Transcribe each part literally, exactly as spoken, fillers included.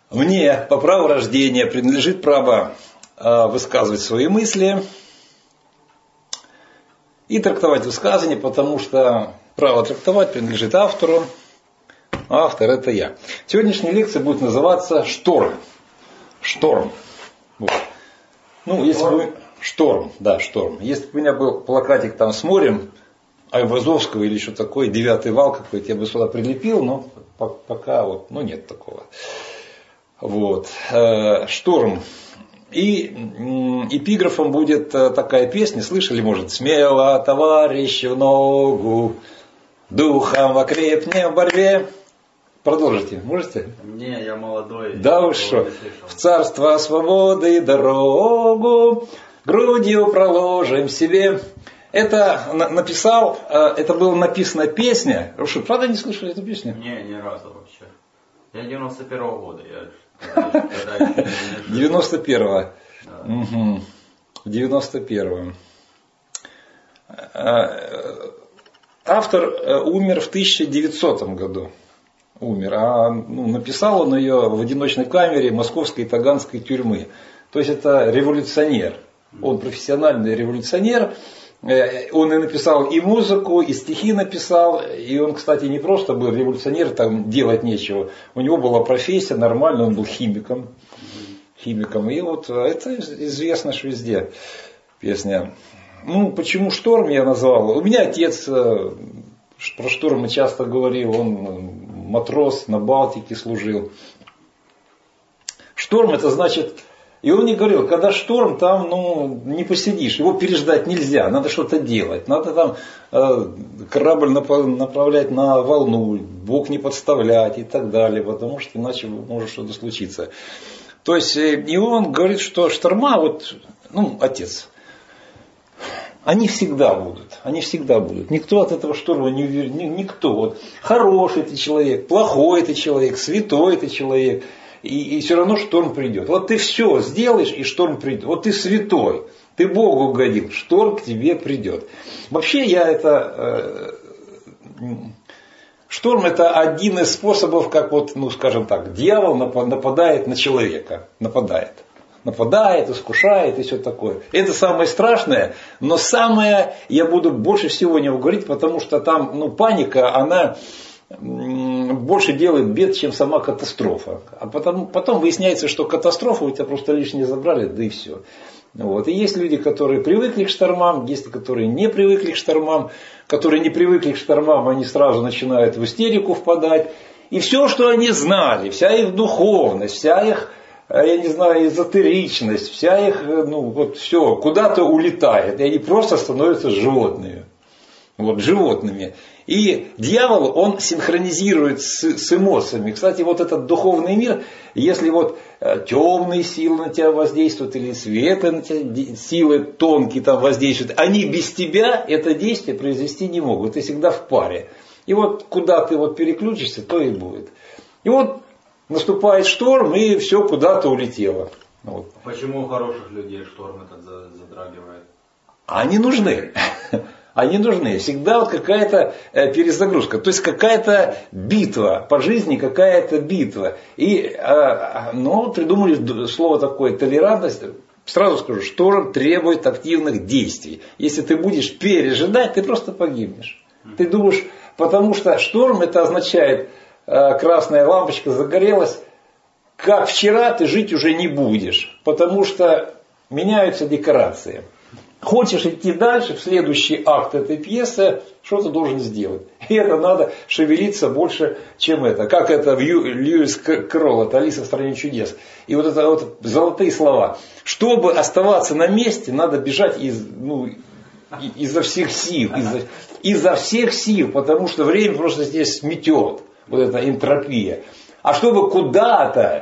Мне по праву рождения принадлежит право высказывать свои мысли и трактовать высказывания, потому что право трактовать принадлежит автору, а автор это я. Сегодняшняя лекция будет называться «Шторм». Шторм. Вот. Ну, если бы... Шторм, да, шторм. Если бы у меня был плакатик там с морем, Айвазовского или что такое, девятый вал какой-то, я бы сюда прилепил, но пока вот, ну нет такого. Вот. Шторм. И эпиграфом будет такая песня, слышали, может, смело, товарищ, в ногу, духом окрепне в борьбе. Продолжите, можете? Не, я молодой. Да уж что. В царство свободы дорогу грудью проложим себе. Это написал, это была написана песня. Вы что, правда не слышали эту песню? Не, ни разу вообще. Я девяносто первого года. девяносто первого. Угу. девяносто первого. Автор умер в тысяча девятисотом году. Умер. А ну, написал он ее в одиночной камере московской таганской тюрьмы. То есть это революционер. Он профессиональный революционер. Он и написал и музыку, и стихи написал. И он, кстати, не просто был революционер, там делать нечего. У него была профессия нормальная, он был химиком. Химиком. И вот это известно ж везде песня. Ну, почему «Шторм» я назвал? У меня отец про штормы часто говорил, он матрос на Балтике служил. Шторм это значит, и он мне говорил, когда шторм, там ну, не посидишь, его переждать нельзя, надо что-то делать, надо там э, корабль направлять на волну, бок не подставлять и так далее, потому что иначе может что-то случиться. То есть, и он говорит, что шторма, вот, ну, отец, они всегда будут, они всегда будут. Никто от этого шторма не уверен, никто. Вот, хороший ты человек, плохой ты человек, святой ты человек, и, и все равно шторм придет. Вот ты все сделаешь, и шторм придет. Вот ты святой, ты Богу угодил, шторм к тебе придет. Вообще я это... Э, шторм это один из способов, как вот, ну скажем так, дьявол нападает на человека, нападает. Нападает, искушает и все такое. Это самое страшное, но самое, я буду больше всего о нем говорить, потому что там ну, паника, она больше делает бед, чем сама катастрофа. А потом, потом выясняется, что катастрофу у тебя просто лишнее забрали, да и все. Вот. И есть люди, которые привыкли к штормам, есть, которые не привыкли к штормам, которые не привыкли к штормам, они сразу начинают в истерику впадать. И все, что они знали, вся их духовность, вся их... я не знаю, эзотеричность, вся их, ну вот все, куда-то улетает, и они просто становятся животными. Вот, животными. И дьявол, он синхронизирует с, с эмоциями. Кстати, вот этот духовный мир, если вот темные силы на тебя воздействуют, или светлые на тебя силы тонкие там воздействуют, они без тебя это действие произвести не могут. Ты всегда в паре. И вот куда ты вот переключишься, то и будет. И вот наступает шторм, и все куда-то улетело. Вот. Почему у хороших людей шторм этот задрагивает? Они нужны. Они нужны. Всегда вот какая-то перезагрузка. То есть какая-то битва. По жизни какая-то битва. И ну, придумали слово такое толерантность. Сразу скажу, шторм требует активных действий. Если ты будешь пережидать, ты просто погибнешь. Ты думаешь, потому что шторм это означает... красная лампочка загорелась, как вчера ты жить уже не будешь, потому что меняются декорации. Хочешь идти дальше, в следующий акт этой пьесы, что ты должен сделать? И это надо шевелиться больше, чем это. Как это в Ю, Льюис Кролл, это «Алиса в стране чудес». И вот это вот золотые слова. Чтобы оставаться на месте, надо бежать из, ну, изо всех сил. Изо, изо всех сил, потому что время просто здесь сметет. Вот эта энтропия. А чтобы куда-то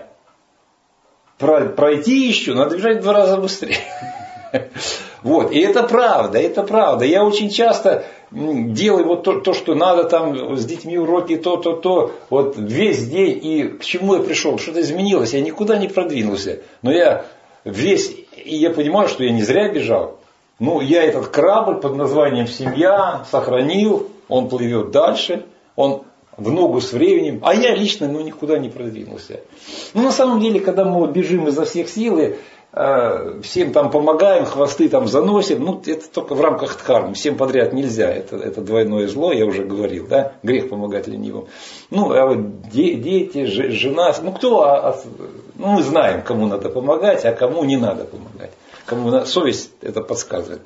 пройти еще, надо бежать в два раза быстрее. Вот. И это правда, это правда. Я очень часто делаю вот то, то, что надо там с детьми уроки, то, то, то. Вот весь день. И к чему я пришел? Что-то изменилось. Я никуда не продвинулся. Но я весь... И я понимаю, что я не зря бежал. Ну, я этот корабль под названием «Семья» сохранил. Он плывет дальше. Он в ногу с временем, а я лично ну, никуда не продвинулся. Ну, на самом деле, когда мы вот бежим изо всех сил и э, всем там помогаем, хвосты там заносим, ну, это только в рамках дхармы, всем подряд нельзя, это, это двойное зло, я уже говорил, да, грех помогать ленивым. Ну, а вот де, дети, ж, жена, ну, кто, а, а, ну, мы знаем, кому надо помогать, а кому не надо помогать, кому на, совесть это подсказывает.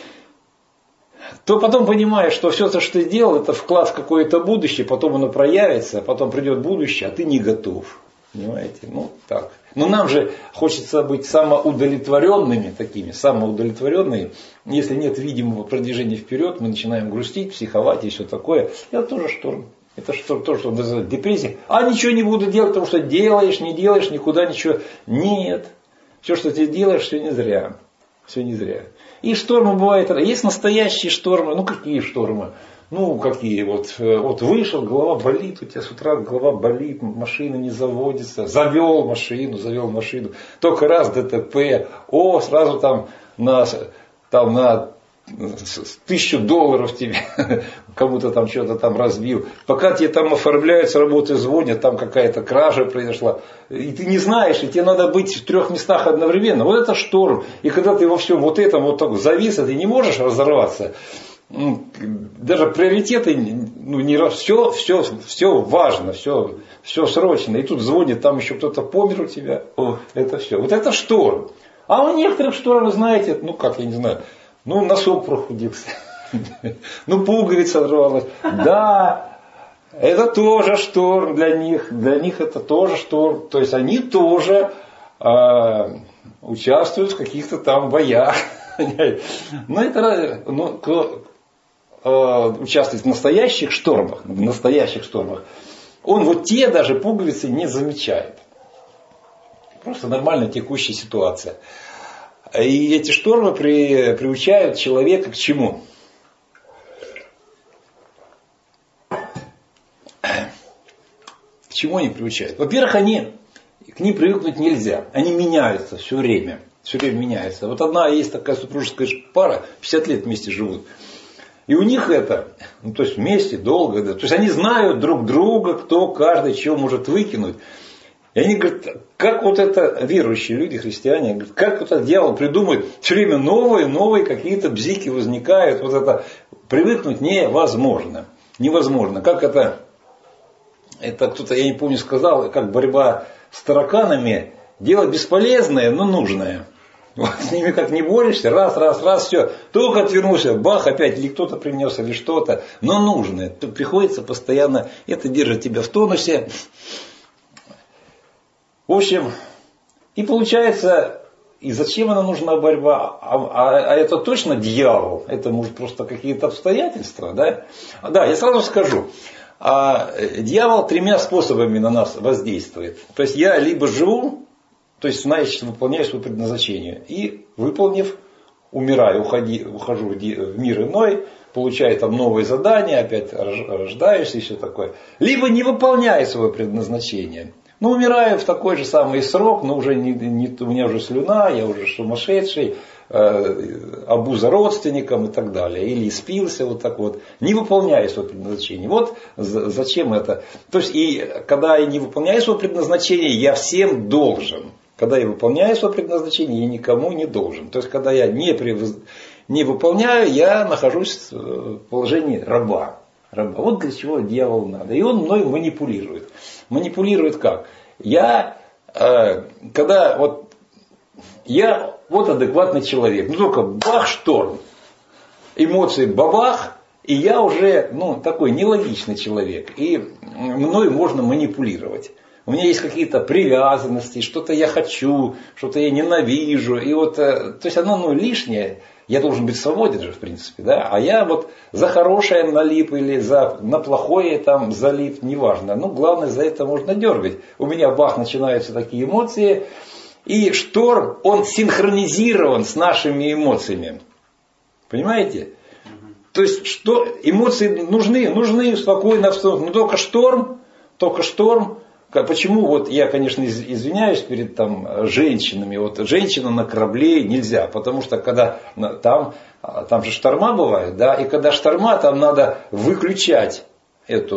То потом понимаешь, что все то, что ты делал, это вклад в какое-то будущее, потом оно проявится, потом придет будущее, а ты не готов. Понимаете? Ну, так. Но нам же хочется быть самоудовлетворенными такими, самоудовлетворенными. Если нет видимого продвижения вперед, мы начинаем грустить, психовать и все такое. Это тоже шторм. Это что, то, что называют депрессией. А ничего не буду делать, потому что делаешь, не делаешь, никуда ничего. Нет. Все, что ты делаешь, все не зря. Все не зря. И штормы бывают. Есть настоящие штормы. Ну, какие штормы? Ну, какие? Вот, вот вышел, голова болит, у тебя с утра голова болит, машина не заводится. Завел машину, завел машину. Только раз ДТП. О, сразу там на, там на тысячу долларов тебе кому-то там что-то там разбил. Пока тебе там оформляют с работы, звонят, там какая-то кража произошла. И ты не знаешь, и тебе надо быть в трех местах одновременно. Вот это шторм. И когда ты во всем вот этом вот так завис, ты не можешь разорваться. Даже приоритеты, ну, не раз, все, все, все важно, все, все срочно. И тут звонит, там еще кто-то помер у тебя. О, это все. Вот это шторм. А у некоторых шторм, вы знаете, ну как, я не знаю, ну носок прохудился, ну пуговица оторвалась. Да, это тоже шторм для них. Для них это тоже шторм. То есть они тоже э, участвуют в каких-то там боях. Но это, ну, участвует в настоящих штормах, в настоящих штормах, он вот те даже пуговицы не замечает. Просто нормальная текущая ситуация. И эти штормы при, приучают человека к чему? К чему они приучают? Во-первых, они, к ним привыкнуть нельзя. Они меняются все время. Все время меняются. Вот одна есть такая супружеская пара, пятьдесят лет вместе живут. И у них это, ну, то есть вместе долго, да, то есть они знают друг друга, кто каждый чего может выкинуть. И они говорят, как вот это, верующие люди, христиане, говорят, как вот этот дьявол придумает, все время новые, новые какие-то бзики возникают, вот это привыкнуть невозможно. Невозможно. Как это, это кто-то, я не помню, сказал, как борьба с тараканами, дело бесполезное, но нужное. Вот с ними как не борешься, раз, раз, раз, все. Только отвернулся, бах, опять или кто-то принес, или что-то. Но нужное. Тут приходится постоянно, это держит тебя в тонусе. В общем, и получается, и зачем она нужна борьба? А, а, а это точно дьявол? Это может просто какие-то обстоятельства, да? Да, я сразу скажу. А дьявол тремя способами на нас воздействует. То есть я либо живу, то есть, значит, выполняю свое предназначение. И, выполнив, умираю, уходи, ухожу в мир иной, получаю там новые задания, опять рождаюсь и все такое. Либо не выполняю свое предназначение. Ну, умираю в такой же самый срок, но уже не, не, у меня уже слюна, я уже сумасшедший, э, обуза родственникам и так далее. Или спился вот так вот. Не выполняю свое предназначение. Вот зачем это. То есть, и когда я не выполняю свое предназначение, я всем должен. Когда я выполняю свое предназначение, я никому не должен. То есть, когда я не, превз... не выполняю, я нахожусь в положении раба. раба. Вот для чего дьяволу надо. И он мной манипулирует. Манипулирует как? Я, э, когда вот, я вот адекватный человек. Ну, только бах, шторм. Эмоции бабах. И я уже, ну, такой нелогичный человек. И мной можно манипулировать. У меня есть какие-то привязанности, что-то я хочу, что-то я ненавижу. И вот, то есть оно ну, лишнее. Я должен быть свободен же, в принципе. Да? А я вот за хорошее налип или за, на плохое там залип, неважно. Ну, главное, за это можно дергать. У меня бах, начинаются такие эмоции. И шторм, он синхронизирован с нашими эмоциями. Понимаете? То есть, что эмоции нужны, нужны спокойно, но только шторм, только шторм. Почему, вот я, конечно, извиняюсь перед там, женщинами, вот женщина на корабле нельзя, потому что когда там, там же шторма бывают, да, и когда шторма, там надо выключать эту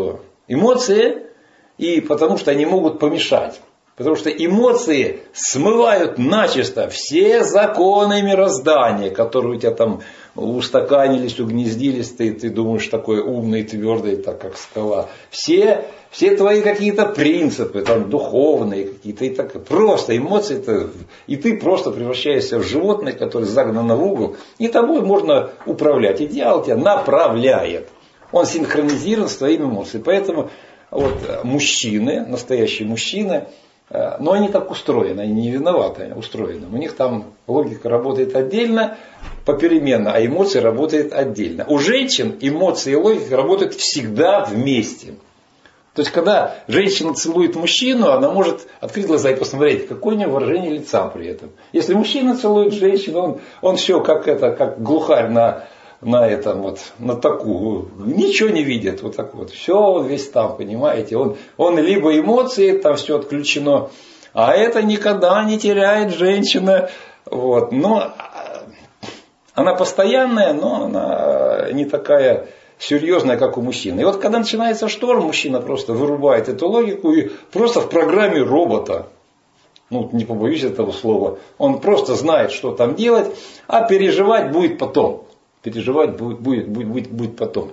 Эмоции, и потому что они могут помешать. Потому что эмоции смывают начисто все законы мироздания, которые у тебя там устаканились, угнездились, ты, ты думаешь такой умный, твердый, так как скала. Все, все твои какие-то принципы, там, духовные какие-то, и так, просто эмоции, -то, и ты просто превращаешься в животное, которое загнано в угол, и тобой можно управлять. И дьявол тебя направляет. Он синхронизирован с твоими эмоциями. Поэтому вот, мужчины, настоящие мужчины, но они так устроены, они не виноваты, устроены. У них там логика работает отдельно, попеременно, а эмоции работают отдельно. У женщин эмоции и логика работают всегда вместе. То есть, когда женщина целует мужчину, она может открыть глаза и посмотреть, какое у него выражение лица при этом. Если мужчина целует женщину, он, он все как, это, как глухарь на, на, этом вот, на таку, ничего не видит. Вот так вот. Все весь там, понимаете. Он, он либо эмоции, там все отключено, а это никогда не теряет женщина. Вот. Но она постоянная, но она не такая серьезная, как у мужчины. И вот когда начинается шторм, мужчина просто вырубает эту логику и просто в программе робота, ну не побоюсь этого слова, он просто знает, что там делать, а переживать будет потом. Переживать будет, будет, будет, будет потом.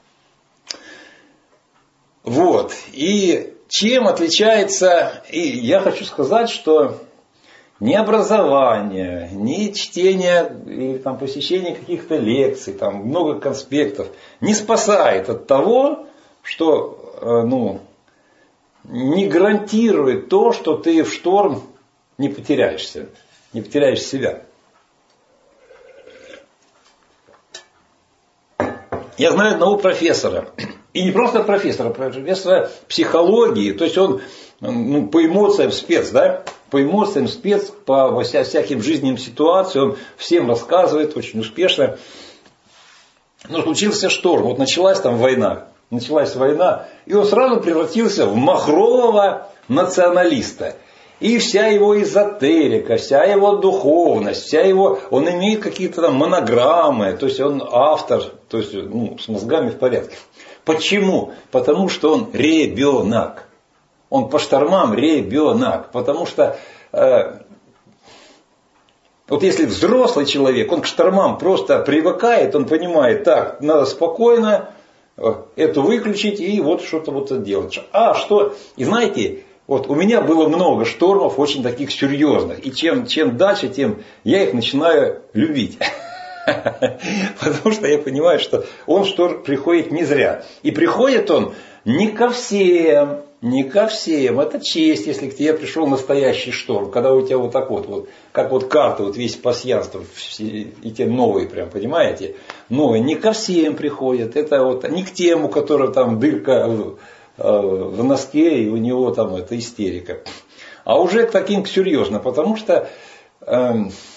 Вот. И чем отличается, и я хочу сказать, что ни образование, ни чтение или там, посещение каких-то лекций, там, много конспектов не спасает от того, что ну, не гарантирует то, что ты в шторм не потеряешься, не потеряешь себя. Я знаю одного профессора, и не просто профессора, профессора психологии, то есть он ну, по эмоциям спец, да? По эмоциям спец, по всяким жизненным ситуациям, он всем рассказывает очень успешно. Но случился шторм, вот началась там война, началась война, и он сразу превратился в махрового националиста. И вся его эзотерика, вся его духовность, вся его, он имеет какие-то там монограммы, то есть он автор, то есть ну, с мозгами в порядке. Почему? Потому что он ребенок. Он по штормам ребенок. Потому что э, вот если взрослый человек, он к штормам просто привыкает, он понимает, так, надо спокойно это выключить и вот что-то вот делать. А что? И знаете, вот у меня было много штормов, очень таких серьезных. И чем, чем дальше, тем я их начинаю любить. Потому что я понимаю, что он шторм приходит не зря. И приходит он не ко всем, не ко всем. Это честь, если к тебе пришел настоящий шторм. Когда у тебя вот так вот, вот как вот карта, вот весь пасьянство, и те новые прям, понимаете? Новые не ко всем приходят. Это вот не к тем, у которого там дырка в носке, и у него там это истерика. А уже к таким серьезно, потому что э,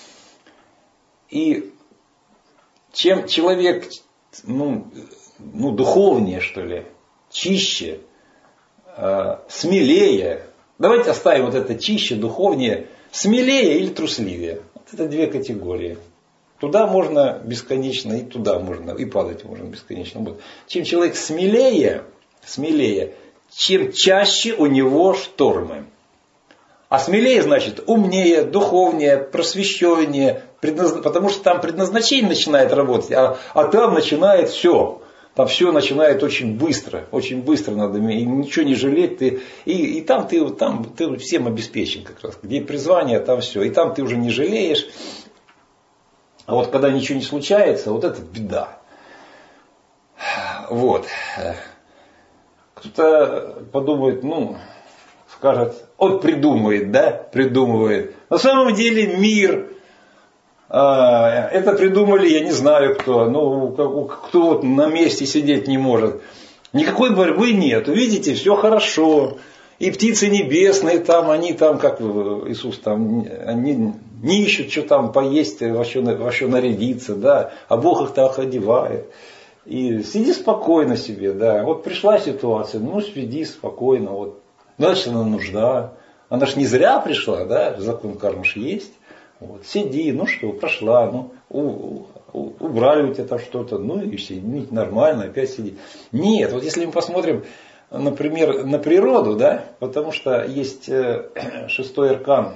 и чем человек ну, ну, духовнее, что ли, чище, э, смелее, давайте оставим вот это чище, духовнее, смелее или трусливее. Вот это две категории. Туда можно бесконечно, и туда можно, и падать можно бесконечно. Чем человек смелее, смелее, чем чаще у него штормы. А смелее значит умнее, духовнее, просвещеннее, предназ... потому что там предназначение начинает работать, а, а там начинает все. Там все начинает очень быстро, очень быстро надо, и ничего не жалеть. Ты, и, и там, ты, там ты всем обеспечен как раз. Где призвание, там все. И там ты уже не жалеешь. А вот когда ничего не случается, вот это беда. Вот. Кто-то подумает, ну, скажет, он придумывает, да, придумывает. На самом деле мир, это придумали, я не знаю кто, ну, кто вот на месте сидеть не может. Никакой борьбы нет, видите, все хорошо. И птицы небесные там, они там, как Иисус там, они не ищут, что там поесть, во что, во что нарядиться, да, а Бог их так одевает. И сиди спокойно себе, да. Вот пришла ситуация, ну сиди спокойно, вот. Значит, она нужда. Она ж не зря пришла, да, закон кармы ж есть. Вот. Сиди, ну что, прошла, ну у, у, убрали у тебя там что-то, ну и сиди, нормально, опять сиди. Нет, вот если мы посмотрим например, на природу, да, потому что есть шестой аркан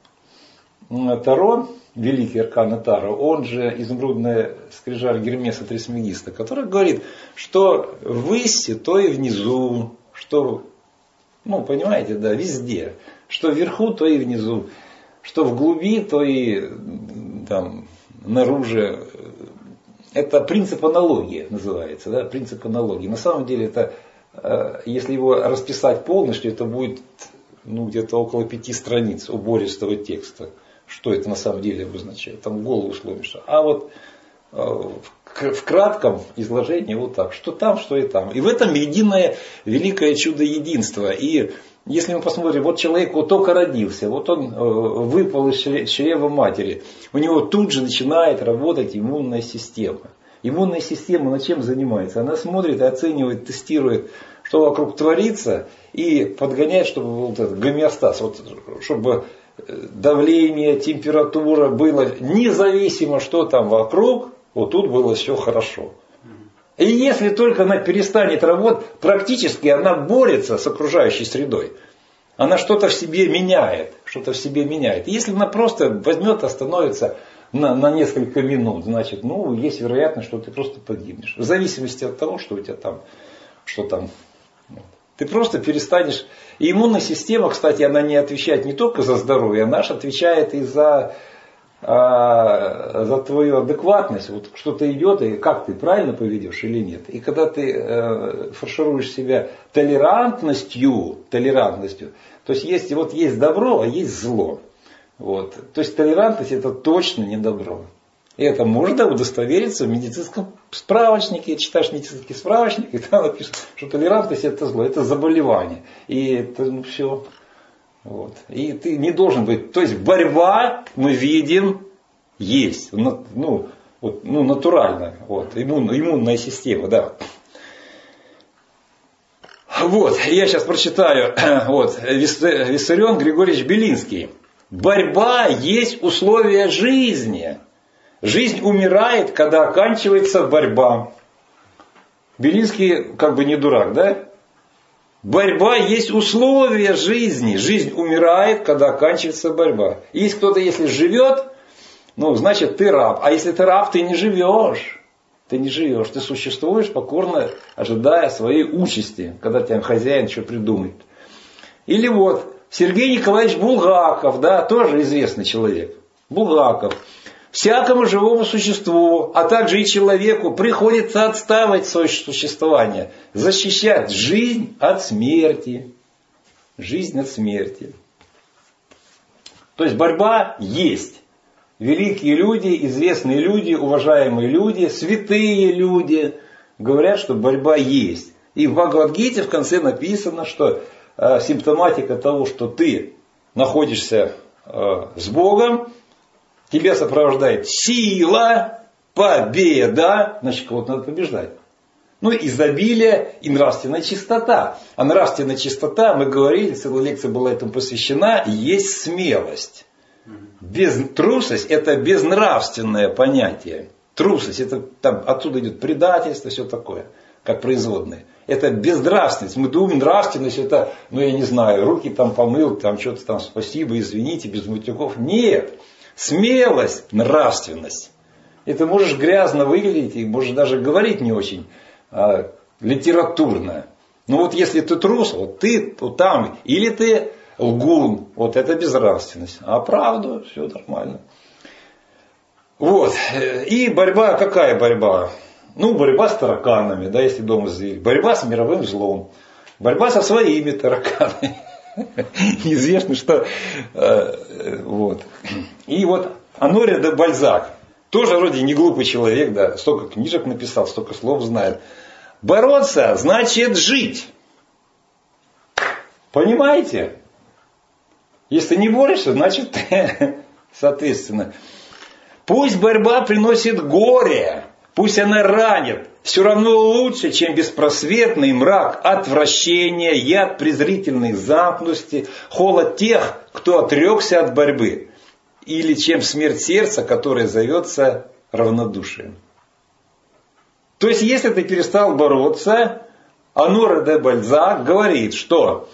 Таро, великий аркан Таро, он же изумрудная скрижаль Гермеса Трисмегиста, который говорит, что ввысь, то и внизу, что, ну, понимаете, да, везде, что вверху, то и внизу, что в глуби, то и там наружу. Это принцип аналогии называется, да, принцип аналогии. На самом деле это, если его расписать полностью, это будет ну, где-то около пяти страниц убористого текста. Что это на самом деле обозначает? Там голову сломишь. А вот в кратком изложении вот так. Что там, что и там. И в этом единое великое чудо единства. И если мы посмотрим, вот человек вот только родился, вот он выпал из чрева матери, у него тут же начинает работать иммунная система. Иммунная система на чем занимается? Она смотрит, оценивает, тестирует, что вокруг творится, и подгоняет, чтобы вот этот гомеостаз, вот, чтобы давление, температура было независимо, что там вокруг, вот тут было все хорошо. И если только она перестанет работать, практически она борется с окружающей средой. Она что-то в себе меняет, что-то в себе меняет. И если она просто возьмет, остановится на, на несколько минут, значит, ну, есть вероятность, что ты просто погибнешь. В зависимости от того, что у тебя там, что там. Ты просто перестанешь. И иммунная система, кстати, она не отвечает не только за здоровье, она же отвечает и за, а, за твою адекватность. Вот что-то идет, и как ты правильно поведешь или нет. И когда ты э, фаршируешь себя толерантностью, толерантностью, то есть есть, вот есть добро, а есть зло. Вот. То есть толерантность это точно не добро. И это можно удостовериться в медицинском справочнике. Читаешь медицинский справочник, и там написано, что толерантность это зло, это заболевание. И это ну, все. Вот. И ты не должен быть. То есть борьба, мы видим, есть. Ну, вот, ну натурально. Вот. Иммун, иммунная система, да. Вот. Я сейчас прочитаю. Вот. Виссарион Григорьевич Белинский. Борьба есть условие жизни. Жизнь умирает, когда оканчивается борьба. Белинский как бы не дурак, да? Борьба есть условие жизни. Жизнь умирает, когда оканчивается борьба. И если кто-то, если живет, ну, значит, ты раб. А если ты раб, ты не живешь. Ты не живешь. Ты существуешь, покорно ожидая своей участи, когда тебе хозяин что придумает. Или вот Сергей Николаевич Булгаков, да, тоже известный человек. Булгаков. Всякому живому существу, а также и человеку приходится отстаивать свое существование, защищать жизнь от смерти. Жизнь от смерти. То есть борьба есть. Великие люди, известные люди, уважаемые люди, святые люди говорят, что борьба есть. И в Бхагавад-гите в конце написано, что э, симптоматика того, что ты находишься э, с Богом, тебя сопровождает сила, победа, значит, кого-то надо побеждать. Ну, изобилие и нравственная чистота. А нравственная чистота, мы говорили, целая лекция была этому посвящена, есть смелость. Без, трусость это безнравственное понятие. Трусость, это там, отсюда идет предательство, все такое, как производное. Это безнравственность. Мы думаем, нравственность это, ну я не знаю, руки там помыл, там что-то там спасибо, извините, без матюков. Нет. Смелость, нравственность. И ты можешь грязно выглядеть, и можешь даже говорить не очень а, литературно. Но вот если ты трус, вот ты вот там, или ты лгун, вот это безнравственность. А правда, все нормально. Вот. И борьба, какая борьба? Ну, борьба с тараканами, да, если дома зверь. Борьба с мировым злом. Борьба со своими тараканами. Известно, что э, вот. И вот Оноре де Бальзак, тоже вроде не глупый человек, да, столько книжек написал, столько слов знает. Бороться значит жить. Понимаете? Если не борешься, значит соответственно. Пусть борьба приносит горе, пусть она ранит. Все равно лучше, чем беспросветный мрак отвращения, яд презрительной замкнутости, холод тех, кто отрекся от борьбы. Или чем смерть сердца, которая зовется равнодушием. То есть, если ты перестал бороться, Оноре де Бальзак говорит, что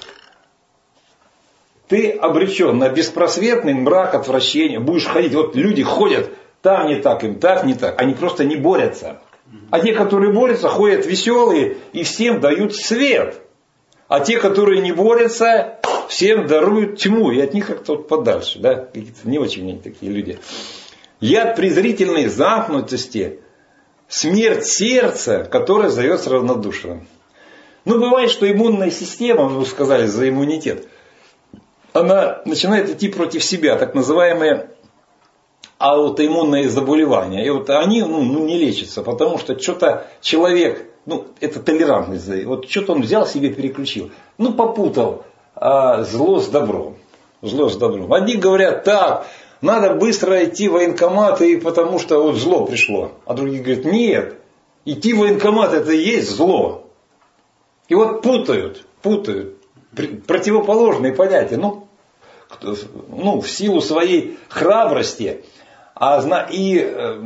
ты обречен на беспросветный мрак отвращения. Будешь ходить, вот люди ходят, там не так, им так, не так. Они просто не борются. А те, которые борются, ходят веселые и всем дают свет. А те, которые не борются, всем даруют тьму. И от них как-то вот подальше. Да? Какие-то не очень они такие люди. Яд презрительной замкнутости, смерть сердца, которая зовется равнодушием. Ну, бывает, что иммунная система, вы сказали за иммунитет, она начинает идти против себя, так называемые аутоиммунные заболевания. И вот они ну, ну, не лечатся, потому что что-то человек, ну, это толерантность, вот что-то он взял себе переключил, ну, попутал а, зло с добром. Зло с добром. Одни говорят, так, надо быстро идти в военкомат, и потому что вот зло пришло. А другие говорят, нет, идти в военкомат это и есть зло. И вот путают, путают. Противоположные понятия, ну, ну, в силу своей храбрости, а, и э,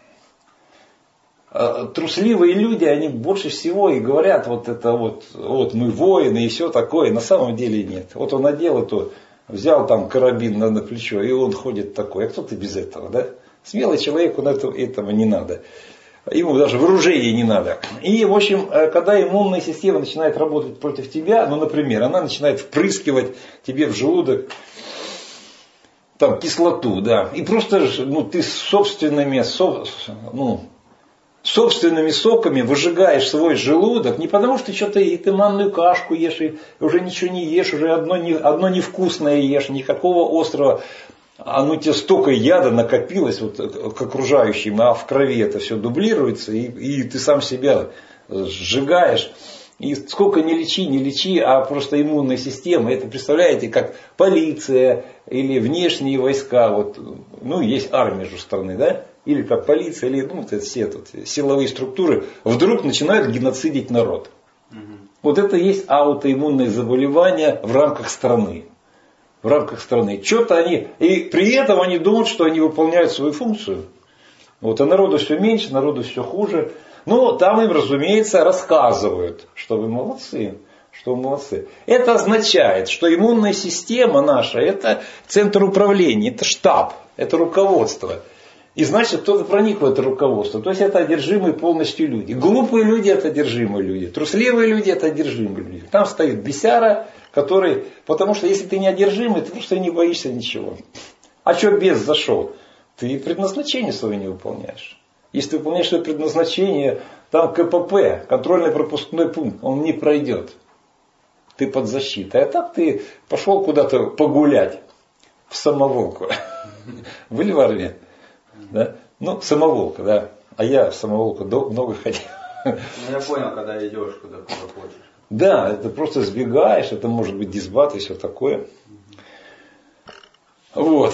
э, трусливые люди, они больше всего и говорят, вот это вот, вот мы воины и все такое, на самом деле нет. Вот он надел эту, взял там карабин на, на плечо, и он ходит такой, а кто ты без этого, да? Смелый человек, он этого, этого не надо. Ему даже вооружения не надо. И, в общем, когда иммунная система начинает работать против тебя, ну, например, она начинает впрыскивать тебе в желудок там, кислоту, да, и просто ну, ты собственными, со, ну, собственными соками выжигаешь свой желудок, не потому что что-то и ты манную кашку ешь, и уже ничего не ешь, уже одно, не, одно невкусное ешь, никакого острого. Оно тебе столько яда накопилось вот, к окружающим, а в крови это все дублируется, и, и ты сам себя сжигаешь. И сколько не лечи, не лечи, а просто иммунная система, это представляете, как полиция или внешние войска, вот, ну есть армия же страны, да, или как полиция, или ну, это все тут силовые структуры, вдруг начинают геноцидить народ. Угу. Вот это есть аутоиммунные заболевания в рамках страны. В рамках страны. Что-то они, и при этом они думают, что они выполняют свою функцию. Вот, а народу все меньше, народу все хуже. Но там им, разумеется, рассказывают, что вы молодцы, что вы молодцы. Это означает, что иммунная система наша, это центр управления, это штаб, это руководство. И значит, кто-то проник в это руководство. То есть это одержимые полностью люди. Глупые люди это одержимые люди. Трусливые люди это одержимые люди. Там стоит бесяра, который, потому что если ты не одержимый, ты просто не боишься ничего. А что бес зашел? Ты предназначение свое не выполняешь. Если ты выполняешь свое предназначение, там КПП, контрольно-пропускной пункт, он не пройдет. Ты под защитой. А так ты пошел куда-то погулять в самоволку. Были в армии? Да? Ну, самоволка, да. А я в самоволку много ходил. Ну, я понял, когда идешь куда, куда хочешь. Да, это просто сбегаешь, это может быть дисбат и все такое. Вот.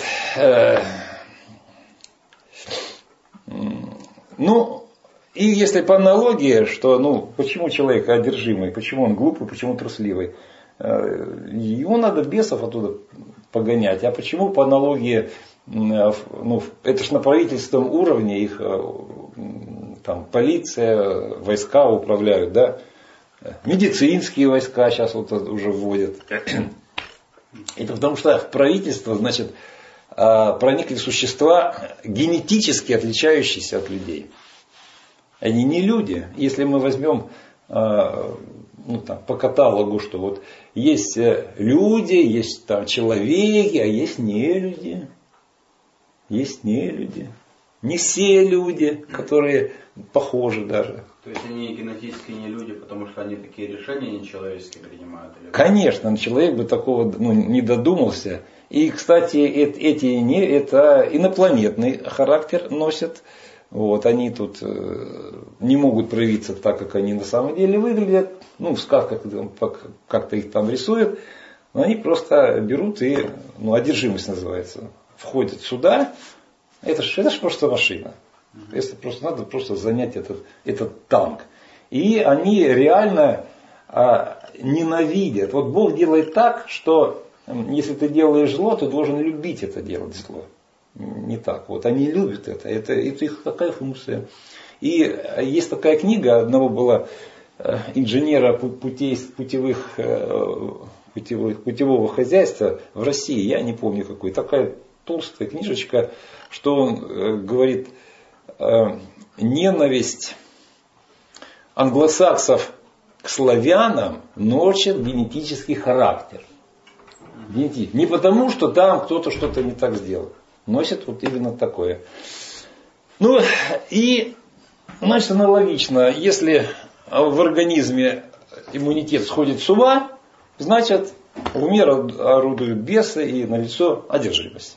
Ну, и если по аналогии, что, ну, почему человек одержимый, почему он глупый, почему трусливый, его надо бесов оттуда погонять. А почему по аналогии, ну, это ж на правительственном уровне их там полиция, войска управляют, да, медицинские войска сейчас вот уже вводят. Это потому что в правительство, значит, проникли существа, генетически отличающиеся от людей. Они не люди. Если мы возьмем ну, там, по каталогу, что вот есть люди, есть там человеки, а есть нелюди. Есть нелюди. Не все люди, которые похожи даже. То есть они генетически не люди, потому что они такие решения нечеловеческие принимают? Или... Конечно, человек бы такого ну, не додумался. И, кстати, эти не, это инопланетный характер носят. Вот, они тут не могут проявиться так, как они на самом деле выглядят. Ну, в сказках как-то их там рисуют. Но они просто берут и, ну, одержимость называется, входят сюда. Это же это ж просто машина. Если просто надо просто занять этот, этот танк. И они реально а, ненавидят. Вот Бог делает так, что если ты делаешь зло, ты должен любить это делать зло. Не так. Вот они любят это. Это, это их такая функция. И есть такая книга, одного была инженера путей, путевых, путевых, путевого хозяйства в России, я не помню какой, такая толстая книжечка, что он говорит, ненависть англосаксов к славянам носит генетический характер. Не потому, что там кто-то что-то не так сделал. Носит вот именно такое. Ну и, значит, аналогично, если в организме иммунитет сходит с ума, значит, в уме орудуют бесы и налицо одержимость.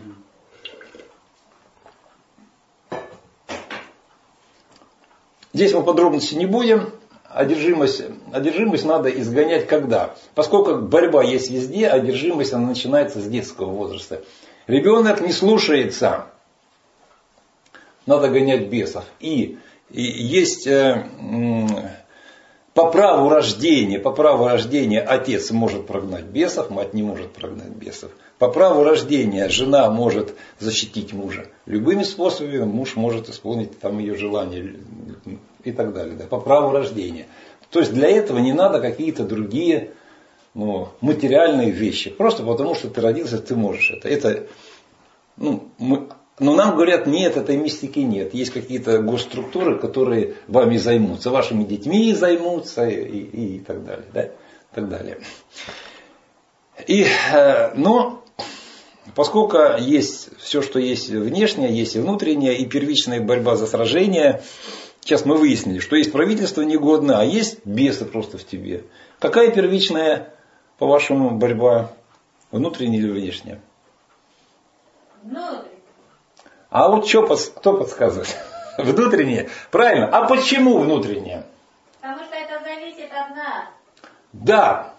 Здесь мы подробности не будем. Одержимость, одержимость надо изгонять когда? Поскольку борьба есть везде, одержимость она начинается с детского возраста. Ребенок не слушается. Надо гонять бесов. И, и есть э, по праву рождения, по праву рождения отец может прогнать бесов, мать не может прогнать бесов. По праву рождения жена может защитить мужа любыми способами, муж может исполнить там ее желание и так далее. Да, по праву рождения. То есть для этого не надо какие-то другие ну, материальные вещи. Просто потому, что ты родился, ты можешь это. это ну, мы, но нам говорят, нет, этой мистики нет. Есть какие-то госструктуры, которые вами займутся, вашими детьми займутся и, и, и так далее. Да, и так далее. И, но поскольку есть все, что есть внешнее, есть и внутреннее, и первичная борьба за сражение, сейчас мы выяснили, что есть правительство негодное, а есть бесы просто в тебе. Какая первичная, по-вашему, борьба? Внутренняя или внешняя? Внутренняя. А вот что, кто подсказывает? Внутренняя. Правильно. А почему внутренняя? Потому что это зависит от нас. Да.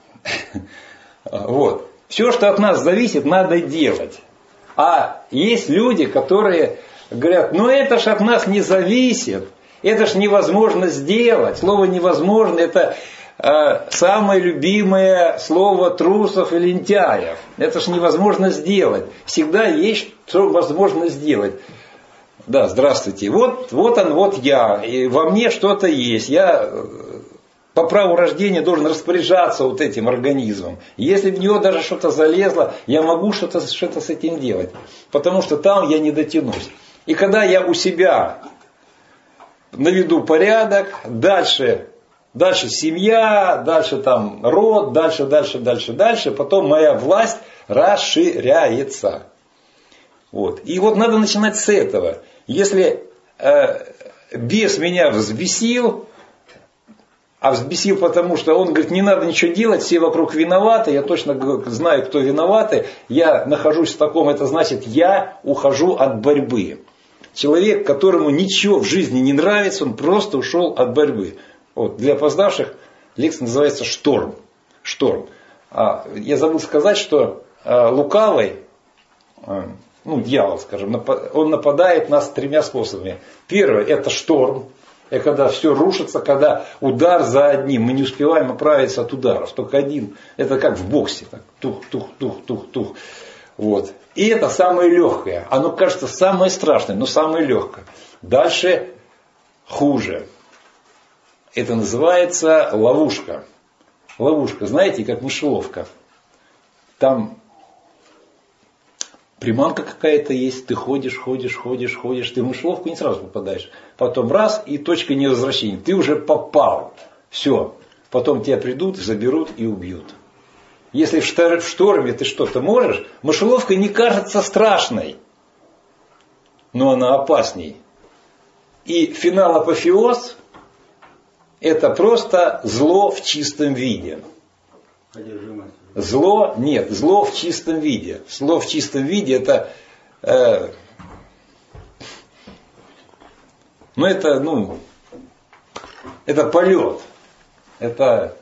Вот. Все, что от нас зависит, надо делать. А есть люди, которые говорят, ну это ж от нас не зависит. Это ж невозможно сделать. Слово невозможно это э, самое любимое слово трусов и лентяев. Это ж невозможно сделать. Всегда есть что возможно сделать. Да, здравствуйте. Вот, вот он, вот я. И во мне что-то есть. Я по праву рождения должен распоряжаться вот этим организмом. Если в него даже что-то залезло, я могу что-то, что-то с этим делать. Потому что там я не дотянусь. И когда я у себя наведу порядок, дальше, дальше семья, дальше там род, дальше, дальше, дальше, дальше, потом моя власть расширяется. Вот. И вот надо начинать с этого. Если э, бес меня взбесил, а взбесил потому, что он говорит, не надо ничего делать, все вокруг виноваты, я точно знаю, кто виноваты, я нахожусь в таком, это значит, я ухожу от борьбы. Человек, которому ничего в жизни не нравится, он просто ушел от борьбы. Вот. Для опоздавших лекция называется «Шторм». Шторм. А, я забыл сказать, что а, лукавый, а, ну дьявол, скажем, напад, он нападает нас тремя способами. Первый – это шторм. Это когда все рушится, когда удар за одним. Мы не успеваем оправиться от ударов. Только один. Это как в боксе. Так, тух, тух, тух, тух, тух. Вот. И это самое легкое. Оно кажется самое страшное, но самое легкое. Дальше хуже. Это называется ловушка. Ловушка, знаете, как мышеловка. Там приманка какая-то есть, ты ходишь, ходишь, ходишь, ходишь, ты в мышеловку не сразу попадаешь. Потом раз, и точка невозвращения. Ты уже попал. Все. Потом тебя придут, заберут и убьют. Если в шторме ты что-то можешь, мышеловка не кажется страшной. Но она опасней. И финал апофеоз – это просто зло в чистом виде. Одержимость. Зло, нет, зло в чистом виде. Зло в чистом виде это, э, ну это, ну, это полет. Это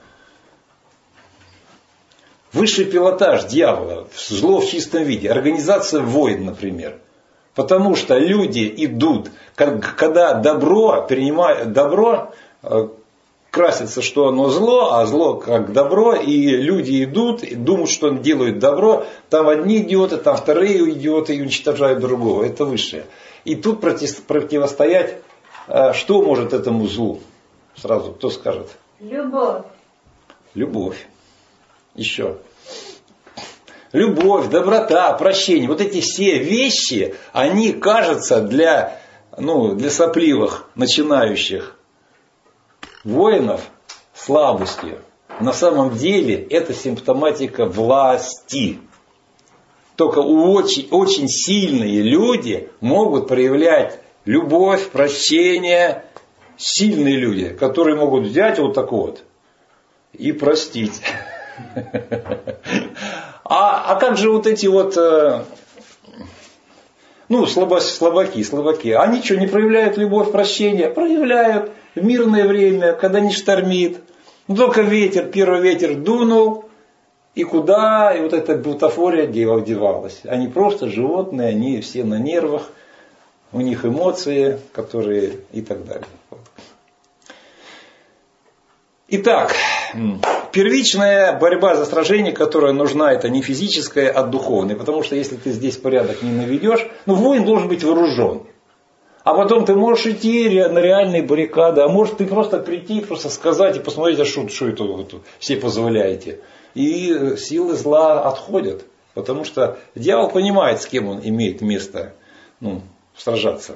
высший пилотаж дьявола. Зло в чистом виде. Организация войн, например. Потому что люди идут, когда добро, принимают добро, красится, что оно зло, а зло как добро, и люди идут, и думают, что они делают добро, там одни идиоты, там вторые идиоты и уничтожают другого. Это высшее. И тут противостоять, что может этому злу? Сразу кто скажет? Любовь. Любовь. Еще. Любовь, доброта, прощение. Вот эти все вещи, они кажутся для, ну, для сопливых, начинающих воинов слабостью. На самом деле это симптоматика власти. Только очень, очень сильные люди могут проявлять любовь, прощение. Сильные люди, которые могут взять вот так вот и простить. А, а как же вот эти вот, ну, слабо, слабаки, слабаки, они что, не проявляют любовь, прощение? Проявляют в мирное время, когда не штормит. Ну, только ветер, первый ветер дунул, и куда, и вот эта бутафория девалась. Они просто животные, они все на нервах, у них эмоции, которые и так далее. Итак, первичная борьба за сражение, которая нужна, это не физическая, а духовная. Потому что если ты здесь порядок не наведешь, ну воин должен быть вооружен. А потом ты можешь идти на реальные баррикады, а может ты просто прийти, просто сказать и посмотреть, а что, что это вот все позволяете. И силы зла отходят. Потому что дьявол понимает, с кем он имеет место, ну, сражаться.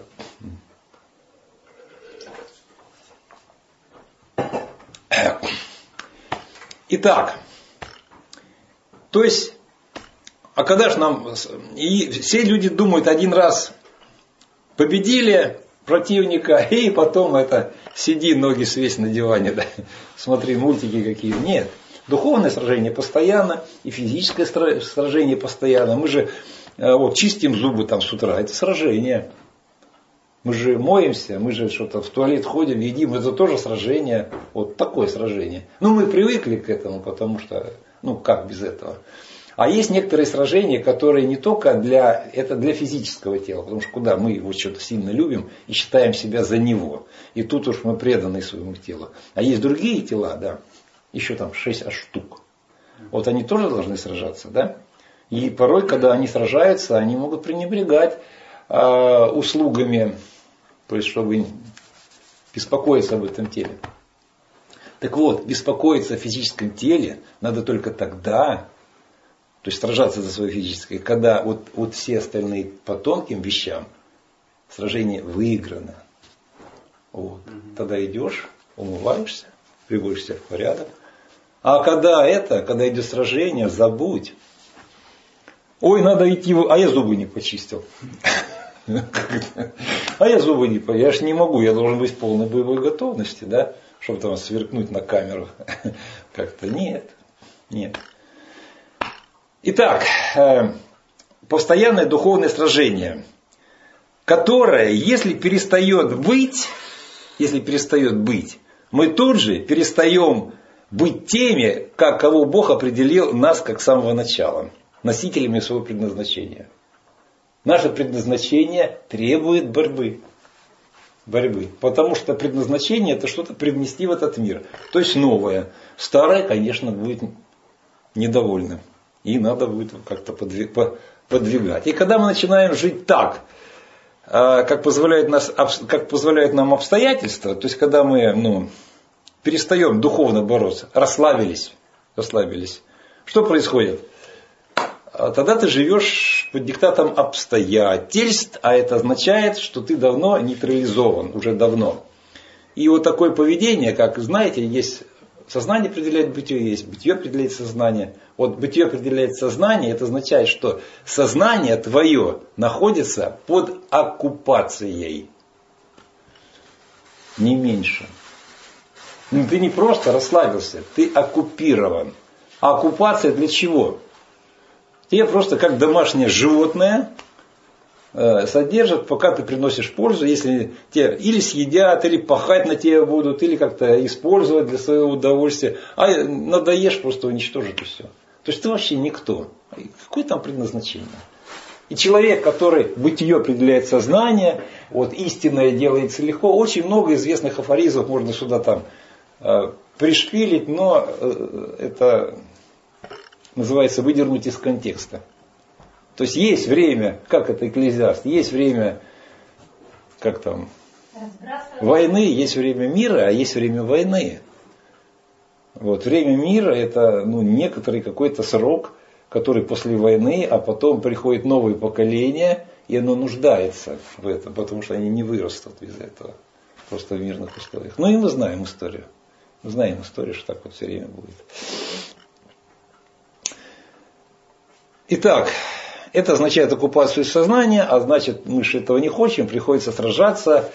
Итак, то есть, а когда же нам, и все люди думают, один раз победили противника, и потом это сиди, ноги свесь на диване, да, смотри мультики какие. Нет, духовное сражение постоянно, и физическое сражение постоянно. Мы же вот, чистим зубы там с утра, это сражение. Мы же моемся, мы же что-то в туалет ходим, едим, это тоже сражение, вот такое сражение. Ну, мы привыкли к этому, потому что, ну, как без этого. А есть некоторые сражения, которые не только для, это для физического тела, потому что куда мы его что-то сильно любим и считаем себя за него. И тут уж мы преданы своему телу. А есть другие тела, да, еще там шесть аж штук. Вот они тоже должны сражаться, да. И порой, когда они сражаются, они могут пренебрегать э, услугами, то есть, чтобы беспокоиться об этом теле. Так вот, беспокоиться о физическом теле надо только тогда, то есть сражаться за свое физическое, когда вот, вот все остальные по тонким вещам сражение выиграно. Вот. Тогда идешь, умываешься, приводишь себя в порядок. А когда это, когда идет сражение, забудь. Ой, надо идти, а я зубы не почистил. А я зубы не почистил. Я же не могу, я должен быть в полной боевой готовности, да, чтобы там сверкнуть на камеру. Как-то нет, нет. Итак, постоянное духовное сражение, которое, если перестает быть, если перестает быть, мы тут же перестаем быть теми, как кого Бог определил нас как с самого начала, носителями своего предназначения. Наше предназначение требует борьбы. Борьбы. Потому что предназначение это что-то привнести в этот мир. То есть новое. Старое, конечно, будет недовольным. И надо будет как-то подвигать. И когда мы начинаем жить так, как позволяют, нас, как позволяют нам обстоятельства, то есть когда мы ну, перестаем духовно бороться, расслабились, расслабились, что происходит? Тогда ты живешь под диктатом обстоятельств, а это означает, что ты давно нейтрализован, уже давно. И вот такое поведение, как знаете, есть сознание определяет бытие, есть бытие определяет сознание. Вот бытие определяет сознание, это означает, что сознание твое находится под оккупацией. Не меньше. Ты не просто расслабился, ты оккупирован. А оккупация для чего? Тебя просто как домашнее животное содержат, пока ты приносишь пользу, если тебя или съедят, или пахать на тебя будут, или как-то использовать для своего удовольствия. А надоешь, просто уничтожат и все. То есть ты вообще никто. Какое там предназначение? И человек, который бытие определяет сознание, вот истинное делается легко, очень много известных афоризмов можно сюда там э, пришпилить, но э, это называется выдернуть из контекста. То есть есть время, как это Экклезиаст, есть время, как там, Войны есть время мира, а есть время войны. Вот, время мира это ну, некоторый какой-то срок, который после войны, а потом приходит новое поколение, и оно нуждается в этом, потому что они не вырастут из этого, просто в мирных условиях. Ну и мы знаем историю. Мы знаем историю, что так вот все время будет. Итак, это означает оккупацию сознания, а значит, мы же этого не хотим, приходится сражаться.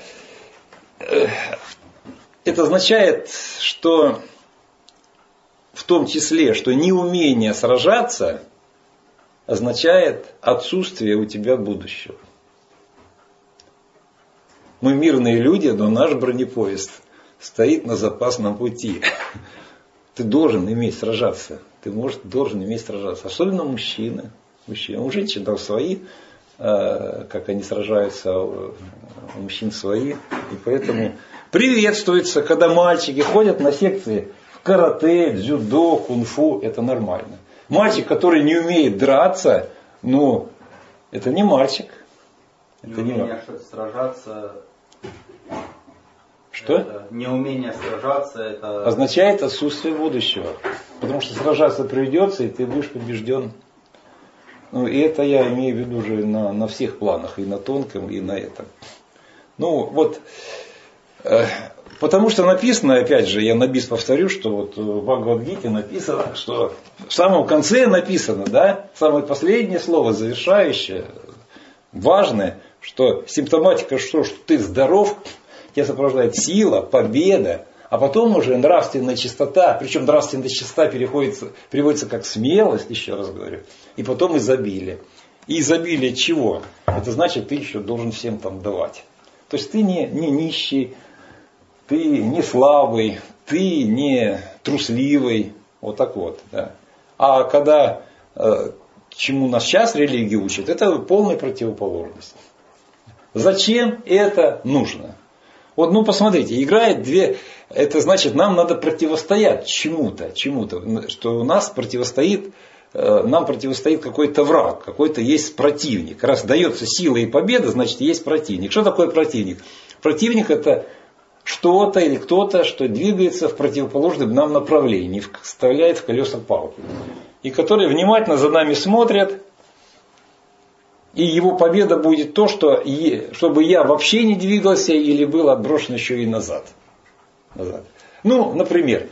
Это означает, что в том числе, что неумение сражаться означает отсутствие у тебя будущего. Мы мирные люди, но наш бронепоезд стоит на запасном пути. Ты должен иметь сражаться. Ты можешь, должен иметь сражаться. Особенно мужчины. мужчины. У женщин там свои, как они сражаются, у мужчин свои. И поэтому приветствуется, когда мальчики ходят на секции в карате, дзюдо, кунг-фу. Это нормально. Мальчик, который не умеет драться, ну, это не мальчик. Это неумение не что-то сражаться. Что? Это, неумение сражаться это означает отсутствие будущего. Потому что сражаться придется, и ты будешь побежден. Ну, и это я имею в виду уже на, на всех планах, и на тонком, и на этом. Ну, вот, э, потому что написано, опять же, я на бис повторю, что вот в Бхагавад-гите написано, что в самом конце написано, да, самое последнее слово, завершающее, важное, что симптоматика, что, что ты здоров, тебя сопровождает сила, победа, а потом уже нравственная чистота, причем нравственная чистота переходит, переводится как смелость, еще раз говорю, и потом изобилие. И изобилие чего? Это значит, ты еще должен всем там давать. То есть ты не, не нищий, ты не слабый, ты не трусливый, вот так вот. Да. А когда, э, чему нас сейчас религия учит, это полная противоположность. Зачем это нужно? Вот, ну, посмотрите, играет две, это значит, нам надо противостоять чему-то, чему-то, что у нас противостоит, нам противостоит какой-то враг, какой-то есть противник. Раз дается сила и победа, значит, есть противник. Что такое противник? Противник это что-то или кто-то, что двигается в противоположном нам направлении, вставляет в колеса палки. И которые внимательно за нами смотрят. И его победа будет то, что чтобы я вообще не двигался или был отброшен еще и назад. назад. Ну, например,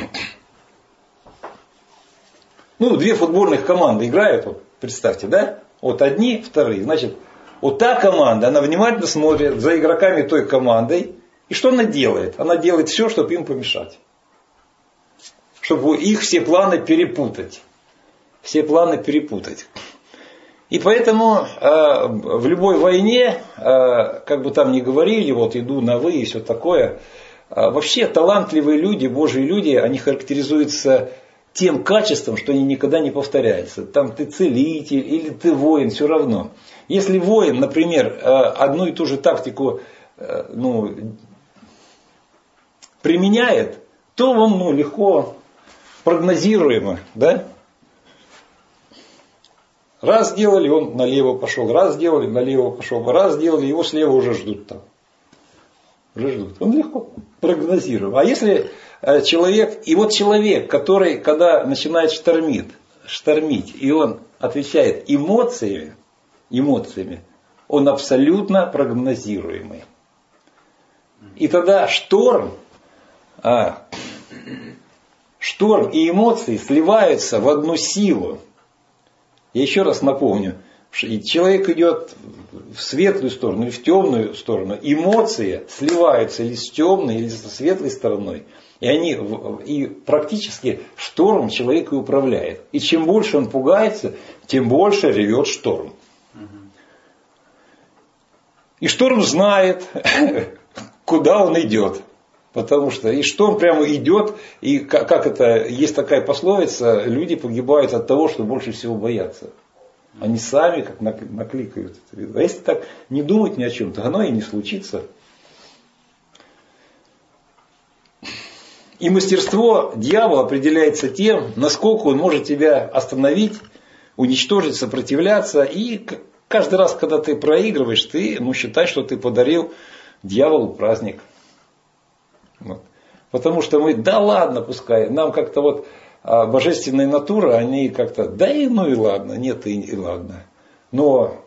ну, две футбольных команды играют, вот, представьте, да? Вот одни, вторые. Значит, вот та команда, она внимательно смотрит за игроками той командой. И что она делает? Она делает все, чтобы им помешать. Чтобы их все планы перепутать. Все планы перепутать. И поэтому э, в любой войне, э, как бы там ни говорили, вот иду на вы и все такое, э, вообще талантливые люди, Божьи люди, они характеризуются тем качеством, что они никогда не повторяются. Там ты целитель или ты воин, все равно. Если воин, например, э, одну и ту же тактику э, ну, применяет, то он ну, легко прогнозируемо, да? Раз сделали, он налево пошел, раз сделали, налево пошел, раз сделали, его слева уже ждут там. Уже ждут. Он легко прогнозируем. А если человек, и вот человек, который, когда начинает штормить, штормить, и он отвечает эмоциями, эмоциями, он абсолютно прогнозируемый. И тогда шторм, а, шторм и эмоции сливаются в одну силу. Я еще раз напомню, человек идет в светлую сторону и в темную сторону. Эмоции сливаются или с темной, или со светлой стороной. И, они, и практически шторм человека и управляет. И чем больше он пугается, тем больше ревет шторм. И шторм знает, куда он идет. Потому что и шторм прямо идет, и как, как это, есть такая пословица, люди погибают от того, что больше всего боятся. Они сами как накликают. А если так не думать ни о чем, то оно и не случится. И мастерство дьявола определяется тем, насколько он может тебя остановить, уничтожить, сопротивляться. И каждый раз, когда ты проигрываешь, ты ну, считай, что ты подарил Дьяволу праздник. Вот. Потому что мы, да ладно, пускай, нам как-то вот а, божественная натура, они как-то, да и ну и ладно, нет и, и ладно. Но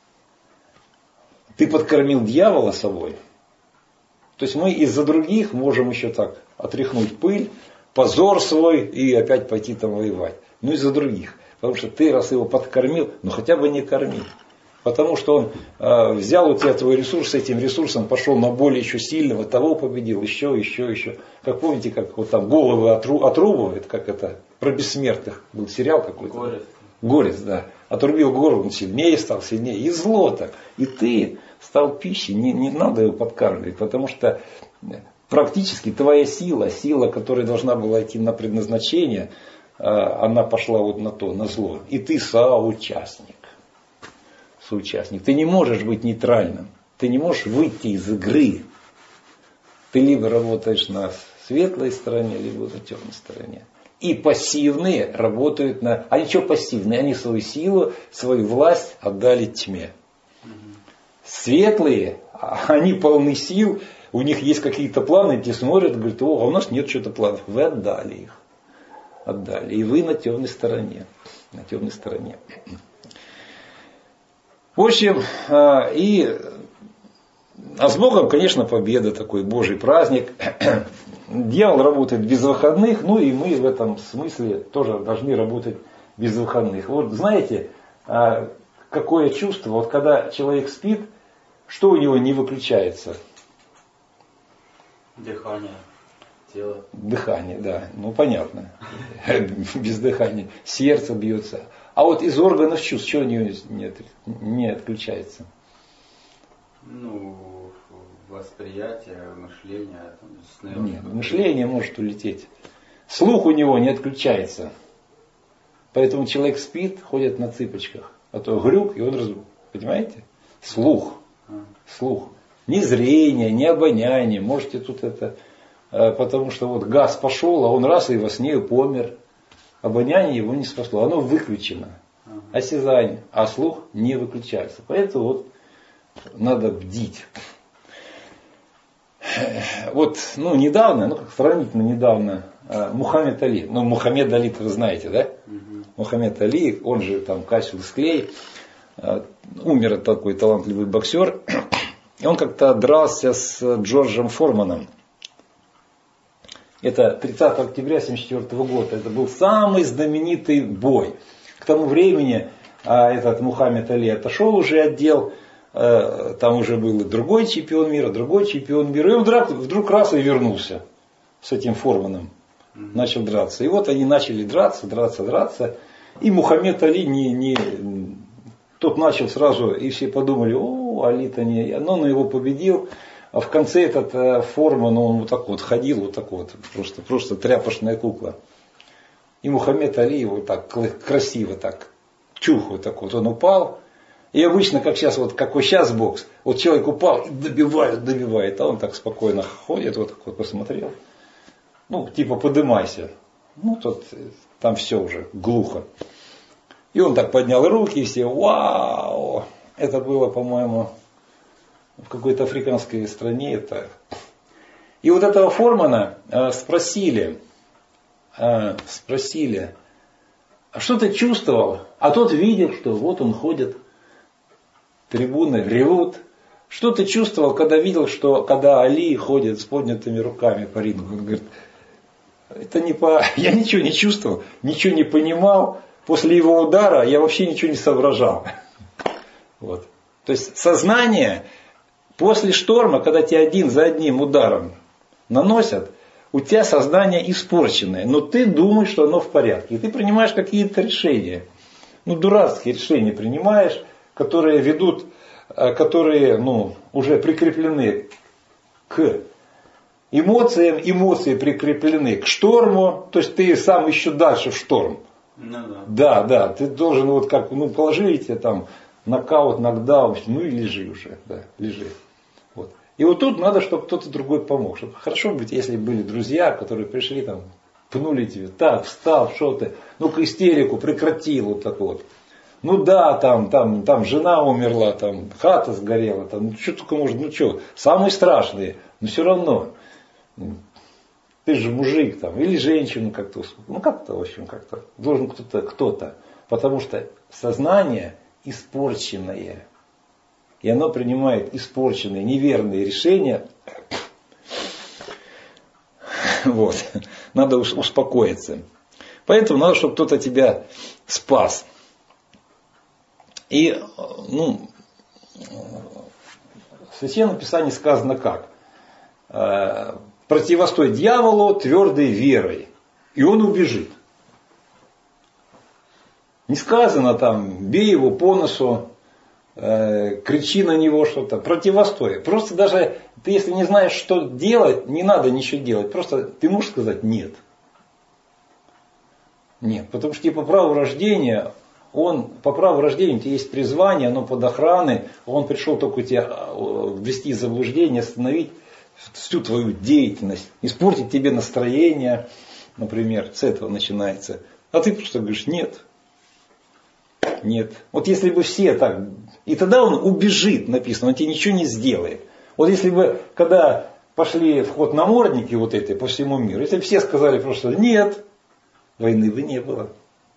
ты подкормил дьявола собой. То есть мы из-за других можем еще так отряхнуть пыль, позор свой и опять пойти там воевать. Ну из-за других. Потому что ты, раз его подкормил, ну хотя бы не корми. Потому что он э, взял у тебя твой ресурс, с этим ресурсом пошел на более еще сильного, того победил, еще, еще, еще. Как помните, как вот там головы отру, отрубывают, как это, про бессмертных был сериал какой-то. Горец. Горец, да. Отрубил голову, он сильнее стал, сильнее. И зло так. И ты стал пищей, не, не надо его подкармливать, потому что практически твоя сила, сила, которая должна была идти на предназначение, э, она пошла вот на то, на зло. И ты соучастник. Соучастник. Ты не можешь быть нейтральным. Ты не можешь выйти из игры. Ты либо работаешь на светлой стороне, либо на темной стороне. И пассивные работают на... Они что пассивные? Они свою силу, свою власть отдали тьме. Светлые, они полны сил, у них есть какие-то планы, те смотрят и говорят, о, а у нас нет что-то планов. Вы отдали их. Отдали. И вы на темной стороне. На темной стороне. В общем, и а с Богом, конечно, победа, такой Божий праздник. Дьявол работает без выходных, ну и мы в этом смысле тоже должны работать без выходных. Вот знаете, какое чувство, вот когда человек спит, что у него не выключается? Дыхание, тело. Дыхание, да, ну понятно. Без дыхания. Сердце бьется. А вот из органов чувств, что у него не, не отключается? Ну, восприятие, мышление. Там, Нет, мышление может улететь. Слух у него не отключается. Поэтому человек спит, ходит на цыпочках. А то грюк, и он раз... Понимаете? Слух. Слух. Ни зрение, ни обоняние. Можете тут это... Потому что вот газ пошел, а он раз и во сне помер. Обоняние его не спасло. Оно выключено. Осязание. А слух не выключается. Поэтому вот надо бдить. Вот, ну, недавно, ну, как сравнительно недавно, Мухаммед Али. Ну, Мухаммед Али, вы знаете, да? Угу. Мухаммед Али, он же там Кассиус Клей, умер такой талантливый боксер. И он как-то дрался с Джорджем Форманом. Это тридцатого октября тысяча девятьсот семьдесят четвёртого года. Это был самый знаменитый бой. К тому времени а, этот Мухаммед Али отошел уже от дел. А, там уже был и другой чемпион мира, другой чемпион мира. И он вдруг, вдруг раз и вернулся с этим Форманом. Mm-hmm. Начал драться. И вот они начали драться, драться, драться. И Мухаммед Али не, не, тот начал сразу, и все подумали, о, Али-то не. Но он его победил. А в конце этот э, Форман, он вот так вот ходил, вот так вот, просто, просто тряпочная кукла. И Мухаммед Али его так красиво так, чух вот так вот, он упал. И обычно, как сейчас, вот какой сейчас бокс, вот человек упал, добивает, добивает, а он так спокойно ходит, вот так вот посмотрел. Ну, типа подымайся. Ну, тут там все уже глухо. И он так поднял руки, и все, вау! Это было, по-моему, в какой-то африканской стране. Это. И вот этого Формана э, спросили, э, спросили, а что ты чувствовал? А тот видел, что вот он ходит, трибуны ревут. Что ты чувствовал, когда видел, что когда Али ходит с поднятыми руками по рингу? Он говорит, это не по... Я ничего не чувствовал, ничего не понимал. После его удара я вообще ничего не соображал. Вот. То есть сознание... После шторма, когда тебя один за одним ударом наносят, у тебя сознание испорченное, но ты думаешь, что оно в порядке. И ты принимаешь какие-то решения. Ну, дурацкие решения принимаешь, которые ведут, которые ну, уже прикреплены к эмоциям, эмоции прикреплены к шторму. То есть ты сам еще дальше в шторм. Ну, да. Да, да, ты должен вот как, ну, положили тебе там нокаут, нокдаун, ну и лежи уже, да, лежи. Вот. И вот тут надо, чтобы кто-то другой помог. Чтобы хорошо быть, если были друзья, которые пришли там, пнули тебе, так, встал, что ты, ну-ка истерику прекрати, вот так вот. Ну да, там, там, там жена умерла, там хата сгорела, там, ну что только можно, ну что, самые страшные, но все равно. Ты же мужик там, или женщину как-то, ну как-то, в общем, как-то, должен кто-то, кто-то. Потому что сознание испорченное. И оно принимает испорченные, неверные решения. Вот. Надо успокоиться. Поэтому надо, чтобы кто-то тебя спас. И, ну, в Священном Писании сказано как? Противостой дьяволу твердой верой, и он убежит. Не сказано там, бей его по носу, э, кричи на него что-то. Противостой. Просто даже ты, если не знаешь, что делать, не надо ничего делать. Просто ты можешь сказать нет. Нет, потому что тебе по праву рождения, он, по праву рождения у тебя есть призвание, оно под охраной, он пришел только тебя ввести в заблуждение, остановить всю твою деятельность, испортить тебе настроение, например, с этого начинается. А ты просто говоришь нет. Нет. Вот если бы все так, и тогда он убежит, написано, он тебе ничего не сделает. Вот если бы, когда пошли в ход намордники вот эти по всему миру, если бы все сказали просто нет, войны бы не было.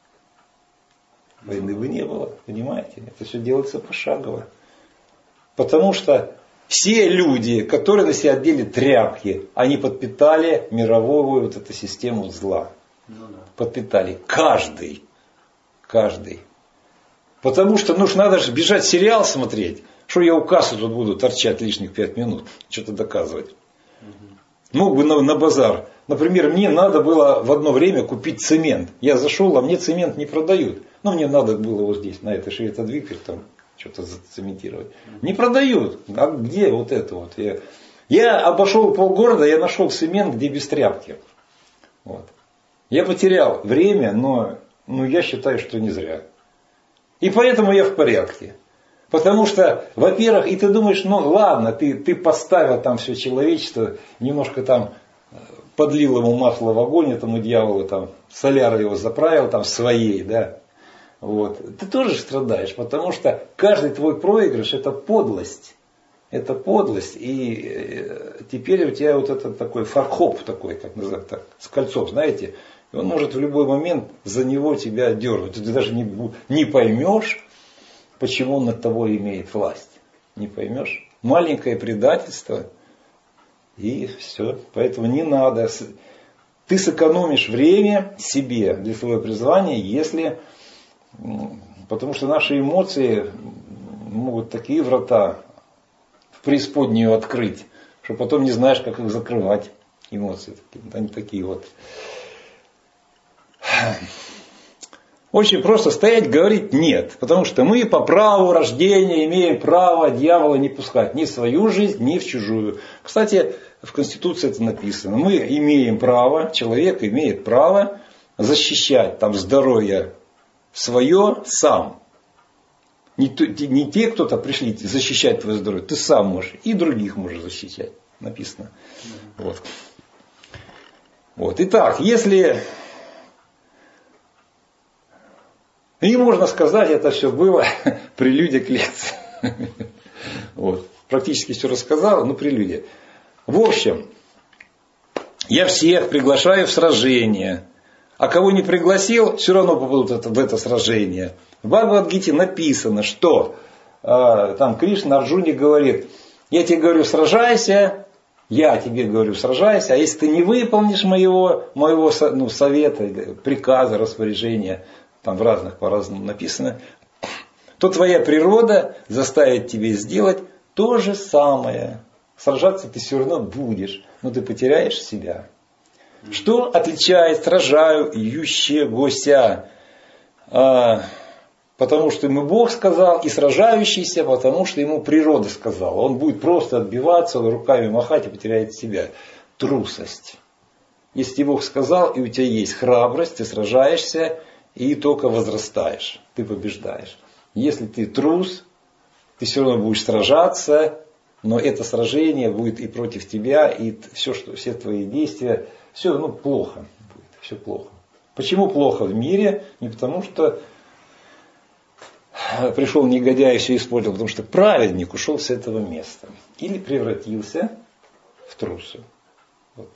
Войны бы не было, понимаете? Это все делается пошагово. Потому что все люди, которые на себя одели тряпки, они подпитали мировую вот эту систему зла. Ну, да. Подпитали. Каждый. Каждый. Потому что, ну, надо же бежать сериал смотреть. Что я у кассы тут буду торчать лишних пять минут, что-то доказывать. Угу. Мог бы на, на базар. Например, мне надо было в одно время купить цемент. Я зашел, а мне цемент не продают. Ну, мне надо было вот здесь, на этой шведодвигатель, там, что-то зацементировать. Не продают. А где вот это вот? Я, я обошел полгорода, я нашел цемент, где без тряпки. Вот. Я потерял время, но, но я считаю, что не зря. И поэтому я в порядке. Потому что, во-первых, и ты думаешь, ну ладно, ты, ты поставил там все человечество, немножко там подлил ему масло в огонь, этому дьяволу, там, соляр его заправил там своей, да. Вот. Ты тоже страдаешь, потому что каждый твой проигрыш это подлость. Это подлость. И теперь у тебя вот этот такой фархоп такой, как называют, так, с кольцом, знаете. И он может в любой момент за него тебя дернуть. Ты даже не, не поймешь, почему он над тобой имеет власть. Не поймешь. Маленькое предательство. И все. Поэтому не надо. Ты сэкономишь время себе для своего призвания, если... Потому что наши эмоции могут такие врата в преисподнюю открыть, что потом не знаешь, как их закрывать. Эмоции. Они такие вот. Очень просто стоять, говорить нет. Потому что мы по праву рождения имеем право дьявола не пускать ни в свою жизнь, ни в чужую. Кстати, в Конституции это написано. Мы имеем право, человек имеет право защищать там здоровье свое сам. Не, не те, кто-то пришли защищать твое здоровье, ты сам можешь. И других можешь защищать. Написано. Вот. Вот. Итак, если... И можно сказать, это все было прелюдия к лекции. Вот. Практически все рассказал, но прелюдия. В общем, я всех приглашаю в сражение. А кого не пригласил, все равно попадут в это сражение. В Бхагавад-гите написано, что э, там Кришна Арджуне говорит, я тебе говорю, сражайся, я тебе говорю, сражайся, а если ты не выполнишь моего, моего ну, совета, приказа, распоряжения, там в разных по-разному написано, то твоя природа заставит тебя сделать то же самое. Сражаться ты все равно будешь, но ты потеряешь себя. Что отличает сражающегося? А, потому что ему Бог сказал, и сражающийся, потому что ему природа сказала. Он будет просто отбиваться, руками махать и потеряет себя. Трусость. Если Бог сказал, и у тебя есть храбрость, ты сражаешься, и только возрастаешь, ты побеждаешь. Если ты трус, ты все равно будешь сражаться, но это сражение будет и против тебя, и все, что, все твои действия, все ну, плохо будет, все плохо. Почему плохо в мире? Не потому что пришел негодяй и все испортил, потому что праведник ушел с этого места. Или превратился в труса. Вот.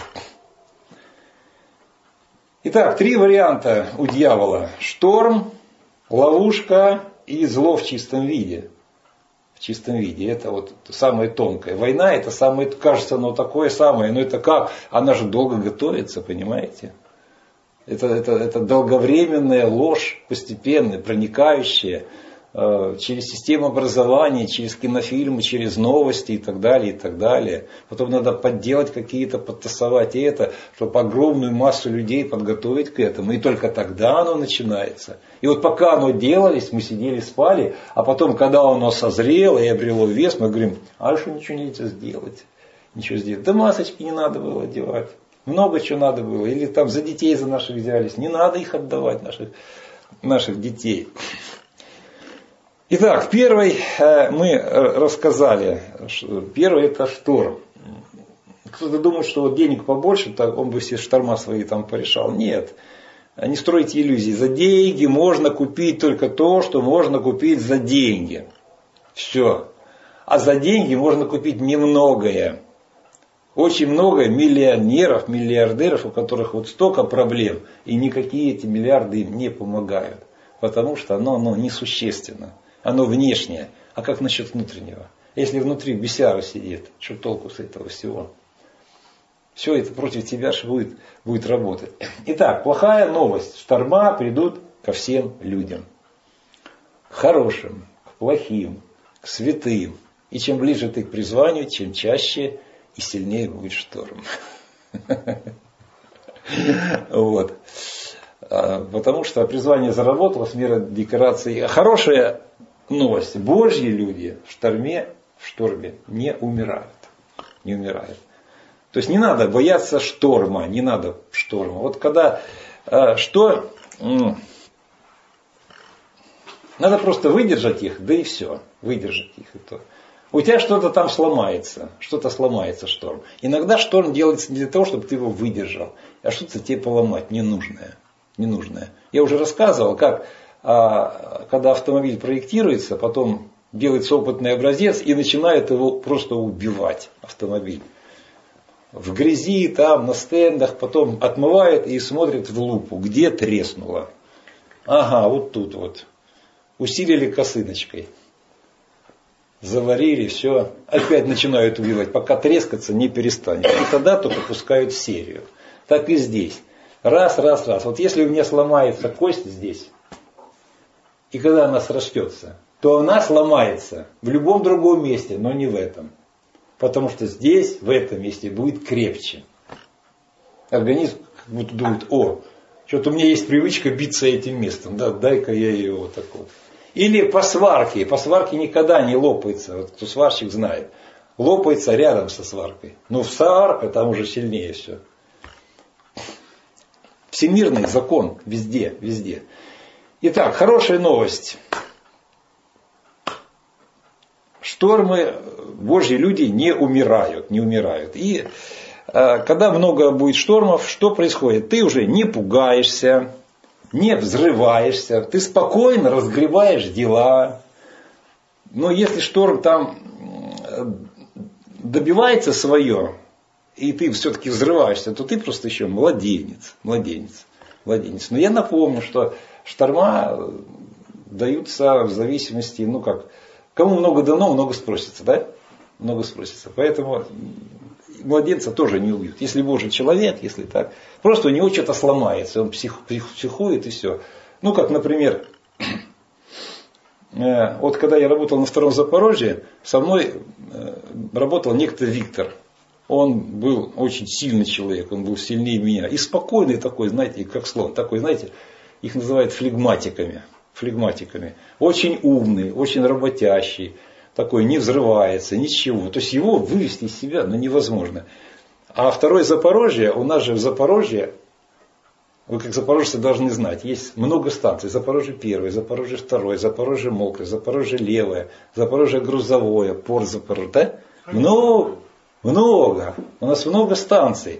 Итак, три варианта у дьявола. Шторм, ловушка и зло в чистом виде. В чистом виде. Это вот самое тонкое. Война это самое, кажется, оно такое самое, но это как? Она же долго готовится, понимаете? Это, это, это долговременная ложь, постепенная, проникающая э, через систему образования, через кинофильмы, через новости и так далее, и так далее. Потом надо подделать какие-то, подтасовать это, чтобы огромную массу людей подготовить к этому. И только тогда оно начинается. И вот пока оно делалось, мы сидели, спали, а потом, когда оно созрело и обрело вес, мы говорим, а что ничего нельзя сделать? Ничего сделать. Да масочки не надо было одевать. Много чего надо было. Или там за детей за наших взялись. Не надо их отдавать, наших, наших детей. Итак, первый мы рассказали. Первый это шторм. Кто-то думает, что вот денег побольше, так он бы все шторма свои там порешал. Нет. Не стройте иллюзий. За деньги можно купить только то, что можно купить за деньги. Все. А за деньги можно купить немногое. Очень много миллионеров, миллиардеров, у которых вот столько проблем, и никакие эти миллиарды им не помогают. Потому что оно, оно несущественно. Оно внешнее. А как насчет внутреннего? Если внутри бесяра сидит, что толку с этого всего? Все это против тебя же будет, будет работать. Итак, плохая новость. Шторма придут ко всем людям. К хорошим, к плохим, к святым. И чем ближе ты к призванию, чем чаще и сильнее будет шторм. Вот. Потому что призвание заработало, мира декораций. Хорошая новость. Божьи люди в шторме, в шторме не умирают. Не умирают. То есть не надо бояться шторма. Не надо шторма. Вот когда что... Надо просто выдержать их, да и все. Выдержать их и то. У тебя что-то там сломается, что-то сломается шторм. Иногда шторм делается не для того, чтобы ты его выдержал, а что-то тебе поломать ненужное. ненужное. Я уже рассказывал, как а, когда автомобиль проектируется, потом делается опытный образец и начинает его просто убивать, автомобиль. В грязи, там, на стендах, потом отмывает и смотрит в лупу, где треснуло. Ага, вот тут вот. Усилили косыночкой. Заварили, все, опять начинают убивать, пока трескаться не перестанет. И тогда только пускают в серию. Так и здесь. Раз, раз, раз. Вот если у меня сломается кость здесь, и когда она срастется, то она сломается в любом другом месте, но не в этом. Потому что здесь, в этом месте, будет крепче. Организм как будто думает, о, что-то у меня есть привычка биться этим местом, да, дай-ка я ее вот так вот. Или по сварке. По сварке никогда не лопается. Вот кто сварщик знает. Лопается рядом со сваркой. Но в сварке там уже сильнее все. Всемирный закон везде, везде. Итак, хорошая новость. Штормы, Божьи люди не умирают. Не умирают. И э, когда много будет штормов, что происходит? Ты уже не пугаешься. Не взрываешься, ты спокойно разгребаешь дела. Но если шторм там добивается свое, и ты все-таки взрываешься, то ты просто еще младенец. Младенец. Младенец. Но я напомню, что шторма даются в зависимости, ну как, кому много дано, много спросится, да? Много спросится. Поэтому младенца тоже не убьют. Если Божий человек, если так. Просто у него что-то сломается. Он псих, психует и все. Ну, как, например, э, вот когда я работал на втором Запорожье, со мной э, работал некто Виктор. Он был очень сильный человек. Он был сильнее меня. И спокойный такой, знаете, как слон. Такой, знаете, их называют флегматиками. Флегматиками. Очень умный, очень работящий. Такой не взрывается, ничего. То есть его вывести из себя ну, невозможно. А второй Запорожье, у нас же в Запорожье, вы как запорожцы должны знать, есть много станций. Запорожье первое, Запорожье второе, Запорожье мокрое, Запорожье левое, Запорожье грузовое, порт Запорожье. Да? Много, много. У нас много станций.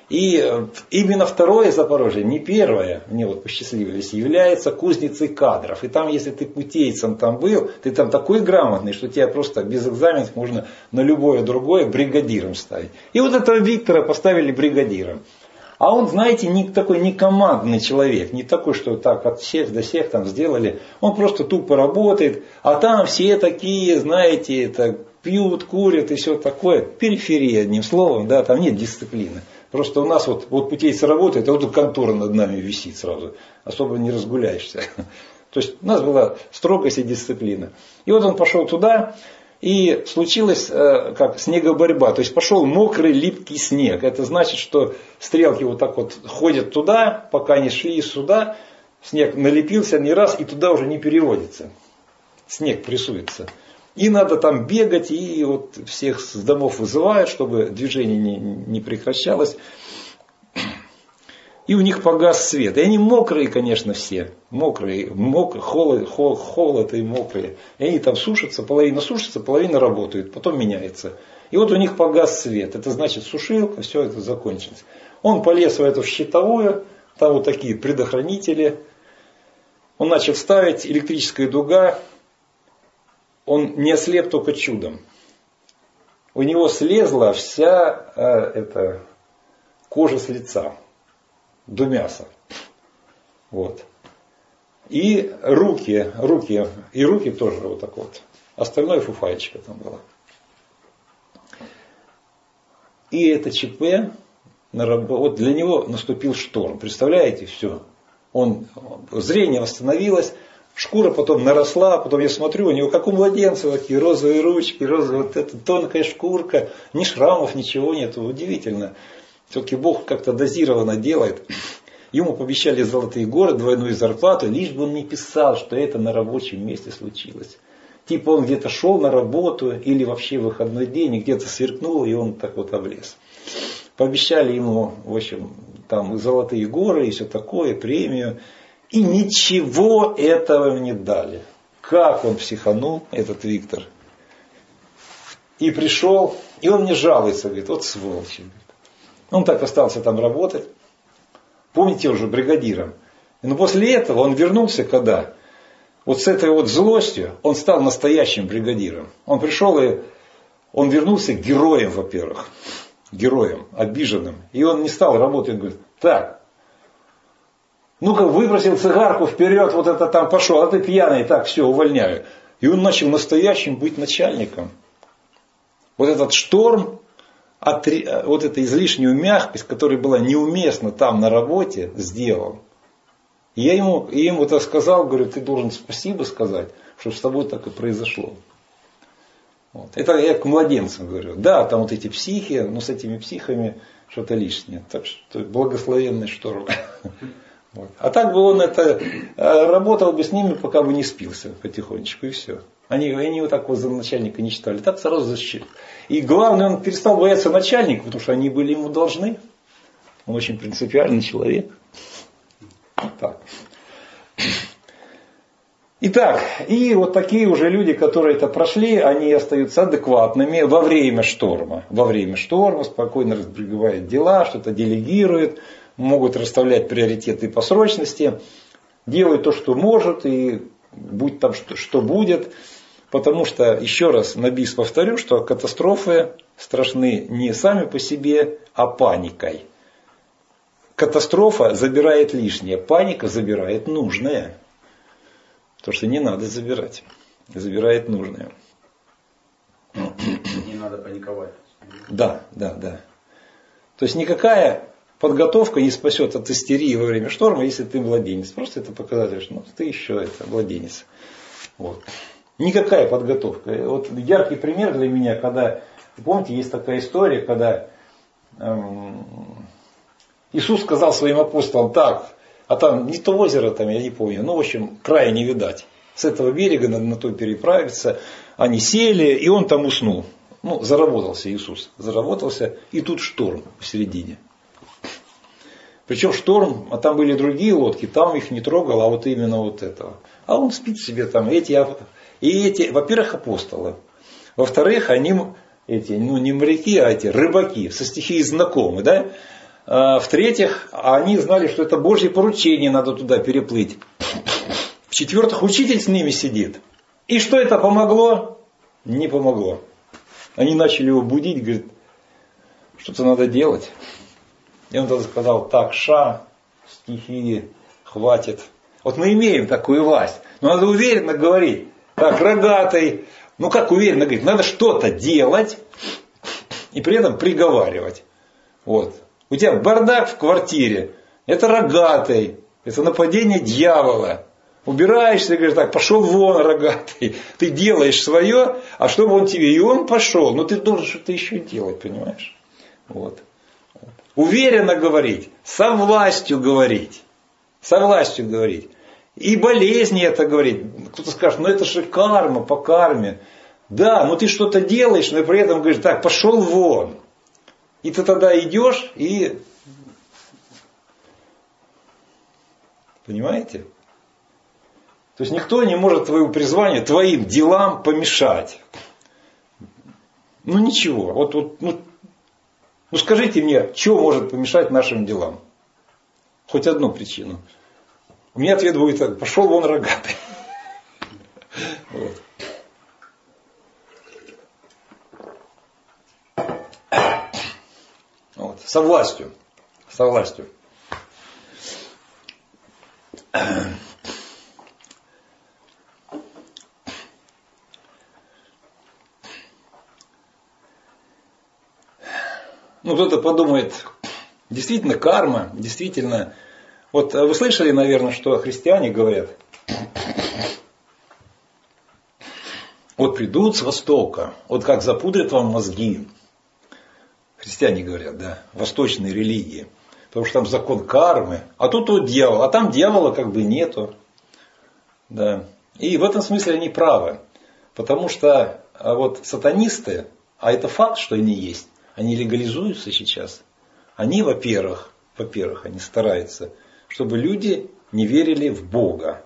И именно второе Запорожье, не первое, мне вот посчастливилось, является кузницей кадров. И там, если ты путейцем там был, ты там такой грамотный, что тебя просто без экзаменов можно на любое другое бригадиром ставить. И вот этого Виктора поставили бригадиром. А он, знаете, не такой не командный человек, не такой, что так от всех до всех там сделали. Он просто тупо работает, а там все такие, знаете, это, пьют, курят и все такое. Периферия, одним словом, да, там нет дисциплины. Просто у нас вот, вот путейцы работают, а вот тут контора над нами висит сразу. Особо не разгуляешься. То есть у нас была строгость и дисциплина. И вот он пошел туда. И случилась э, как снегоборьба, то есть пошел мокрый липкий снег. Это значит, что стрелки вот так вот ходят туда, пока они шли сюда, снег налепился не раз и туда уже не переводится. Снег прессуется. И надо там бегать, и вот всех с домов вызывают, чтобы движение не, не прекращалось. И у них погас свет. И они мокрые, конечно, все. Мокрые, мок, холод, холод, холод и мокрые. И они там сушатся, половина сушится, половина работает, потом меняется. И вот у них погас свет. Это значит сушилка, все это закончилось. Он полез в эту щитовую, там вот такие предохранители. Он начал ставить, электрическая дуга. Он не ослеп только чудом. У него слезла вся э, эта кожа с лица. До мяса. Вот. И руки, руки, и руки тоже вот так вот. Остальное фуфаечка там была. И это ЧП, вот для него наступил шторм. Представляете, все. Он, зрение восстановилось, шкура потом наросла, потом я смотрю, у него как у младенца такие розовые ручки, розовая вот эта тонкая шкурка, ни шрамов, ничего нет, удивительно. Все-таки Бог как-то дозированно делает. Ему пообещали золотые горы, двойную зарплату, лишь бы он не писал, что это на рабочем месте случилось. Типа он где-то шел на работу или вообще выходной день, и где-то сверкнул, и он так вот облез. Пообещали ему, в общем, там золотые горы и все такое, премию. И ничего этого не дали. Как он психанул, этот Виктор. И пришел, и он мне жалуется, говорит, вот сволочь. Он так остался там работать. Помните, уже бригадиром. Но после этого он вернулся когда? Вот с этой вот злостью он стал настоящим бригадиром. Он пришел и он вернулся героем, во-первых. Героем, обиженным. И он не стал работать. Он говорит, так, ну-ка выбросил цигарку вперед, вот это там пошел, а ты пьяный, так, все, увольняю. И он начал настоящим быть начальником. Вот этот шторм, От, вот эту излишнюю мягкость, которая была неуместна там на работе, сделал. И я ему, я ему это сказал, говорю, ты должен спасибо сказать, что с тобой так и произошло. Вот. Это я к младенцам говорю. Да, там вот эти психи, но с этими психами что-то лишнее. Так что благословенный шторм. Вот. А так бы он это работал бы с ними, пока бы не спился потихонечку, и все. Они, они вот так вот за начальника не считали. Так сразу защитили. И главное, он перестал бояться начальника, потому что они были ему должны. Он очень принципиальный человек. Так. Итак, и вот такие уже люди, которые это прошли, они остаются адекватными во время шторма. Во время шторма спокойно разбегают дела, что-то делегируют, могут расставлять приоритеты по срочности, делают то, что может, и будь там что, что будет. Потому что, еще раз на бис повторю, что катастрофы страшны не сами по себе, а паникой. Катастрофа забирает лишнее, паника забирает нужное. То, что не надо забирать. Забирает нужное. Не надо паниковать. Да, да, да. То есть никакая подготовка не спасет от истерии во время шторма, если ты младенец. Просто это показатель, что ну, ты еще это младенец. Вот. Никакая подготовка. Вот яркий пример для меня, когда, помните, есть такая история, когда эм, Иисус сказал своим апостолам, так, а там не то озеро, там, я не помню, ну, в общем, края не видать. С этого берега надо на то переправиться. Они сели, и он там уснул. Ну, заработался Иисус, заработался, и тут шторм в середине. Причем шторм, а там были другие лодки, там их не трогал, а вот именно вот этого. А он спит себе там, эти, и эти, во-первых, апостолы. Во-вторых, они, эти, ну не моряки, а эти рыбаки, со стихией знакомы, да? В-третьих, они знали, что это Божье поручение, надо туда переплыть. В-четвертых, учитель с ними сидит. И что это помогло? Не помогло. Они начали его будить, говорят, что-то надо делать. И он тогда сказал, так, ша, стихии, хватит. Вот мы имеем такую власть. Но надо уверенно говорить. Так, рогатый. Ну как уверенно говорить? Надо что-то делать и при этом приговаривать. Вот. У тебя бардак в квартире. Это рогатый. Это нападение дьявола. Убираешься и говоришь, так, пошел вон, рогатый. Ты делаешь свое, а чтобы он тебе, и он пошел. Но ты должен что-то еще делать, понимаешь? Вот. Уверенно говорить, со властью говорить. Со властью говорить. И болезни это говорить. Кто-то скажет, ну это же карма, по карме. Да, но ты что-то делаешь, но при этом говоришь, так, пошел вон. И ты тогда идешь и... Понимаете? То есть никто не может твоему призванию, твоим делам помешать. Ну ничего. Вот, вот, ну, ну скажите мне, что может помешать нашим делам? Хоть одну причину. У меня ответ будет так, пошел вон рогатый. Вот. Вот. Со властью. Со властью. Ну, кто-то подумает, действительно карма, действительно... Вот вы слышали, наверное, что христиане говорят, вот придут с Востока, вот как запудрят вам мозги. Христиане говорят, да, восточные религии. Потому что там закон кармы, а тут вот дьявол, а там дьявола как бы нету. Да. И в этом смысле они правы. Потому что вот сатанисты, а это факт, что они есть, они легализуются сейчас. Они, во-первых, во-первых, они стараются, чтобы люди не верили в Бога.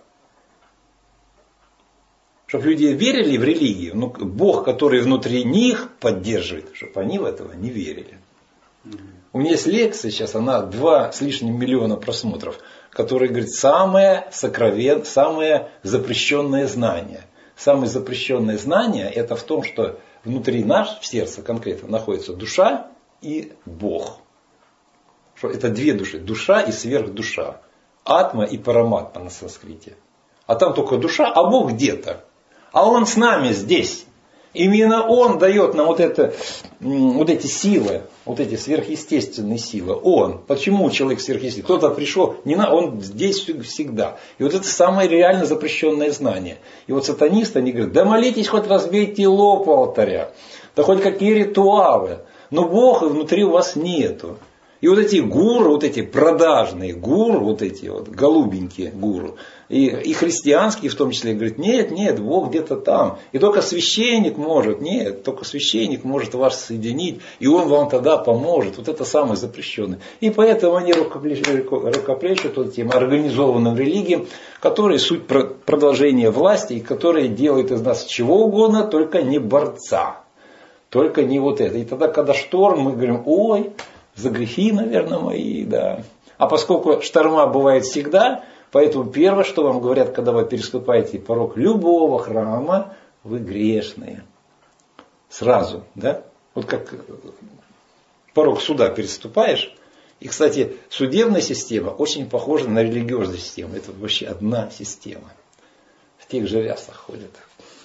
Чтобы люди верили в религию, но Бог, который внутри них поддерживает, чтобы они в этого не верили. У меня есть лекция сейчас, она два с лишним миллиона просмотров, которая говорит, самое сокровенное, самое запрещенное знание. Самое запрещенное знание это в том, что внутри нас, в сердце конкретно, находится душа и Бог. Что это две души, душа и сверхдуша. Атма и параматма на санскрите. А там только душа, а Бог где-то. А Он с нами здесь. Именно Он дает нам вот, это, вот эти силы, вот эти сверхъестественные силы. Он. Почему человек сверхъестественный? Кто-то пришел, не на, он здесь всегда. И вот это самое реально запрещенное знание. И вот сатанисты, они говорят, да молитесь, хоть разбейте лоб у алтаря. Да хоть какие ритуалы. Но Бога внутри у вас нету. И вот эти гуру, вот эти продажные гуру, вот эти вот голубенькие гуру, и, и христианские в том числе, говорят, нет, нет, Бог где-то там. И только священник может, нет, только священник может вас соединить, и он вам тогда поможет. Вот это самое запрещенное. И поэтому они рукоплещут вот этим организованным религиям, которые суть продолжения власти, и которые делают из нас чего угодно, только не борца. Только не вот это. И тогда, когда шторм, мы говорим, ой, за грехи, наверное, мои, да. А поскольку шторма бывает всегда, поэтому первое, что вам говорят, когда вы переступаете порог любого храма, вы грешные. Сразу, да? Вот как порог суда переступаешь. И, кстати, судебная система очень похожа на религиозную систему. Это вообще одна система. В тех же рясах ходят.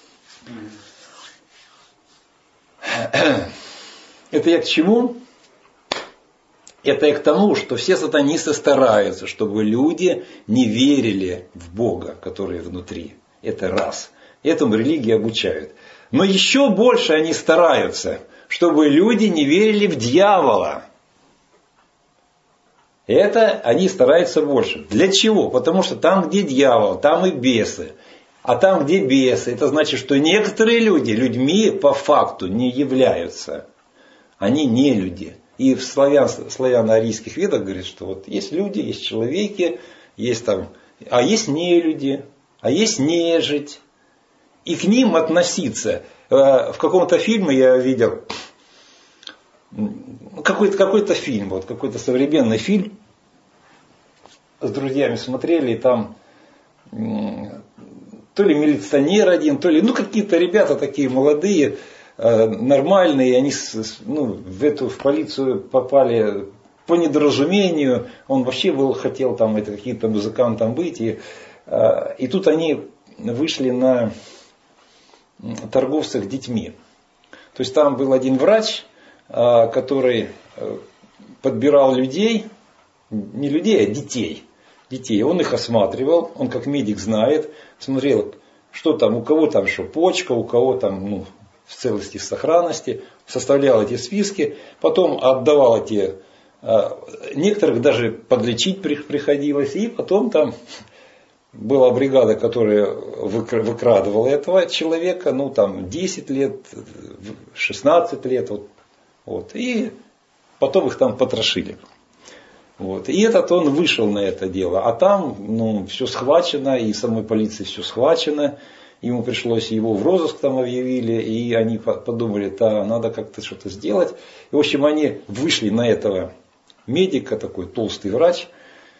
Это я к чему? Это и к тому, что все сатанисты стараются, чтобы люди не верили в Бога, который внутри. Это раз. Этому религии обучают. Но еще больше они стараются, чтобы люди не верили в дьявола. Это они стараются больше. Для чего? Потому что там, где дьявол, там и бесы. А там, где бесы, это значит, что некоторые люди людьми по факту не являются. Они не люди. И в славян, славяно-арийских ведах говорят, что вот есть люди, есть человеки, есть там, а есть нелюди, а есть нежить. И к ним относиться. В каком-то фильме я видел, какой-то, какой-то фильм, вот, какой-то современный фильм. С друзьями смотрели, и там то ли милиционер один, то ли, ну, какие-то ребята такие молодые, нормальные, они ну, в эту в полицию попали по недоразумению, он вообще был, хотел там это, каким-то музыкантом быть, и, и тут они вышли на торговцев детьми. То есть там был один врач, который подбирал людей, не людей, а детей. Детей. Он их осматривал, он как медик знает, смотрел, что там, у кого там что, почка, у кого там ну, в целости, в сохранности, составлял эти списки, потом отдавал эти, некоторых даже подлечить приходилось, и потом там была бригада, которая выкрадывала этого человека, ну там десять лет, шестнадцать лет, вот, вот, и потом их там потрошили. Вот. И этот он вышел на это дело. А там ну, все схвачено, и самой полиции все схвачено. Ему пришлось, его в розыск там объявили, и они подумали, да, надо как-то что-то сделать. И, в общем, они вышли на этого медика, такой толстый врач.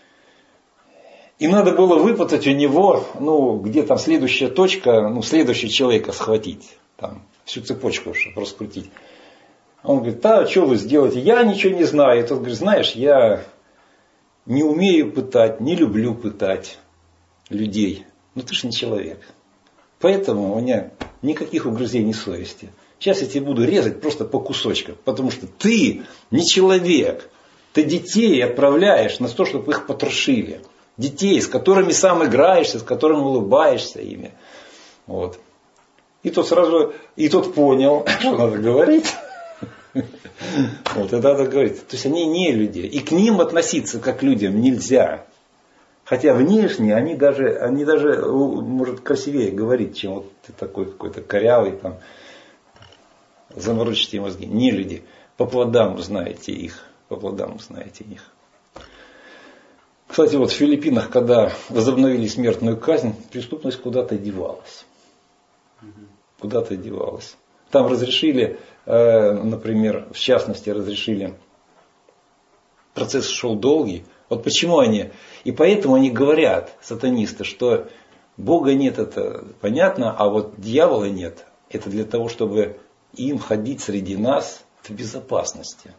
И надо было выпытать у него, ну, где там следующая точка, ну, следующего человека схватить. Там, всю цепочку, чтобы раскрутить. Он говорит, да, что вы сделаете? Я ничего не знаю. И тот говорит, знаешь, я не умею пытать, не люблю пытать людей. Ну ты же не человек. Поэтому у меня никаких угрызений совести. Сейчас я тебя буду резать просто по кусочкам. Потому что ты не человек. Ты детей отправляешь на то, чтобы их потрошили. Детей, с которыми сам играешься, с которыми улыбаешься ими. Вот. И тот сразу, и тот понял, что надо говорить. Вот, это надо говорить. То есть они не люди. И к ним относиться как к людям нельзя. Хотя внешне они даже, они даже может красивее говорить, чем вот ты такой какой-то корявый, там, заморочите мозги. Не люди. По плодам знаете их. По плодам знаете их. Кстати, вот в Филиппинах, когда возобновили смертную казнь, преступность куда-то девалась. Куда-то девалась. Там разрешили, например, в частности разрешили, процесс шел долгий. Вот почему они, и поэтому они говорят, сатанисты, что Бога нет, это понятно, а вот дьявола нет. Это для того, чтобы им ходить среди нас в безопасности.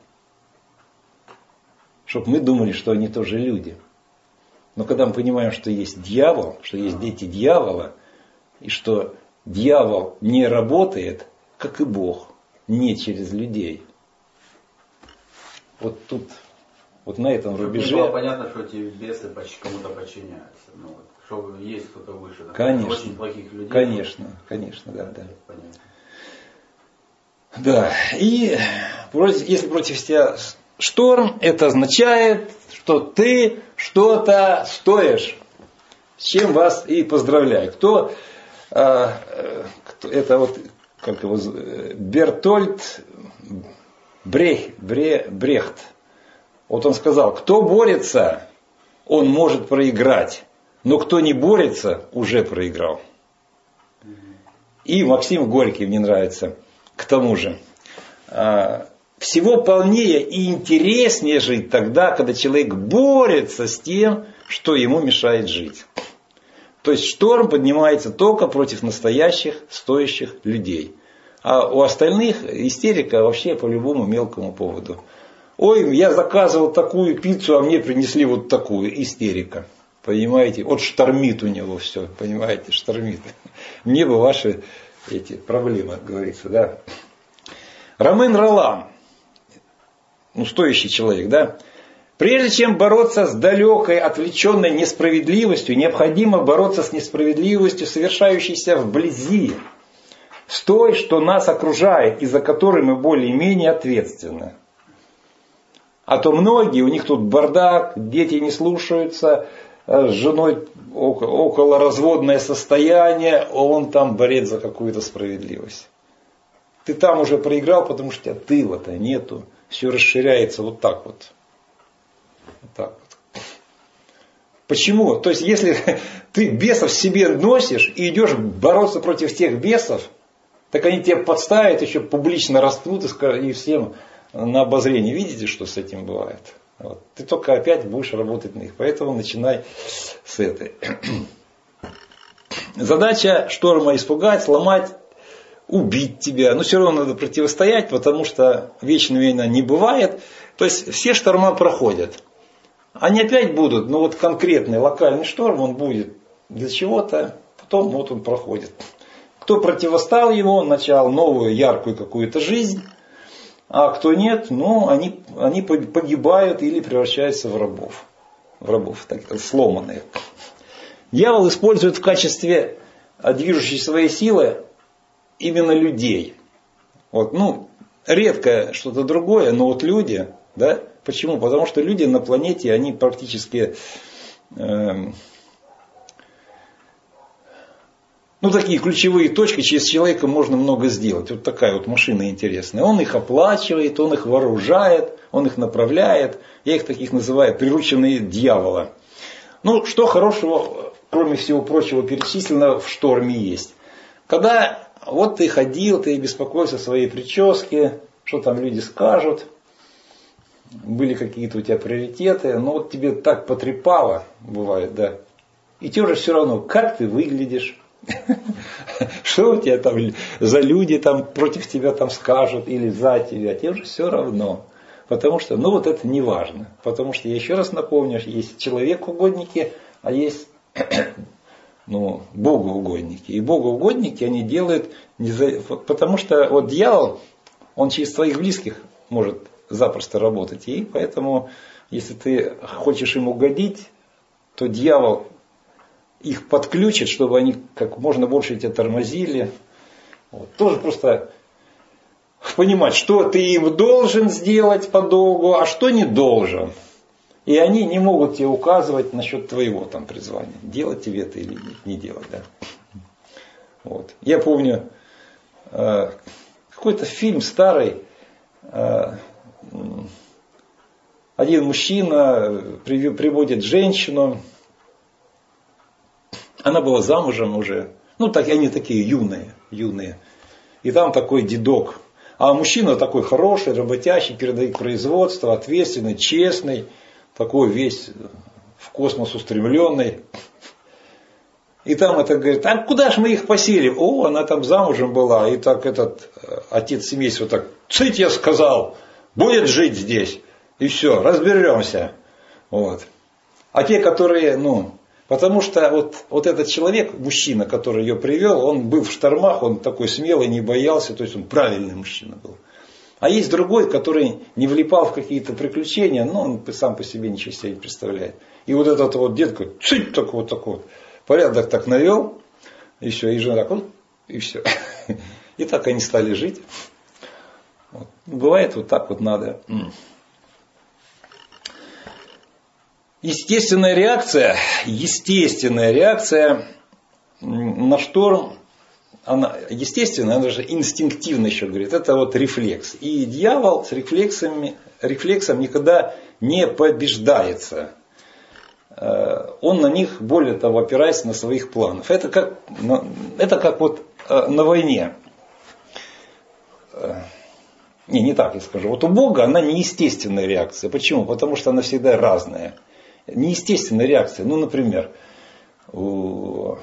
Чтобы мы думали, что они тоже люди. Но когда мы понимаем, что есть дьявол, что есть дети дьявола, и что дьявол не работает, как и Бог, не через людей. Вот тут, вот на этом рубеже. Было понятно, что эти бесы кому-то подчиняются. Ну, вот, что есть кто-то выше. Да, конечно. Очень плохих людей. Конечно, конечно, да, да. Понятно. Да, и если против тебя шторм, это означает, что ты что-то стоишь. С чем вас и поздравляю. Кто, э, кто это вот, как его, Бертольд Брех, Бре, Брехт. Вот он сказал, кто борется, он может проиграть. Но кто не борется, уже проиграл. И Максим Горький мне нравится. К тому же. Всего полнее и интереснее жить тогда, когда человек борется с тем, что ему мешает жить. То есть шторм поднимается только против настоящих, стоящих людей. А у остальных истерика вообще по любому мелкому поводу. Ой, я заказывал такую пиццу, а мне принесли вот такую. Истерика. Понимаете? Вот штормит у него все. Понимаете? Штормит. Мне бы ваши эти проблемы, говорится, да. Ромен Ролан. Ну, стоящий человек, да. Прежде чем бороться с далекой, отвлеченной несправедливостью, необходимо бороться с несправедливостью, совершающейся вблизи, с той, что нас окружает и за которой мы более-менее ответственны. А то многие, у них тут бардак, дети не слушаются, с женой околоразводное состояние, а он там борец за какую-то справедливость. Ты там уже проиграл, потому что у тебя тыла-то нету. Все расширяется вот так вот. Вот так вот. Почему? То есть, если ты бесов себе носишь и идешь бороться против тех бесов, так они тебя подставят, еще публично растут и всем на обозрение. Видите, что с этим бывает? Вот. Ты только опять будешь работать на них. Поэтому начинай с этой. Задача шторма испугать, сломать, убить тебя. Но все равно надо противостоять, потому что вечная война не бывает. То есть все шторма проходят. Они опять будут, но вот конкретный локальный шторм, он будет для чего-то, потом вот он проходит. Кто противостал его, он начал новую яркую какую-то жизнь, а кто нет, ну, они, они погибают или превращаются в рабов. В рабов, так, сломанные. Дьявол использует в качестве движущей своей силы именно людей. Вот, ну, редко что-то другое, но вот люди, да, почему? Потому что люди на планете, они практически, э, ну, такие ключевые точки, через человека можно много сделать. Вот такая вот машина интересная. Он их оплачивает, он их вооружает, он их направляет. Я их таких называю прирученные дьявола. Ну, что хорошего, кроме всего прочего перечисленного, в шторме есть? Когда вот ты ходил, ты беспокоился о своей прическе, что там люди скажут, были какие-то у тебя приоритеты, но вот тебе так потрепало, бывает, да, и тебе уже все равно, как ты выглядишь, что у тебя там за люди там против тебя там скажут или за тебя, тебе уже все равно. Потому что, ну вот это не важно. Потому что, я еще раз напомню, есть человекоугодники, а есть ну, богоугодники. И богоугодники они делают, не за... потому что вот дьявол, он через твоих близких может запросто работать. И поэтому, если ты хочешь им угодить, то дьявол их подключит, чтобы они как можно больше тебя тормозили. Вот. Тоже просто понимать, что ты им должен сделать по долгу, а что не должен. И они не могут тебе указывать насчет твоего там призвания. Делать тебе это или не делать. Да? Вот. Я помню э, какой-то фильм старый. Э, один мужчина приводит женщину. Она была замужем уже. Ну, так, они такие юные, юные. И там такой дедок. А мужчина такой хороший, работящий, передает производство, ответственный, честный. Такой весь в космос устремленный. И там это говорит, а куда ж мы их поселим? О, она там замужем была. И так этот отец семейства так, цыть, я сказал, будет жить здесь. И все, разберемся. Вот. А те, которые, ну, потому что вот, вот этот человек, мужчина, который ее привел, он был в штормах, он такой смелый, не боялся, то есть он правильный мужчина был. А есть другой, который не влипал в какие-то приключения, но он сам по себе ничего себе не представляет. И вот этот вот дед, цыть, так вот такой вот, порядок так навел, и все, и жена так, вот, и все. И так они стали жить. Вот. Бывает вот так вот надо. Естественная реакция, естественная реакция на шторм, она естественная, она же инстинктивно еще говорит, это вот рефлекс. И дьявол с рефлексами, рефлексом никогда не побеждается. Он на них, более того, опирается на своих планов. Это как, это как вот на войне. Не, не так я скажу. Вот у Бога она неестественная реакция. Почему? Потому что она всегда разная. Неестественная реакция. Ну, например, вот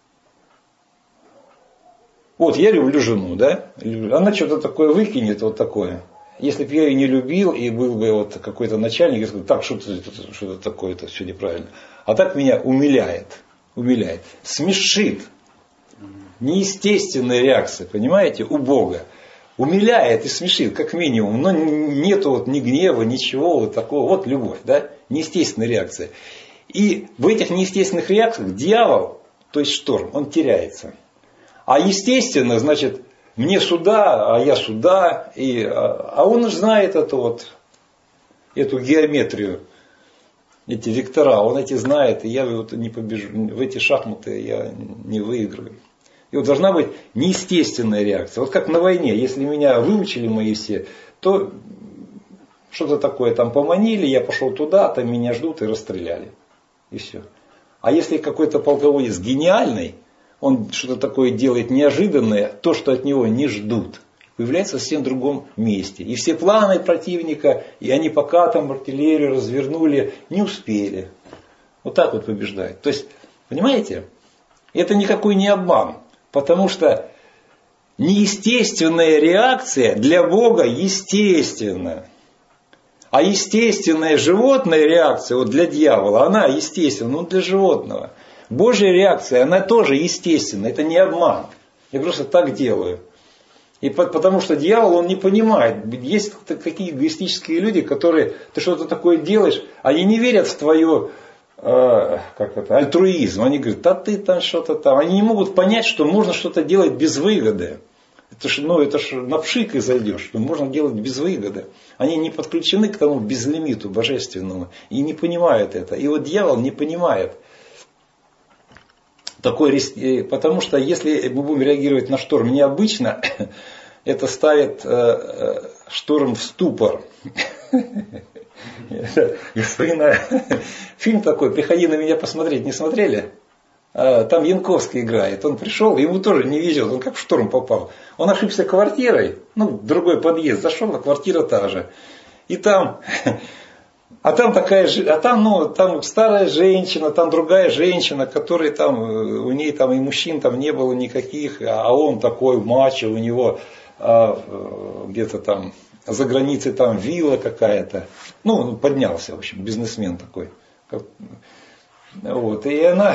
я люблю жену, да? Она что-то такое выкинет, вот такое. Если бы я ее не любил, и был бы вот какой-то начальник, я сказал, так, что-то, что-то такое, это все неправильно. А так меня умиляет, умиляет, смешит. Неестественная реакция, понимаете, у Бога. Умиляет и смешит, как минимум. Но нету вот ни гнева, ничего вот такого. Вот любовь, да? Неестественная реакция. И в этих неестественных реакциях дьявол, то есть шторм, он теряется. А естественно, значит, мне сюда, а я сюда. И, а он же знает эту вот, эту геометрию, эти вектора. Он эти знает, и я вот не побежу. В эти шахматы я не выиграю. И вот должна быть неестественная реакция. Вот как на войне. Если меня выучили мои все, то что-то такое там поманили, я пошел туда, там меня ждут и расстреляли. И все. А если какой-то полководец гениальный, он что-то такое делает неожиданное, то, что от него не ждут. появляется в совсем другом месте. И все планы противника, и они пока там артиллерию развернули, не успели. Вот так вот побеждает. То есть, понимаете, это никакой не обман. Потому что неестественная реакция для Бога естественна. А естественная животная реакция вот для дьявола, она естественна, но для животного. Божья реакция, она тоже естественна, это не обман. Я просто так делаю. И потому что дьявол, он не понимает. Есть такие эгоистические люди, которые, ты что-то такое делаешь, они не верят в твою, э, как это, альтруизм. Они говорят, да ты там что-то там. Они не могут понять, что можно что-то делать без выгоды. Это ж, ну, это ж на пшик и зайдешь, что можно делать без выгоды. Они не подключены к тому безлимиту божественному и не понимают это. И вот дьявол не понимает. Такой риск, потому что если мы будем реагировать на шторм необычно, это ставит э, шторм в ступор. Господина, фильм такой, «Приходи на меня посмотреть», не смотрели? Там Янковский играет. Он пришел, ему тоже не везет, он как в шторм попал. Он ошибся квартирой, ну, в другой подъезд, зашел, а квартира та же. И там... А там такая же, а там, ну, там старая женщина, там другая женщина, которая там, у ней там и мужчин там не было никаких, а он такой мачо, у него а, где-то там за границей там вилла какая-то. Ну, поднялся, в общем, бизнесмен такой. Вот, и она...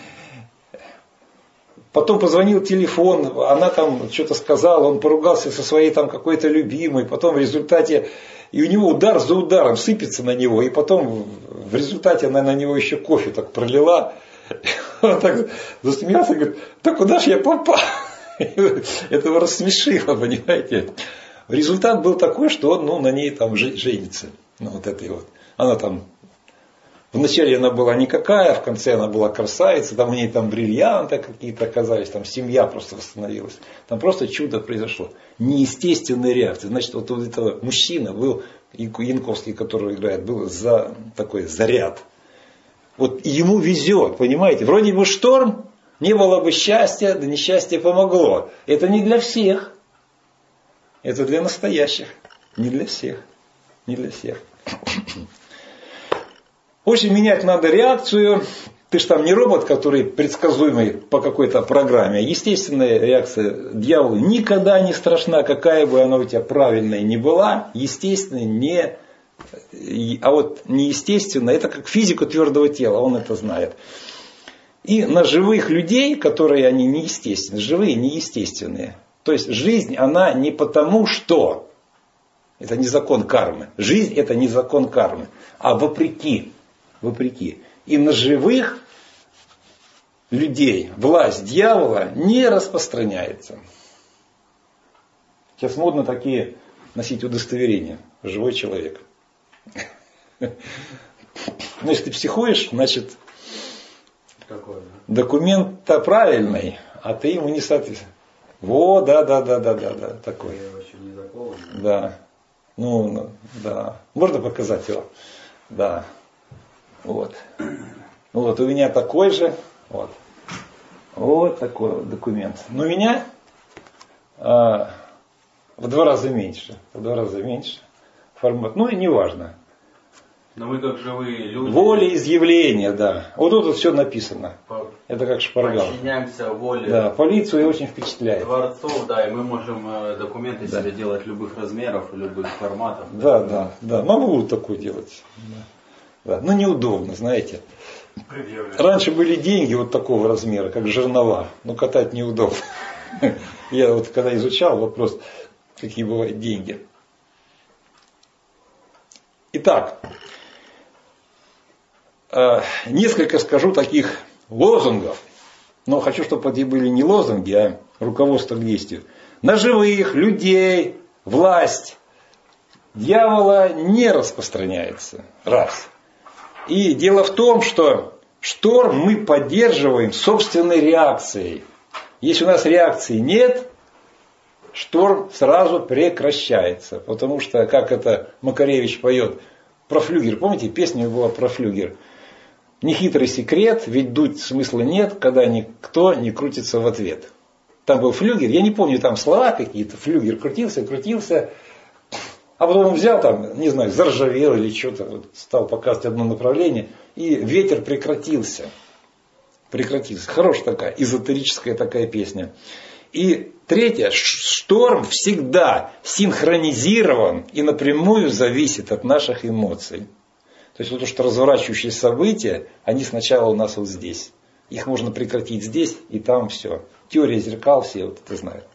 Потом позвонил телефон, она там что-то сказала, он поругался со своей там какой-то любимой, потом в результате, и у него удар за ударом сыпется на него, и потом в результате она на него еще кофе так пролила, он так засмеялся и говорит, да куда ж я попал? Этого рассмешило, понимаете. Результат был такой, что он, ну, на ней там женится, ну, вот этой вот, она там... Вначале она была никакая, в конце она была красавица, там у ней там бриллианты какие-то оказались, там семья просто восстановилась. Там просто чудо произошло. Неестественная реакция. Значит, вот у этого мужчина был, Янковский, который играет, был за, такой заряд. Вот ему везет, понимаете. Вроде бы шторм, не было бы счастья, да несчастье помогло. Это не для всех. Это для настоящих. Не для всех. Не для всех. Очень менять надо реакцию. Ты же там не робот, который предсказуемый по какой-то программе. Естественная реакция дьявола никогда не страшна, какая бы она у тебя правильная ни была. Естественная не... А вот неестественная, это как физика твердого тела, он это знает. И на живых людей, которые они неестественные, живые неестественные. То есть жизнь, она не потому что... Это не закон кармы. Жизнь это не закон кармы, а вопреки. Вопреки. И на живых людей власть дьявола не распространяется. Сейчас модно такие носить удостоверения. Живой человек. Ну, если ты психуешь, значит, документ-то правильный, а ты ему не соответствуешь. Во, да, да, да, да, да, да, такой. Да. Ну, да. Можно показать его? Да. Вот. Вот, у меня такой же. Вот. Вот такой вот документ. Но у меня а, в два раза меньше. В два раза меньше. Формат. Ну и не важно. Но мы как живые люди. Волеизъявление, да. Вот тут вот все написано. По... Это как шпаргал. Подчиняемся воле. Да, полицию очень впечатляет. Творцов, да, и мы можем документы да. себе делать любых размеров, любых форматов. Да, да, да. Могу такое делать. Да. Да. Но неудобно, знаете. Предъявляю. Раньше были деньги вот такого размера, как жернова, но катать неудобно. Я вот когда изучал вопрос, какие бывают деньги. Итак, несколько скажу таких лозунгов, но хочу, чтобы это были не лозунги, а руководство к действию. На живых, людей, власть дьявола не распространяется. Раз. И дело в том, что шторм мы поддерживаем собственной реакцией. Если у нас реакции нет, шторм сразу прекращается. Потому что, как это Макаревич поет про флюгер. Помните, песня была про флюгер. Нехитрый секрет, ведь дуть смысла нет, когда никто не крутится в ответ. Там был флюгер, я не помню там слова какие-то, флюгер крутился, крутился. А потом он взял там, не знаю, заржавел или что-то, вот, стал показывать одно направление, и ветер прекратился. Прекратился. Хорошая такая, эзотерическая такая песня. И третье, шторм всегда синхронизирован и напрямую зависит от наших эмоций. То есть вот то, что разворачивающие события, они сначала у нас вот здесь. Их можно прекратить здесь и там все. Теория зеркал все вот это знают.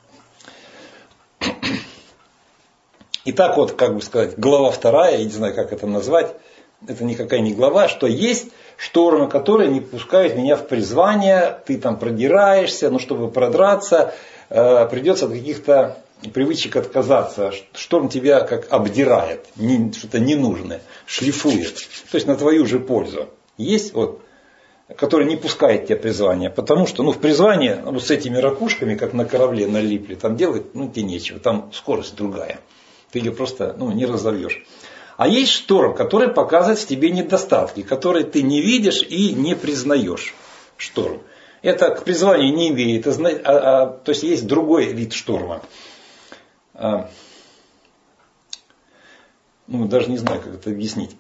Итак, вот, как бы сказать, глава вторая, я не знаю, как это назвать, это никакая не глава, что есть штормы, которые не пускают меня в призвание, ты там продираешься, но чтобы продраться, э, придется от каких-то привычек отказаться. Шторм тебя как обдирает, не, что-то ненужное, шлифует, то есть на твою же пользу. Есть вот, который не пускает тебя в призвание, потому что ну, в призвание ну, с этими ракушками, как на корабле налипли, там делать ну, тебе нечего, там скорость другая. Ты ее просто ну, не разовьешь. А есть шторм, который показывает в тебе недостатки, которые ты не видишь и не признаешь. Шторм. Это к призванию не имеет. А, а, то есть есть другой вид шторма. А, ну, даже не знаю, как это объяснить.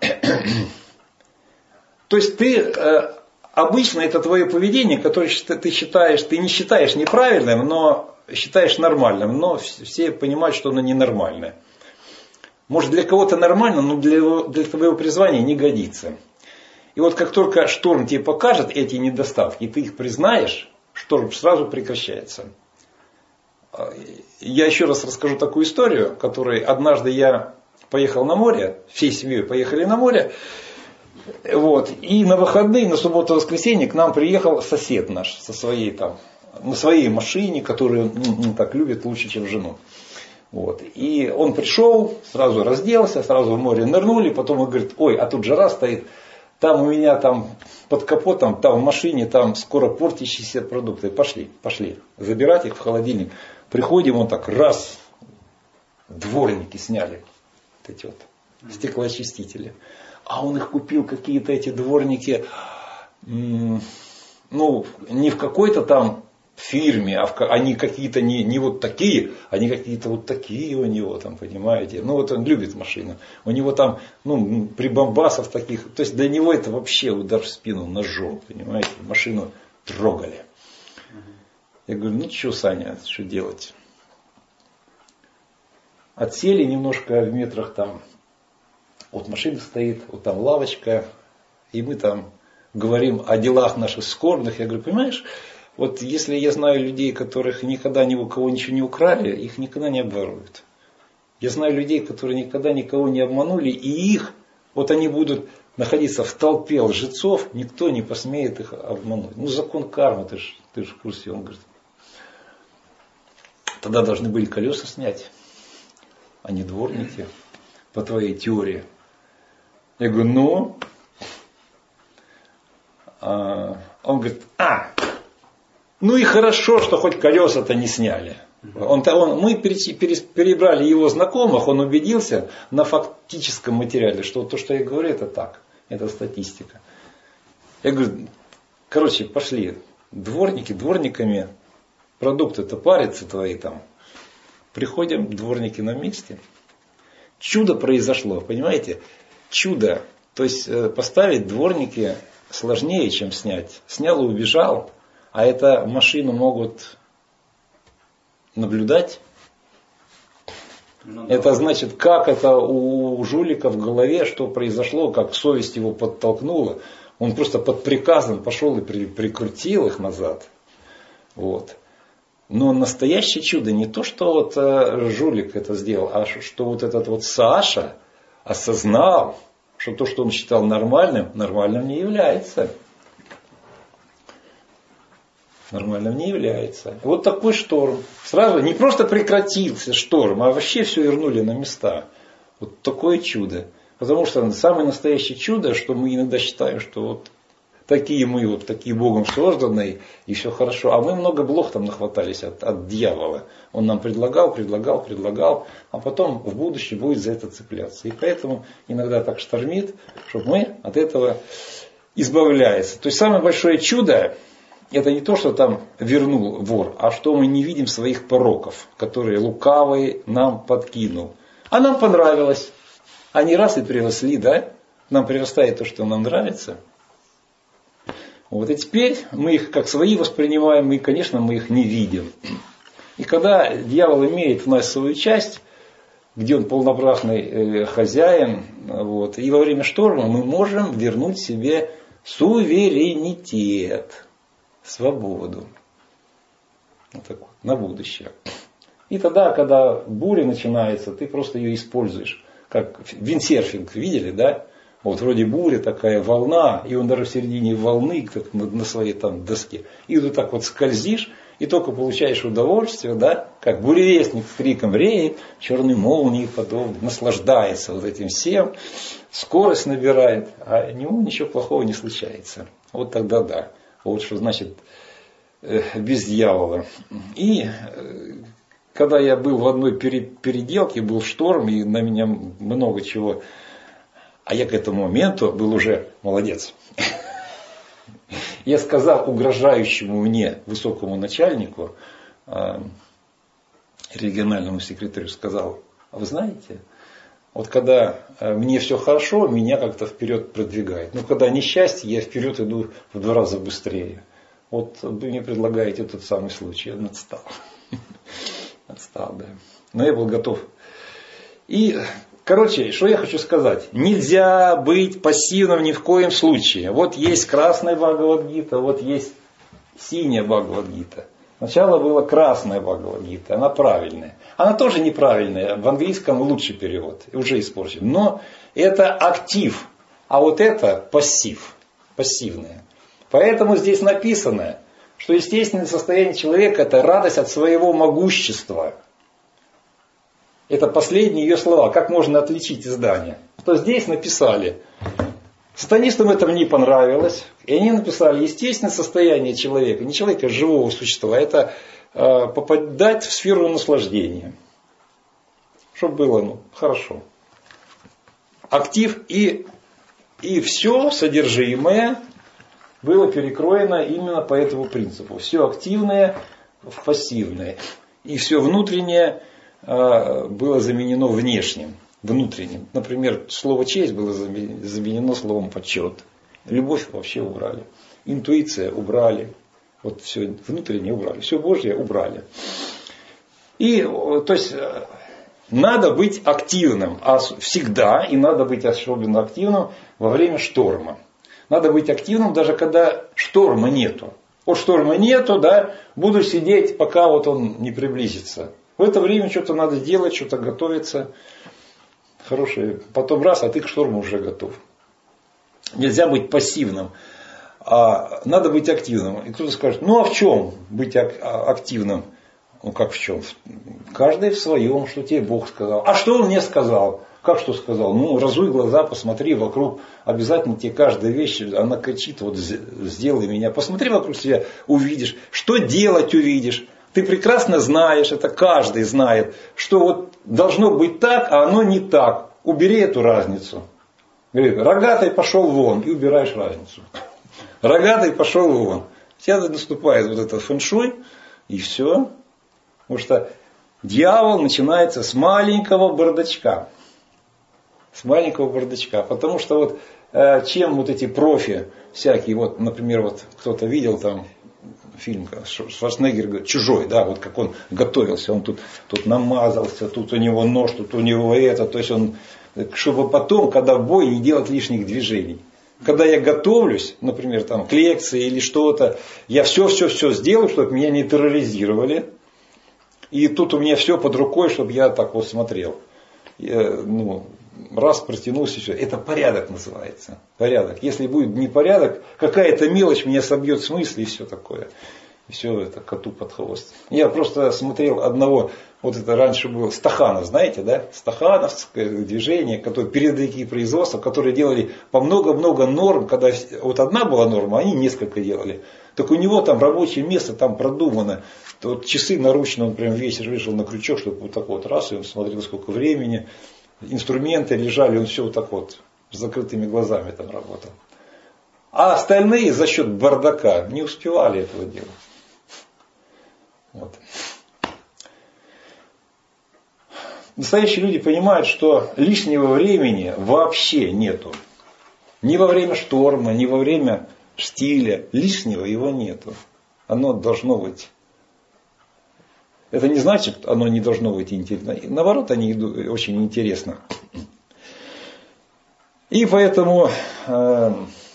То есть ты... Обычно это твое поведение, которое ты считаешь, ты не считаешь неправильным, но считаешь нормальным. Но все понимают, что оно ненормальное. Может для кого-то нормально, но для, для твоего призвания не годится. И вот как только шторм тебе покажет эти недостатки, и ты их признаешь, шторм сразу прекращается. Я еще раз расскажу такую историю, которой однажды я поехал на море, всей семьей поехали на море. Вот, и на выходные, на субботу-воскресенье к нам приехал сосед наш со своей там, на своей машине, которую ну, не так любит лучше, чем жену. Вот. И он пришел, сразу разделся, сразу в море нырнули, потом он говорит, ой, а тут жара стоит, там у меня там под капотом, там в машине, там скоро портящиеся продукты, пошли, пошли, забирать их в холодильник. Приходим, он так раз, дворники сняли, вот эти вот стеклоочистители. А он их купил, какие-то эти дворники, ну, не в какой-то там фирме, а в, они какие-то не, не вот такие, они какие-то вот такие у него там, понимаете. Ну вот он любит машину. У него там, ну, прибамбасов таких. То есть для него это вообще удар в спину ножом, понимаете. Машину трогали. Я говорю, ну что, Саня, что делать? Отсели немножко в метрах там. Вот машина стоит, вот там лавочка. И мы там говорим о делах наших скорбных. Я говорю, понимаешь, вот если я знаю людей, которых никогда ни у кого ничего не украли, их никогда не обворуют. Я знаю людей, которые никогда никого не обманули, и их, вот они будут находиться в толпе лжецов, никто не посмеет их обмануть. Ну, закон кармы, ты же ты ж в курсе. Он говорит, тогда должны были колеса снять, а не дворники, по твоей теории. Я говорю, ну, а, он говорит, а, ну и хорошо, что хоть колеса-то не сняли. Он, он, мы перебрали его знакомых, он убедился на фактическом материале, что то, что я говорю, это так, это статистика. Я говорю, короче, пошли, дворники, дворниками, продукты-то парятся твои там. Приходим, дворники на месте. Чудо произошло, понимаете? Чудо. То есть поставить дворники сложнее, чем снять. Снял и убежал. А это машину могут наблюдать. Ну, да. Это значит, как это у жулика в голове, что произошло, как совесть его подтолкнула. Он просто под приказом пошел и при, прикрутил их назад. Вот. Но настоящее чудо не то, что вот э, жулик это сделал, а что вот этот вот Саша осознал, что то, что он считал нормальным, нормальным не является. Нормальным не является. Вот такой шторм. Сразу не просто прекратился шторм, а вообще все вернули на места. Вот такое чудо. Потому что самое настоящее чудо, что мы иногда считаем, что вот такие мы, вот такие Богом созданные, и все хорошо. А мы много блох там нахватались от, от дьявола. Он нам предлагал, предлагал, предлагал, а потом в будущем будет за это цепляться. И поэтому иногда так штормит, чтобы мы от этого избавляемся. То есть самое большое чудо, это не то, что там вернул вор, а что мы не видим своих пороков, которые лукавый нам подкинул. А нам понравилось. Они раз и приросли, да? Нам прирастает то, что нам нравится. Вот и теперь мы их как свои воспринимаем, и, конечно, мы их не видим. И когда дьявол имеет в нас свою часть, где он полноправный э, хозяин, вот, и во время шторма мы можем вернуть себе суверенитет, свободу. Вот так вот, на будущее. И тогда, когда буря начинается, ты просто ее используешь. Как виндсерфинг, видели, да? Вот вроде буря, такая волна, и он даже в середине волны, как на, на своей там доске. И ты так вот скользишь, и только получаешь удовольствие, да? Как буревестник с криком реет, черной молнии подобно, наслаждается вот этим всем, скорость набирает, а нему ничего плохого не случается. Вот тогда да. Вот что значит э, без дьявола. И э, когда я был в одной переделке, был шторм, и на меня много чего. А я к этому моменту был уже молодец. Я сказал угрожающему мне высокому начальнику, региональному секретарю, сказал: а вы знаете, вот когда мне все хорошо, меня как-то вперед продвигает. Но когда несчастье, я вперед иду в два раза быстрее. Вот вы мне предлагаете тот самый случай. Я отстал. Отстал, да. Но я был готов. И, короче, что я хочу сказать. Нельзя быть пассивным ни в коем случае. Вот есть красная Бхагавад-гита, вот есть синяя Бхагавад-гита. Сначала была красная Бхагавад-гита, она правильная. Она тоже неправильная, в английском лучший перевод, уже испорчен. Но это актив, а вот это пассив, пассивное. Поэтому здесь написано, что естественное состояние человека – это радость от своего могущества. Это последние ее слова. Как можно отличить издание? Что здесь написали. Сатанистам это не понравилось. И они написали естественное состояние человека. Не человека, а живого существа. Это э, попадать в сферу наслаждения. Чтобы было ну, хорошо. Актив и, и все содержимое было перекроено именно по этому принципу. Все активное в пассивное. И все внутреннее было заменено внешним, внутренним. Например, слово честь было заменено словом почет. Любовь вообще убрали. Интуиция убрали. Вот все внутреннее убрали. Все Божье убрали. И, то есть, надо быть активным. А всегда, и надо быть особенно активным во время шторма. Надо быть активным, даже когда шторма нету. Вот шторма нету, да, буду сидеть, пока вот он не приблизится. В это время что-то надо делать, что-то готовиться. Хорошее. Потом раз, а ты к шторму уже готов. Нельзя быть пассивным. А надо быть активным. И кто-то скажет, ну а в чем быть активным? Ну как в чем? Каждый в своем, что тебе Бог сказал. А что он мне сказал? Как что сказал? Ну, разуй глаза, посмотри вокруг. Обязательно тебе каждая вещь, она кричит, вот сделай меня. Посмотри вокруг себя, увидишь. Что делать, увидишь. Ты прекрасно знаешь, это каждый знает, что вот должно быть так, а оно не так. Убери эту разницу. Говорит, рогатый пошел вон, и убираешь разницу. Рогатый пошел вон. Сейчас наступает вот этот фэншуй, и все. Потому что дьявол начинается с маленького бардачка. С маленького бардачка. Потому что вот э, чем вот эти профи всякие, вот, например, вот кто-то видел там фильм Шварценеггер говорит, чужой, да, вот как он готовился, он тут, тут намазался, тут у него нож, тут у него это, то есть он, чтобы потом, когда в бой, не делать лишних движений. Когда я готовлюсь, например, там, к лекции или что-то, я все-все-все сделаю, чтобы меня не терроризировали. И тут у меня все под рукой, чтобы я так вот смотрел. Я, ну, раз протянулся, все. Это порядок называется. Порядок. Если будет непорядок, какая-то мелочь меня собьет с мысли и все такое. И все это коту под хвост. Я просто смотрел одного, вот это раньше был Стаханов, знаете, да? Стахановское движение, которое передовики производства, которые делали по много-много норм, когда вот одна была норма, они несколько делали. Так у него там рабочее место там продумано. Вот часы наручно, он прям вечер вышел на крючок, чтобы вот так вот раз, и он смотрел, сколько времени. Инструменты лежали, он все вот так вот с закрытыми глазами там работал. А остальные за счет бардака не успевали этого делать. Вот. Настоящие люди понимают, что лишнего времени вообще нету. Ни во время шторма, ни во время штиля. Лишнего его нету. Оно должно быть. Это не значит, оно не должно быть интересно. Наоборот, они очень интересно. И поэтому, э,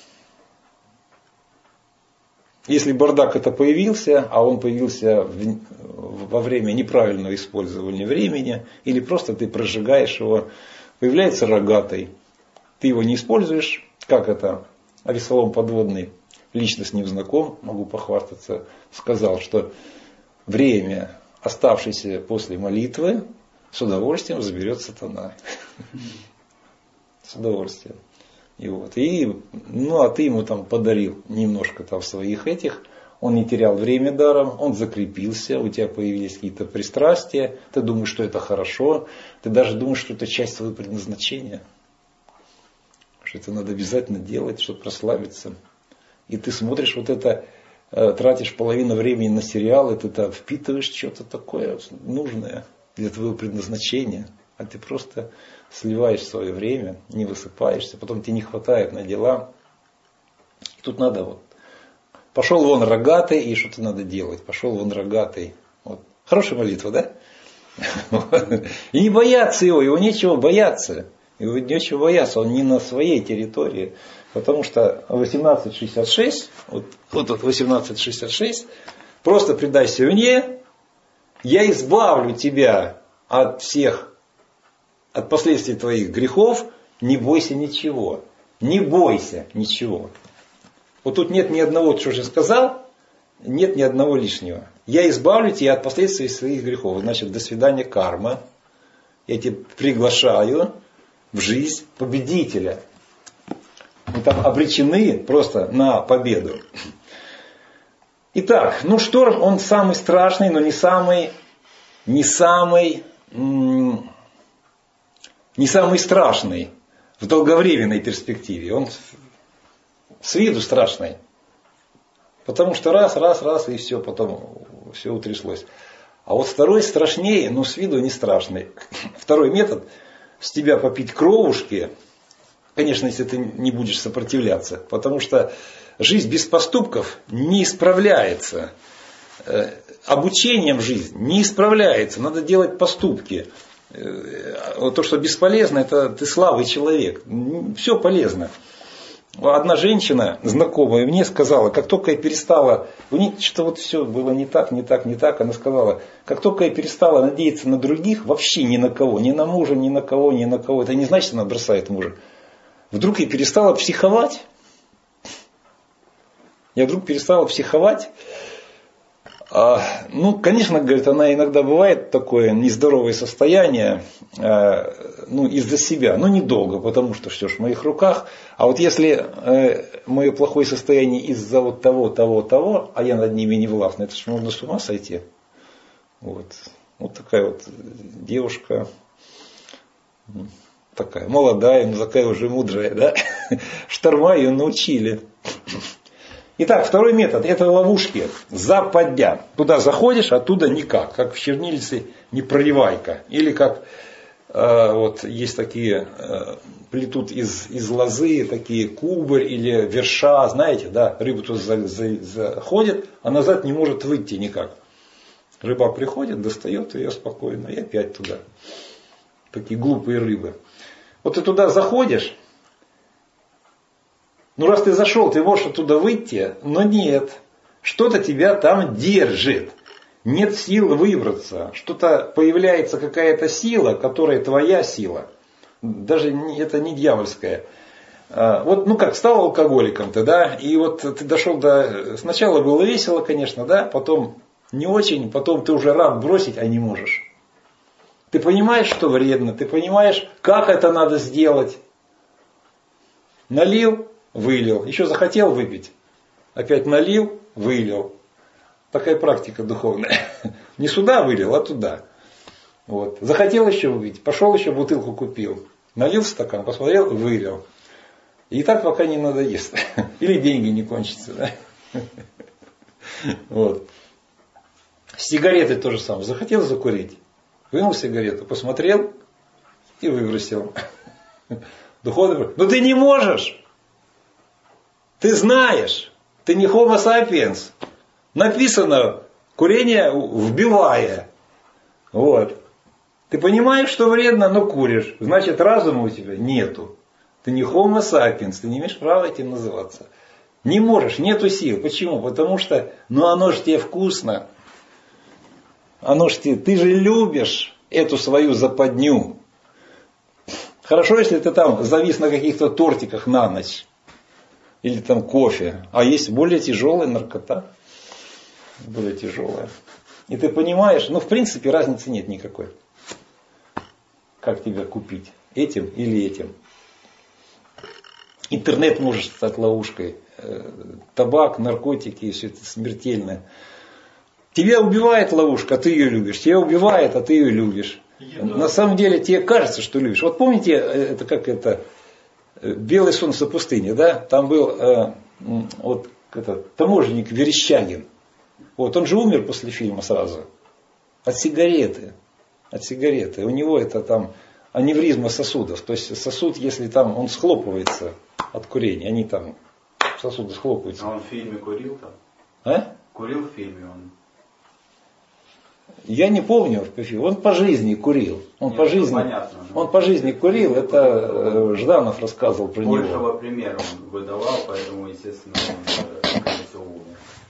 если бардак это появился, а он появился в, во время неправильного использования времени, или просто ты прожигаешь его, появляется рогатый. Ты его не используешь, как это Авесолом Подводный, лично с ним знаком, могу похвастаться, сказал, что время, оставшееся после молитвы, с удовольствием заберет сатана. С удовольствием. И вот. И, ну, а ты ему там подарил немножко там своих этих. Он не терял время даром, он закрепился, у тебя появились какие-то пристрастия, ты думаешь, что это хорошо, ты даже думаешь, что это часть твоего предназначения. Что это надо обязательно делать, чтобы прославиться. И ты смотришь вот это, тратишь половину времени на сериал, и ты там впитываешь что-то такое нужное для твоего предназначения. А ты просто сливаешь свое время, не высыпаешься, потом тебе не хватает на дела. И тут надо вот. Пошел вон рогатый, и что-то надо делать. Пошел вон рогатый. Вот. Хорошая молитва, да? И не бояться его, его нечего бояться. Его нечего бояться, он не на своей территории. Потому что восемнадцать шестьдесят шесть, вот, вот, вот восемнадцать шестьдесят шесть, просто предайся мне, я избавлю тебя от всех, от последствий твоих грехов, не бойся ничего. Не бойся ничего. Вот тут нет ни одного, что же сказал, нет ни одного лишнего. Я избавлю тебя от последствий своих грехов. Значит, до свидания, карма. Я тебя приглашаю в жизнь победителя. Мы там обречены просто на победу. Итак, ну шторм, он самый страшный, но не самый, не самый, не самый страшный в долговременной перспективе. Он с виду страшный. Потому что раз, раз, раз, и все, потом все утряслось. А вот второй страшнее, но с виду не страшный. Второй метод, с тебя попить кровушки, конечно, если ты не будешь сопротивляться. Потому что жизнь без поступков не исправляется. Обучением жизнь не исправляется. Надо делать поступки. То, что бесполезно, это ты слабый человек. Все полезно. Одна женщина, знакомая мне, сказала, как только я перестала, у нее что-то вот все было не так, не так, не так, она сказала, как только я перестала надеяться на других, вообще ни на кого, ни на мужа, ни на кого, ни на кого, это не значит, что она бросает мужа. Вдруг я перестала психовать. Я вдруг перестала психовать. А, ну, конечно, говорит, она иногда бывает такое нездоровое состояние, а, ну, из-за себя, но недолго, потому что все ж в моих руках. А вот если э, мое плохое состояние из-за вот того, того, того, а я над ними не властна, это же можно с ума сойти. Вот, вот такая вот девушка, такая молодая, но такая уже мудрая, да? Шторма ее научили. Итак, второй метод, это ловушки, западня. Туда заходишь, оттуда никак, как в чернильце не проливайка. Или как э, вот есть такие, э, плетут из, из лозы такие кубарь или верша, знаете, да, рыба туда за, за, заходит, а назад не может выйти никак. Рыба приходит, достает ее спокойно и опять туда. Такие глупые рыбы. Вот ты туда заходишь. Ну, раз ты зашел, ты можешь оттуда выйти, но нет. Что-то тебя там держит. Нет сил выбраться. Что-то появляется какая-то сила, которая твоя сила. Даже это не дьявольская. Вот, ну как, стал алкоголиком ты, да, и вот ты дошел до... Сначала было весело, конечно, да, потом не очень, потом ты уже рад бросить, а не можешь. Ты понимаешь, что вредно, ты понимаешь, как это надо сделать. Налил, вылил. Еще захотел выпить. Опять налил, вылил. Такая практика духовная. Не сюда вылил, а туда. Вот. Захотел еще выпить. Пошел еще бутылку купил. Налил стакан, посмотрел, вылил. И так пока не надоест. Или деньги не кончатся. Да? Вот. Сигареты то же самое. Захотел закурить. Вынул сигарету, посмотрел и выбросил. Духовный. Но ты не можешь. Ты знаешь. Ты не homo sapiens. Написано курение вбивая. Вот. Ты понимаешь, что вредно, но куришь. Значит, разума у тебя нету. Ты не homo sapiens. Ты не имеешь права этим называться. Не можешь, нету сил. Почему? Потому что, ну оно же тебе вкусно. Оно ж тебе, ты же любишь эту свою западню. Хорошо, если ты там завис на каких-то тортиках на ночь. Или там кофе. А есть более тяжелая наркота. Более тяжелая. И ты понимаешь, ну в принципе разницы нет никакой. Как тебя купить? Этим или этим? Интернет может стать ловушкой. Табак, наркотики, все это смертельно. Тебя убивает ловушка, а ты ее любишь. Тебя убивает, а ты ее любишь. Еда. На самом деле тебе кажется, что любишь. Вот помните, это как это «Белое солнце пустыни», да? Там был э, вот этот таможенник Верещагин. Вот он же умер после фильма сразу. От сигареты. От сигареты. У него это там аневризма сосудов. То есть сосуд, если там он схлопывается от курения, они там сосуды схлопываются. А он в фильме курил там? А? Курил в фильме он? Я не помню, он по жизни курил. Он, Нет, по, жизни, понятно, он по жизни курил, это Жданов рассказывал про него. Большего примера он выдавал, поэтому, естественно, он, скорее всего, умер.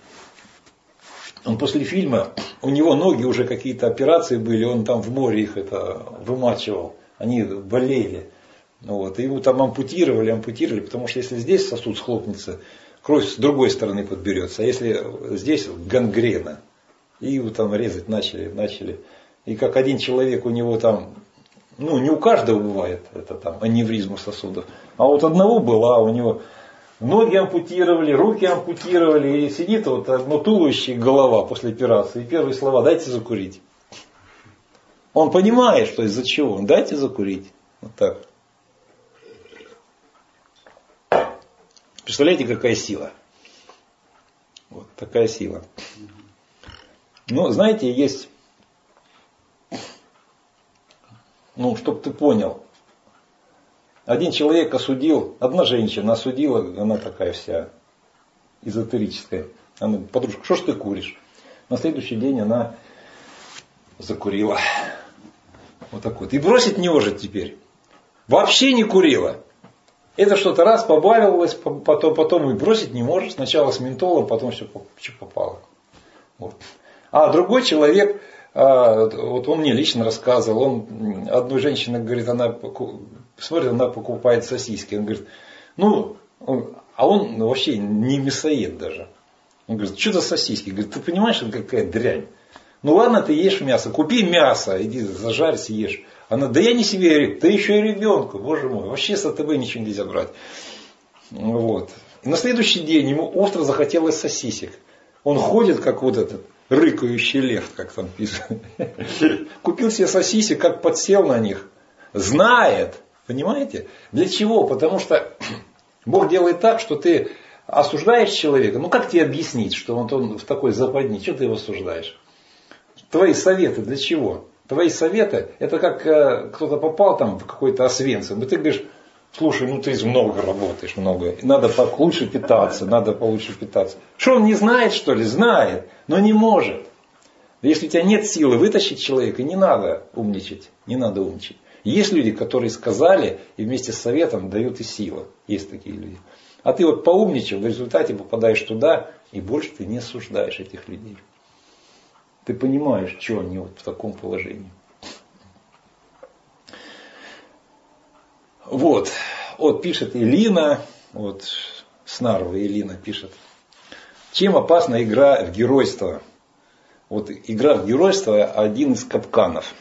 Он после фильма, у него ноги уже какие-то операции были, он там в море их это вымачивал. Они болели. Вот, и его там ампутировали, ампутировали, потому что если здесь сосуд схлопнется, кровь с другой стороны подберется, а если здесь гангрена. И его там резать начали, начали. И как один человек, у него там, ну не у каждого бывает это там аневризма сосудов, а вот одного было, у него ноги ампутировали, руки ампутировали, и сидит вот одно туловище и голова после операции. И первые слова: дайте закурить. Он понимает, что из-за чего. Дайте закурить. Вот так. Представляете, какая сила? Вот такая сила. Ну, знаете, есть, ну, чтобы ты понял, один человек осудил, одна женщина осудила, она такая вся эзотерическая. Она: подружка, что ж ты куришь? На следующий день она закурила. Вот так вот. И бросить не может теперь. Вообще не курила. Это что-то раз побавилось, потом, потом и бросить не может. Сначала с ментолом, потом все, все попало. Вот. А другой человек, вот он мне лично рассказывал, он, одной женщине говорит, она смотрит, она покупает сосиски. Он говорит, ну, он, а он вообще не мясоед даже. Он говорит, что за сосиски? Говорит, ты понимаешь, это какая дрянь? Ну ладно, ты ешь мясо, купи мясо, иди зажарь, съешь. Она: да я не себе, да еще и ребенку, боже мой, вообще с АТБ ничего нельзя брать. Вот. И на следующий день ему остро захотелось сосисек. Он ходит, как вот этот рыкающий лев, как там пишут. Купил себе сосисек, как подсел на них. Знает. Понимаете? Для чего? Потому что Бог делает так, что ты осуждаешь человека. Ну как тебе объяснить, что вот он в такой западне? Что ты его осуждаешь? Твои советы для чего? Твои советы, это как э, кто-то попал там в какой-то Освенцим. И ты говоришь: слушай, ну ты много работаешь, много. Надо получше питаться, надо получше питаться. Что, он не знает, что ли? Знает, но не может. Если у тебя нет силы вытащить человека, не надо умничать. Не надо умничать. Есть люди, которые сказали и вместе с советом дают и силу. Есть такие люди. А ты вот поумничал, в результате попадаешь туда, и больше ты не осуждаешь этих людей. Ты понимаешь, что они вот в таком положении. Вот. Вот пишет Элина, вот с Нарвы Элина пишет. Чем опасна игра в геройство? Вот игра в геройство один из капканов.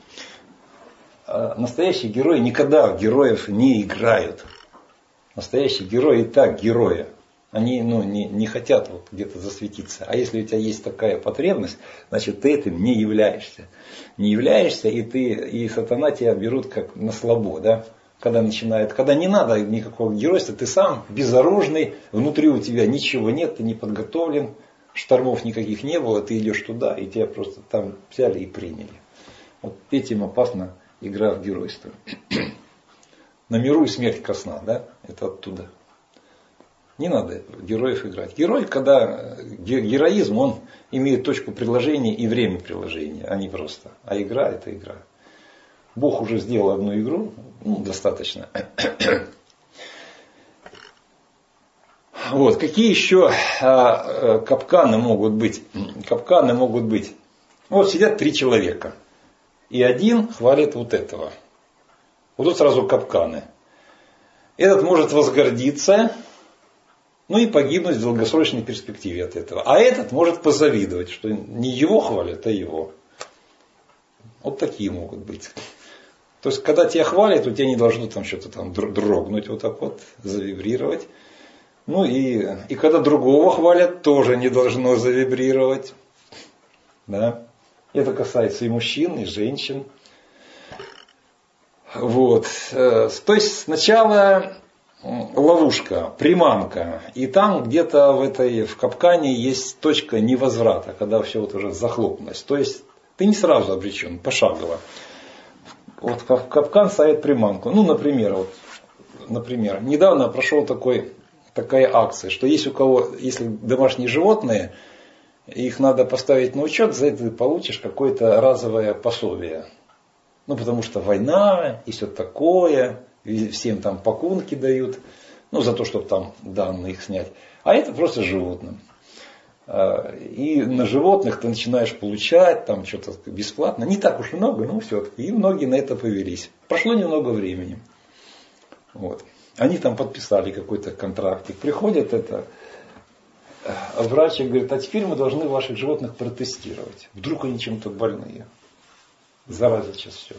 Настоящие герои никогда в героев не играют. Настоящие герои и так герои. Они ну, не, не хотят вот где-то засветиться. А если у тебя есть такая потребность, значит ты этим не являешься. Не являешься, и, ты, и сатана тебя берут как на слабо. Да? Когда начинает, когда не надо никакого геройства, ты сам безоружный, внутри у тебя ничего нет, ты не подготовлен, штормов никаких не было, ты идешь туда, и тебя просто там взяли и приняли. Вот этим опасна игра в геройство. На миру и смерть красна, да? Это оттуда. Не надо героев играть. Герой, когда героизм, он имеет точку приложения и время приложения, а не просто. А игра это игра. Бог уже сделал одну игру, ну, достаточно. Вот. Какие еще а, капканы могут быть? Капканы могут быть. Вот сидят три человека. И один хвалит вот этого. Вот тут сразу капканы. Этот может возгордиться, ну и погибнуть в долгосрочной перспективе от этого. А этот может позавидовать, что не его хвалят, а его. Вот такие могут быть. То есть, когда тебя хвалят, у тебя не должно там что-то там дрогнуть, вот так вот, завибрировать. Ну и, и когда другого хвалят, тоже не должно завибрировать. Да? Это касается и мужчин, и женщин. Вот. То есть сначала ловушка, приманка. И там где-то в этой в капкане есть точка невозврата, когда все вот уже захлопнулось. То есть ты не сразу обречен, пошагово. Вот в капкан ставит приманку. Ну, например, вот, например, недавно прошел такой, такая акция, что есть у кого, если домашние животные, их надо поставить на учет, за это ты получишь какое-то разовое пособие. Ну, потому что война и все такое, всем там пакунки дают, ну, за то, чтобы там данные их снять. А это просто животным. И на животных ты начинаешь получать там что-то бесплатно. Не так уж много, но все-таки. И многие на это повелись. Прошло немного времени. Вот. Они там подписали какой-то контрактик. Приходит это, а врач говорит, а теперь мы должны ваших животных протестировать. Вдруг они чем-то больные. Зараза сейчас все.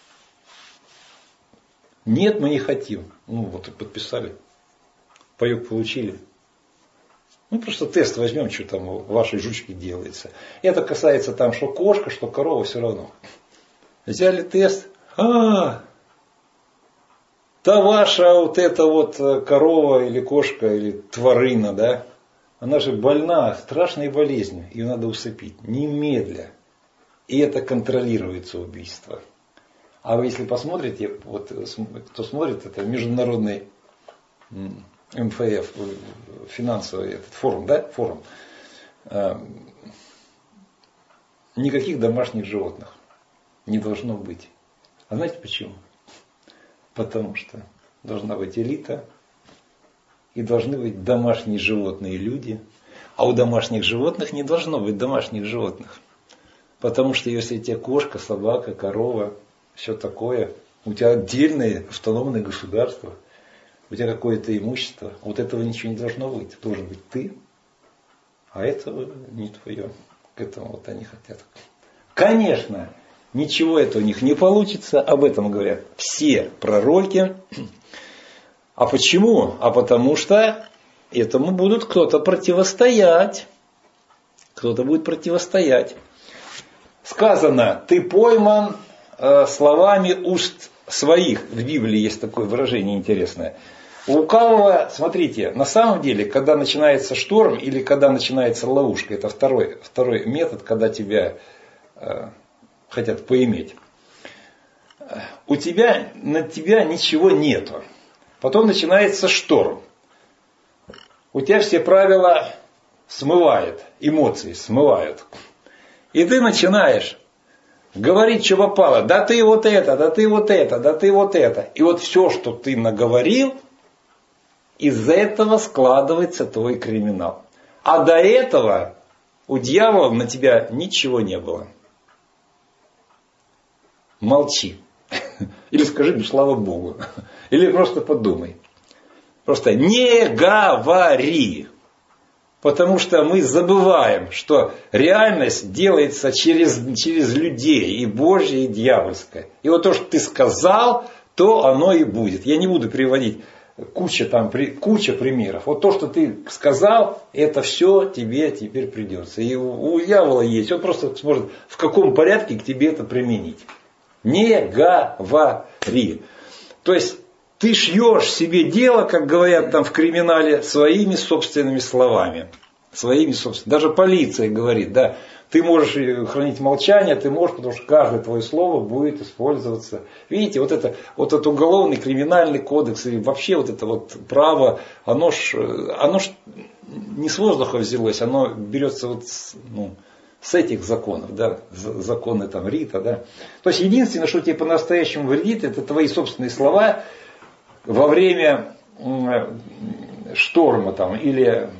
Нет, мы не хотим. Ну вот и подписали. Паёк получили. Ну, просто тест возьмем, что там у вашей жучки делается. Это касается там, что кошка, что корова, все равно. Взяли тест. А, та ваша вот эта вот корова или кошка или тварина, да, она же больна, страшной болезнью. Ее надо усыпить. Немедля. И это контролируется убийство. А вы если посмотрите, вот кто смотрит, это международный эм эф эф, финансовый этот форум, да, форум. Никаких домашних животных не должно быть. А знаете почему? Потому что должна быть элита, и должны быть домашние животные люди, а у домашних животных не должно быть домашних животных. Потому что если у тебя кошка, собака, корова, все такое, у тебя отдельное автономное государство, у тебя какое-то имущество, вот этого ничего не должно быть. Должен быть ты, а этого не твое. К этому вот они хотят. Конечно, ничего этого у них не получится, об этом говорят все пророки. А почему? А потому что этому будут кто-то противостоять. Кто-то будет противостоять. Сказано, ты пойман э, словами уст своих. В Библии есть такое выражение интересное. У лукавого, смотрите, на самом деле, когда начинается шторм или когда начинается ловушка, это второй, второй метод, когда тебя э, хотят поиметь. У тебя, на тебя ничего нету. Потом начинается шторм. У тебя все правила смывает, эмоции смывают. И ты начинаешь говорить, что попало. Да ты вот это, да ты вот это, да ты вот это. И вот все, что ты наговорил, из этого складывается твой криминал. А до этого у дьявола на тебя ничего не было. Молчи. Или скажи, ну слава Богу. Или просто подумай. Просто не говори. Потому что мы забываем, что реальность делается через, через людей, и Божье, и дьявольское. И вот то, что ты сказал, то оно и будет. Я не буду приводить куча, там, куча примеров. Вот то, что ты сказал, это все тебе теперь придется. И у, у дьявола есть. Он просто сможет в каком порядке к тебе это применить. Не говори. То есть ты шьешь себе дело, как говорят там в криминале, своими собственными словами. Своими собственными. Даже полиция говорит, да, ты можешь хранить молчание, ты можешь, потому что каждое твое слово будет использоваться. Видите, вот это, вот этот уголовный, криминальный кодекс и вообще вот это вот право, оно ж, оно ж не с воздуха взялось, оно берется вот с, ну, с этих законов, да, законы там Рита, да. То есть единственное, что тебе по-настоящему вредит, это твои собственные слова во время шторма там или...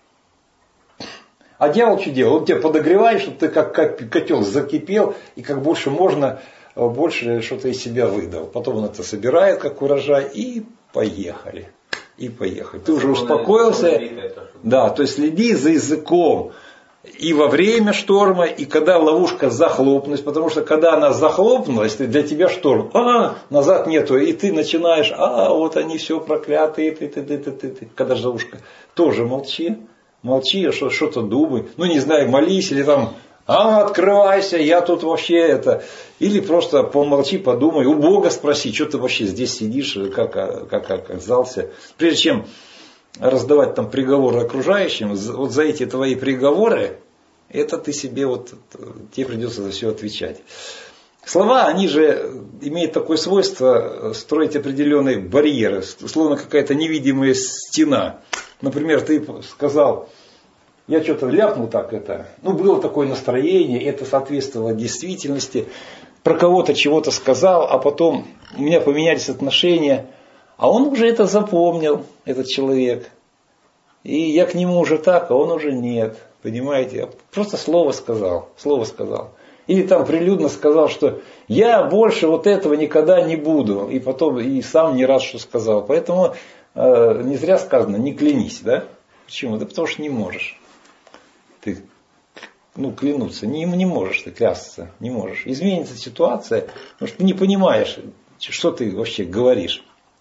А дьявол что делает? Он тебя подогревает, чтобы ты как, как котел закипел, и как больше можно, больше что-то из себя выдал. Потом он это собирает, как урожай, и поехали. И поехали. Ты уже успокоился. Да, то есть следи за языком. И во время шторма, и когда ловушка захлопнулась, потому что когда она захлопнулась, для тебя шторм, а, назад нету, и ты начинаешь, а, вот они все проклятые, ты, ты, ты, ты, ты, ты. Когда же ловушка, тоже молчи. Молчи, что-то думай. Ну, не знаю, молись или там, а, открывайся, я тут вообще это. Или просто помолчи, подумай, у Бога спроси, что ты вообще здесь сидишь, как, как оказался. Прежде чем раздавать там приговоры окружающим, вот за эти твои приговоры, это ты себе, вот, тебе придется за все отвечать. Слова, они же имеют такое свойство строить определенные барьеры, словно какая-то невидимая стена. Например, ты сказал, я что-то ляпнул так это, ну было такое настроение, это соответствовало действительности, про кого-то чего-то сказал, а потом у меня поменялись отношения, а он уже это запомнил, этот человек. И я к нему уже так, а он уже нет, понимаете, просто слово сказал, слово сказал. Или там прилюдно сказал, что я больше вот этого никогда не буду, и потом и сам не раз что сказал. Поэтому не зря сказано, не клянись, да? Почему? Да потому что не можешь. Ты, ну, клянуться, не, не можешь ты клясться, не можешь. Изменится ситуация, потому что ты не понимаешь, что ты вообще говоришь.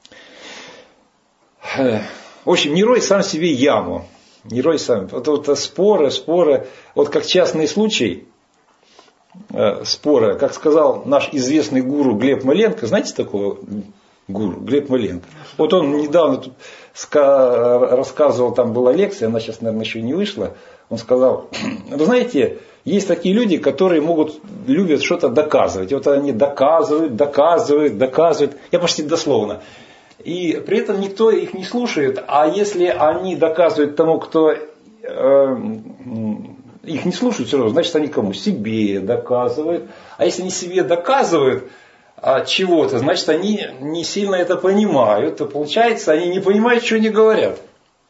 В общем, не рой сам себе яму. Не рой сам. Вот, вот споры, споры, вот как частный случай, споры, как сказал наш известный гуру Глеб Маленко, знаете такого гуру, Глеб Маленко. Вот он недавно тут рассказывал, там была лекция, она сейчас, наверное, еще не вышла. Он сказал, вы знаете, есть такие люди, которые могут, любят что-то доказывать. И вот они доказывают, доказывают, доказывают. Я почти дословно. И при этом никто их не слушает. А если они доказывают тому, кто э, их не слушает, все равно, значит они кому? Себе доказывают. А если они себе доказывают от чего-то, значит они не сильно это понимают, то получается они не понимают, что они говорят.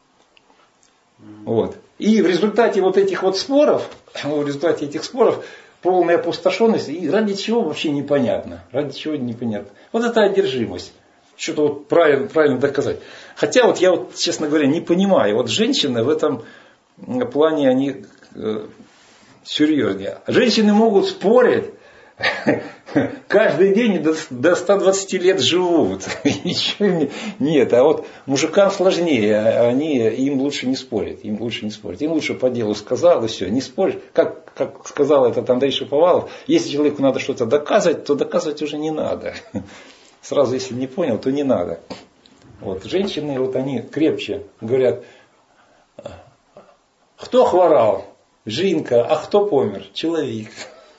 Вот. И в результате вот этих вот споров, в результате этих споров полная опустошенность, и ради чего вообще непонятно. Ради чего непонятно. Вот это одержимость. Что-то вот правильно, правильно доказать. Хотя вот я вот, честно говоря, не понимаю. Вот женщины в этом плане, они э, серьезнее. Женщины могут спорить. Каждый день до, до ста двадцати лет живут. Ничего нет. А вот мужикам сложнее. Они, им лучше не спорить. Им лучше не спорить. Им лучше по делу сказал и все. Не спорить. Как, как сказал этот Андрей Шаповалов, если человеку надо что-то доказывать, то доказывать уже не надо. Сразу, если не понял, то не надо. Вот. Женщины, вот они крепче говорят, кто хворал? Жинка. А кто помер? Человек.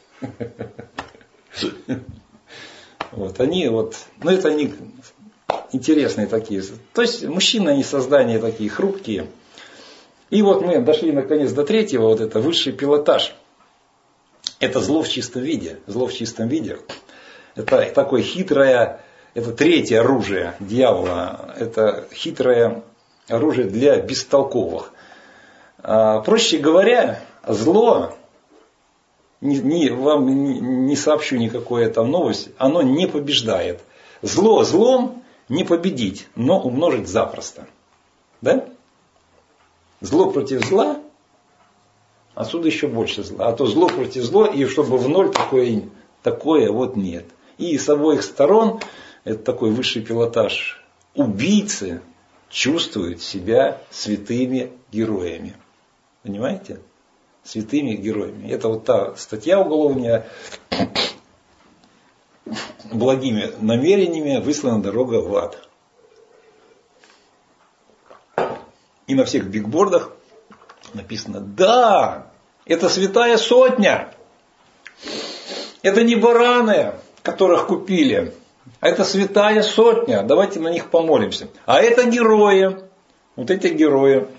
Вот, они вот, ну это они интересные такие. То есть мужчины, они создания такие хрупкие. И вот мы дошли наконец до третьего, вот это высший пилотаж. Это зло в чистом виде. Зло в чистом виде. Это такое хитрое, это третье оружие дьявола. Это хитрое оружие для бестолковых. Проще говоря, зло, не, не, вам не, не сообщу никакую там новость, оно не побеждает. Зло злом не победить, но умножить запросто. Да? Зло против зла, отсюда еще больше зла. А то зло против зла, и чтобы в ноль такое, такое вот нет. И с обоих сторон, это такой высший пилотаж, убийцы чувствуют себя святыми героями. Понимаете? Святыми героями. Это вот та статья уголовная. Благими намерениями выслана дорога в ад. И на всех бигбордах написано: да, это святая сотня. Это не бараны, которых купили, а это святая сотня. Давайте на них помолимся. А это герои. Вот эти герои.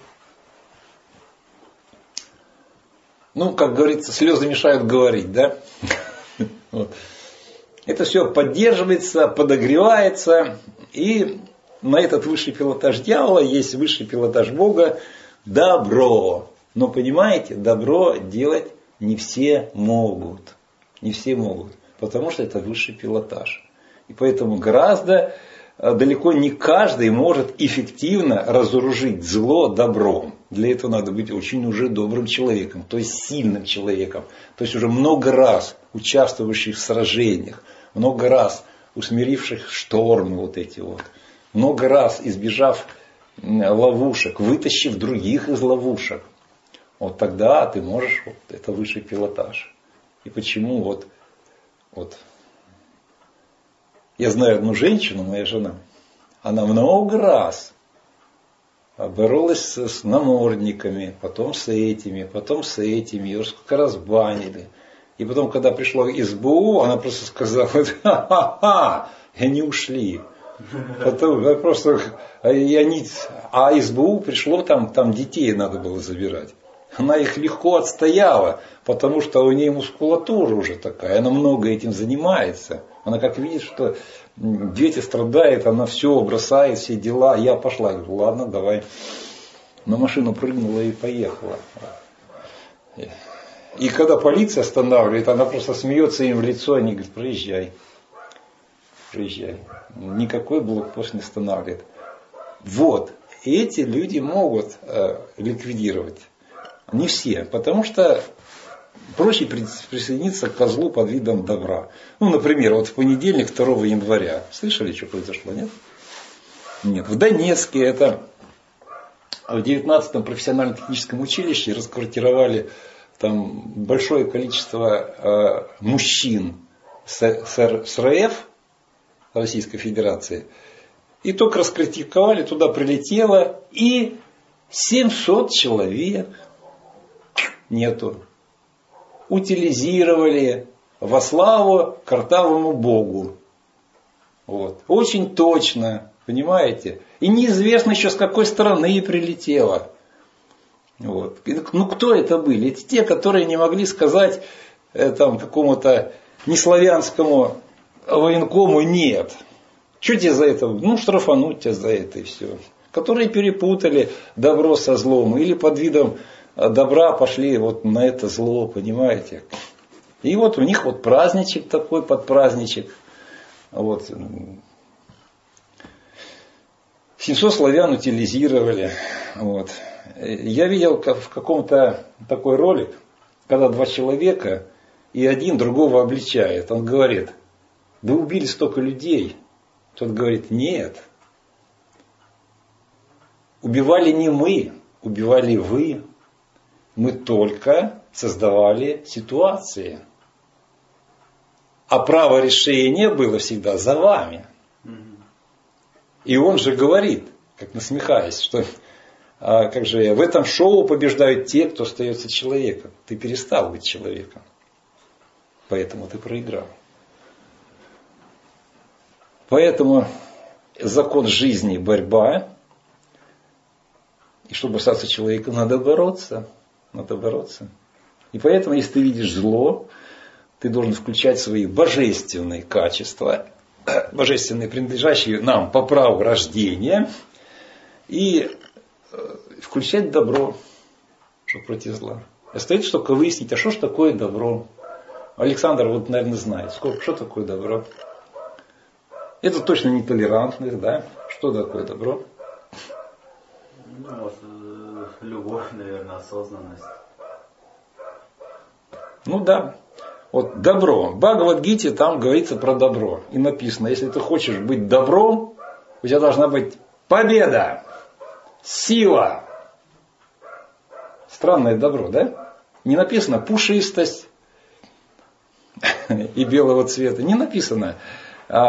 Ну, как говорится, слезы мешают говорить, да? Вот. Это все поддерживается, подогревается. И на этот высший пилотаж дьявола есть высший пилотаж Бога – добро. Но понимаете, добро делать не все могут. Не все могут. Потому что это высший пилотаж. И поэтому гораздо, далеко не каждый может эффективно разоружить зло добром. Для этого надо быть очень уже добрым человеком, то есть сильным человеком. То есть уже много раз участвовавших в сражениях, много раз усмиривших штормы вот эти вот. Много раз избежав ловушек, вытащив других из ловушек. Вот тогда ты можешь, вот, это высший пилотаж. И почему вот, вот, я знаю одну женщину, моя жена, она много раз боролась с, с намордниками, потом с этими, потом с этими, ее сколько раз банили. И потом, когда пришло из СБУ, она просто сказала: ха-ха-ха, и они ушли. Потом просто, и они, а из СБУ пришло, там, там детей надо было забирать. Она их легко отстояла, потому что у нее мускулатура уже такая, она много этим занимается. Она как видит, что дети страдают, она все бросает, все дела. Я пошла, говорю: ладно, давай. На машину прыгнула и поехала. И когда полиция останавливает, она просто смеется им в лицо, они говорят: проезжай. Проезжай. Никакой блокпост не останавливает. Вот. И эти люди могут э, ликвидировать. Не все. Потому что проще присоединиться к козлу под видом добра. Ну, например, вот в понедельник, второго января. Слышали, что произошло, нет? Нет. В Донецке это в девятнадцатом профессионально-техническом училище расквартировали там большое количество э, мужчин с, с, с РФ, Российской Федерации. И только раскритиковали, туда прилетело, и семьсот человек нету. Утилизировали во славу картавому Богу. Вот. Очень точно, понимаете? И неизвестно еще, с какой стороны прилетело. Вот. Ну, кто это были? Это те, которые не могли сказать э, там, какому-то неславянскому военкому нет. Что тебе за это? Ну, штрафануть тебя за это и все. Которые перепутали добро со злом. Или под видом добра пошли вот на это зло, понимаете? И вот у них вот праздничек такой, подпраздничек. Вот. семьсот славян утилизировали. Вот. Я видел в каком-то такой ролик, когда два человека, и один другого обличает. Он говорит: да убили столько людей. Тот говорит: нет. Убивали не мы, убивали вы. Мы только создавали ситуации. А право решения было всегда за вами. И он же говорит, как насмехаясь, что а, как же, в этом шоу побеждают те, кто остается человеком. Ты перестал быть человеком. Поэтому ты проиграл. Поэтому закон жизни – борьба. И чтобы остаться человеком, надо бороться. Надо бороться. И поэтому, если ты видишь зло, ты должен включать свои божественные качества, божественные, принадлежащие нам по праву рождения, и включать добро, чтобы против зла. Остается только выяснить, а что ж такое добро? Александр вот, наверное, знает, сколько, что такое добро. Это точно не толерантность, да? Что такое добро? Ну, вот, любовь, наверное, осознанность. Ну да. Вот добро. В Бхагавад-гите там говорится про добро. И написано, если ты хочешь быть добром, у тебя должна быть победа, сила. Странное добро, да? Не написано пушистость и белого цвета. Не написано.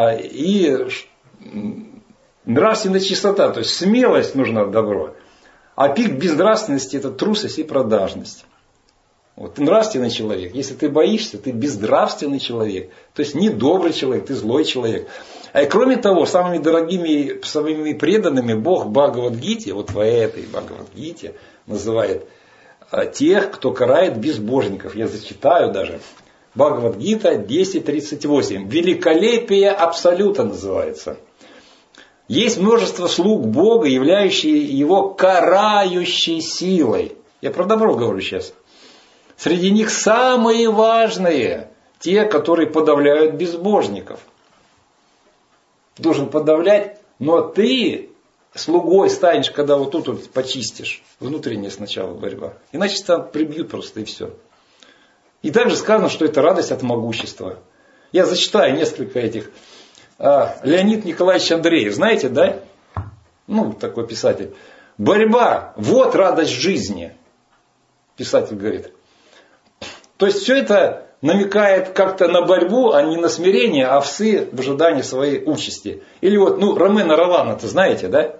И нравственная чистота, то есть смелость нужна в добро. А пик безнравственности – это трусость и продажность. Вот, ты нравственный человек. Если ты боишься, ты безнравственный человек. То есть недобрый человек, ты злой человек. А и кроме того, самыми дорогими, самыми преданными Бог в Бхагавад-гите, вот в этой Бхагавад-гите, называет тех, кто карает безбожников. Я зачитаю даже. Бхагавад-гита десять тридцать восемь. Великолепие Абсолюта называется. Есть множество слуг Бога, являющие его карающей силой. Я про добро говорю сейчас. Среди них самые важные, те, которые подавляют безбожников. Должен подавлять, но ты слугой станешь, когда вот тут вот почистишь. Внутренняя сначала борьба. Иначе там прибьют просто и все. И также сказано, что это радость от могущества. Я зачитаю несколько этих. Леонид Николаевич Андреев, знаете, да? Ну, такой писатель. Борьба, вот радость жизни. Писатель говорит. То есть все это намекает как-то на борьбу, а не на смирение, овцы в ожидании своей участи. Или вот, ну, Ромена Ролана-то знаете, да?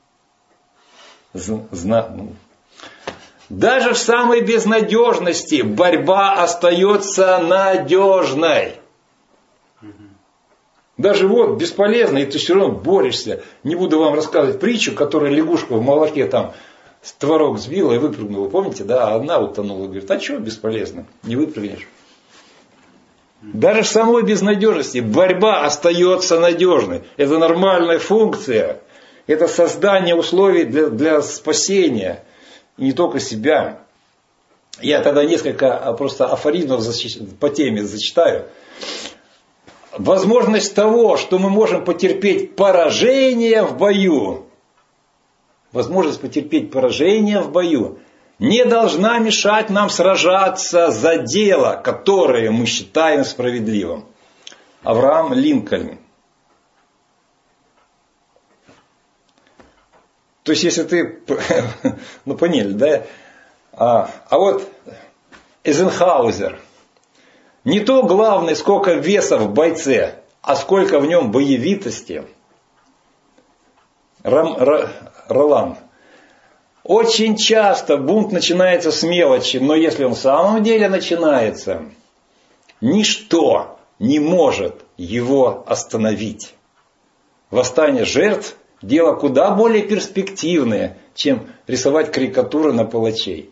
Зна... Даже в самой безнадежности борьба остается надежной. Даже вот бесполезно, и ты все равно борешься. Не буду вам рассказывать притчу, которая лягушку в молоке там творог сбила и выпрыгнула. Помните, да? А одна утонула. Говорит, а что бесполезно? Не выпрыгнешь. Даже в самой безнадежности борьба остается надежной. Это нормальная функция. Это создание условий для, для спасения. И не только себя. Я тогда несколько просто афоризмов по теме зачитаю. Возможность того, что мы можем потерпеть поражение в бою, возможность потерпеть поражение в бою, не должна мешать нам сражаться за дело, которое мы считаем справедливым. Авраам Линкольн. То есть, если ты, ну поняли, да? А, а вот Эйзенхауэр. Не то главное, сколько веса в бойце, а сколько в нем боевитости. Рам, Р, Ролан. Очень часто бунт начинается с мелочи, но если он в самом деле начинается, ничто не может его остановить. Восстание жертв – дело куда более перспективное, чем рисовать карикатуры на палачей.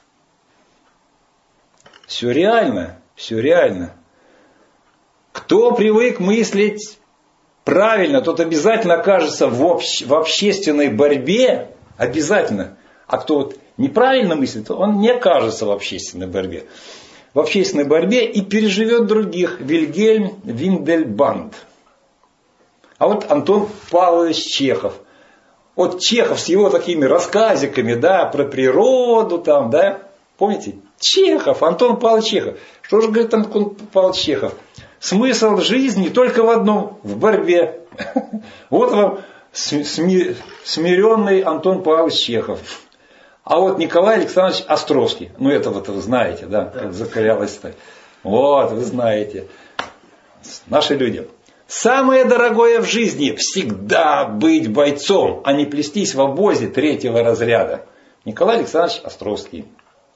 Все реально. Все реально. Кто привык мыслить правильно, тот обязательно окажется в, обще, в общественной борьбе. Обязательно. А кто вот неправильно мыслит, он не окажется в общественной борьбе. В общественной борьбе и переживет других. Вильгельм Виндельбанд. А вот Антон Павлович Чехов. Вот Чехов с его такими рассказиками, да, про природу там, да. Помните? Чехов, Антон Павлович Чехов. Что же говорит Антон Павлович Чехов? Смысл жизни только в одном, в борьбе. Вот вам смиренный Антон Павлович Чехов. А вот Николай Александрович Островский. Ну этого-то вы знаете, да, как закалялось-то. Вот, вы знаете. Наши люди. Самое дорогое в жизни всегда быть бойцом, а не плестись в обозе третьего разряда. Николай Александрович Островский.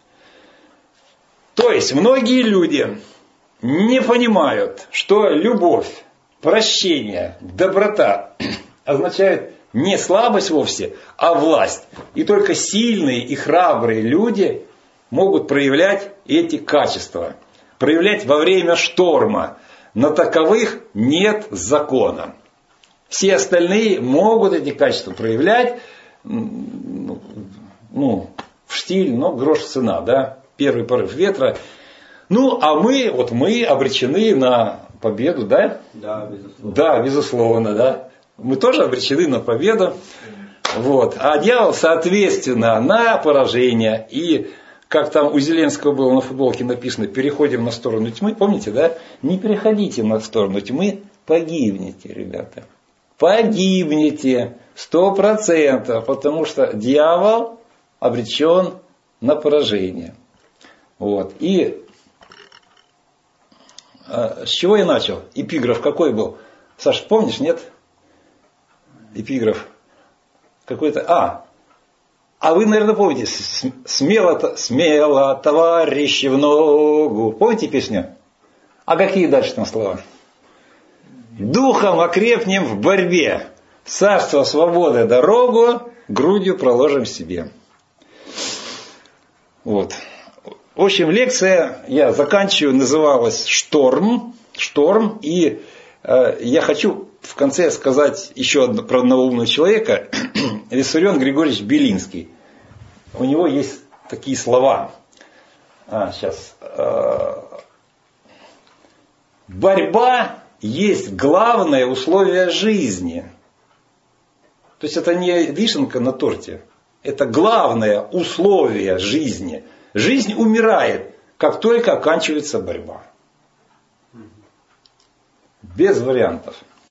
То есть многие люди не понимают, что любовь, прощение, доброта означают не слабость вовсе, а власть. И только сильные и храбрые люди могут проявлять эти качества. Проявлять во время шторма. На таковых нет закона. Все остальные могут эти качества проявлять, ну, в стиль, но грош цена, да. Первый порыв ветра. Ну, а мы, вот мы обречены на победу, да? Да, безусловно. Да, безусловно, да. Мы тоже обречены на победу. Вот. А дьявол, соответственно, на поражение. И как там у Зеленского было на футболке написано, переходим на сторону тьмы. Помните, да? Не переходите на сторону тьмы, погибнете, ребята. Погибнете. Сто процентов. Потому что дьявол обречен на поражение. Вот. И а, с чего я начал? Эпиграф какой был? Саш, помнишь, нет? Эпиграф. Какой-то. А. А вы, наверное, помните, смело, смело, товарищи, в ногу. Помните песню? А какие дальше там слова? Духом окрепнем в борьбе. Царство свободы дорогу грудью проложим себе. Вот. В общем, лекция, я заканчиваю, называлась «Шторм». Шторм. И э, я хочу в конце сказать еще одно, про одного умного человека. Виссарион Григорьевич Белинский. У него есть такие слова. А, сейчас. Э, борьба есть главное условие жизни. То есть это не вишенка на торте. Это главное условие жизни. Жизнь умирает, как только оканчивается борьба. Без вариантов.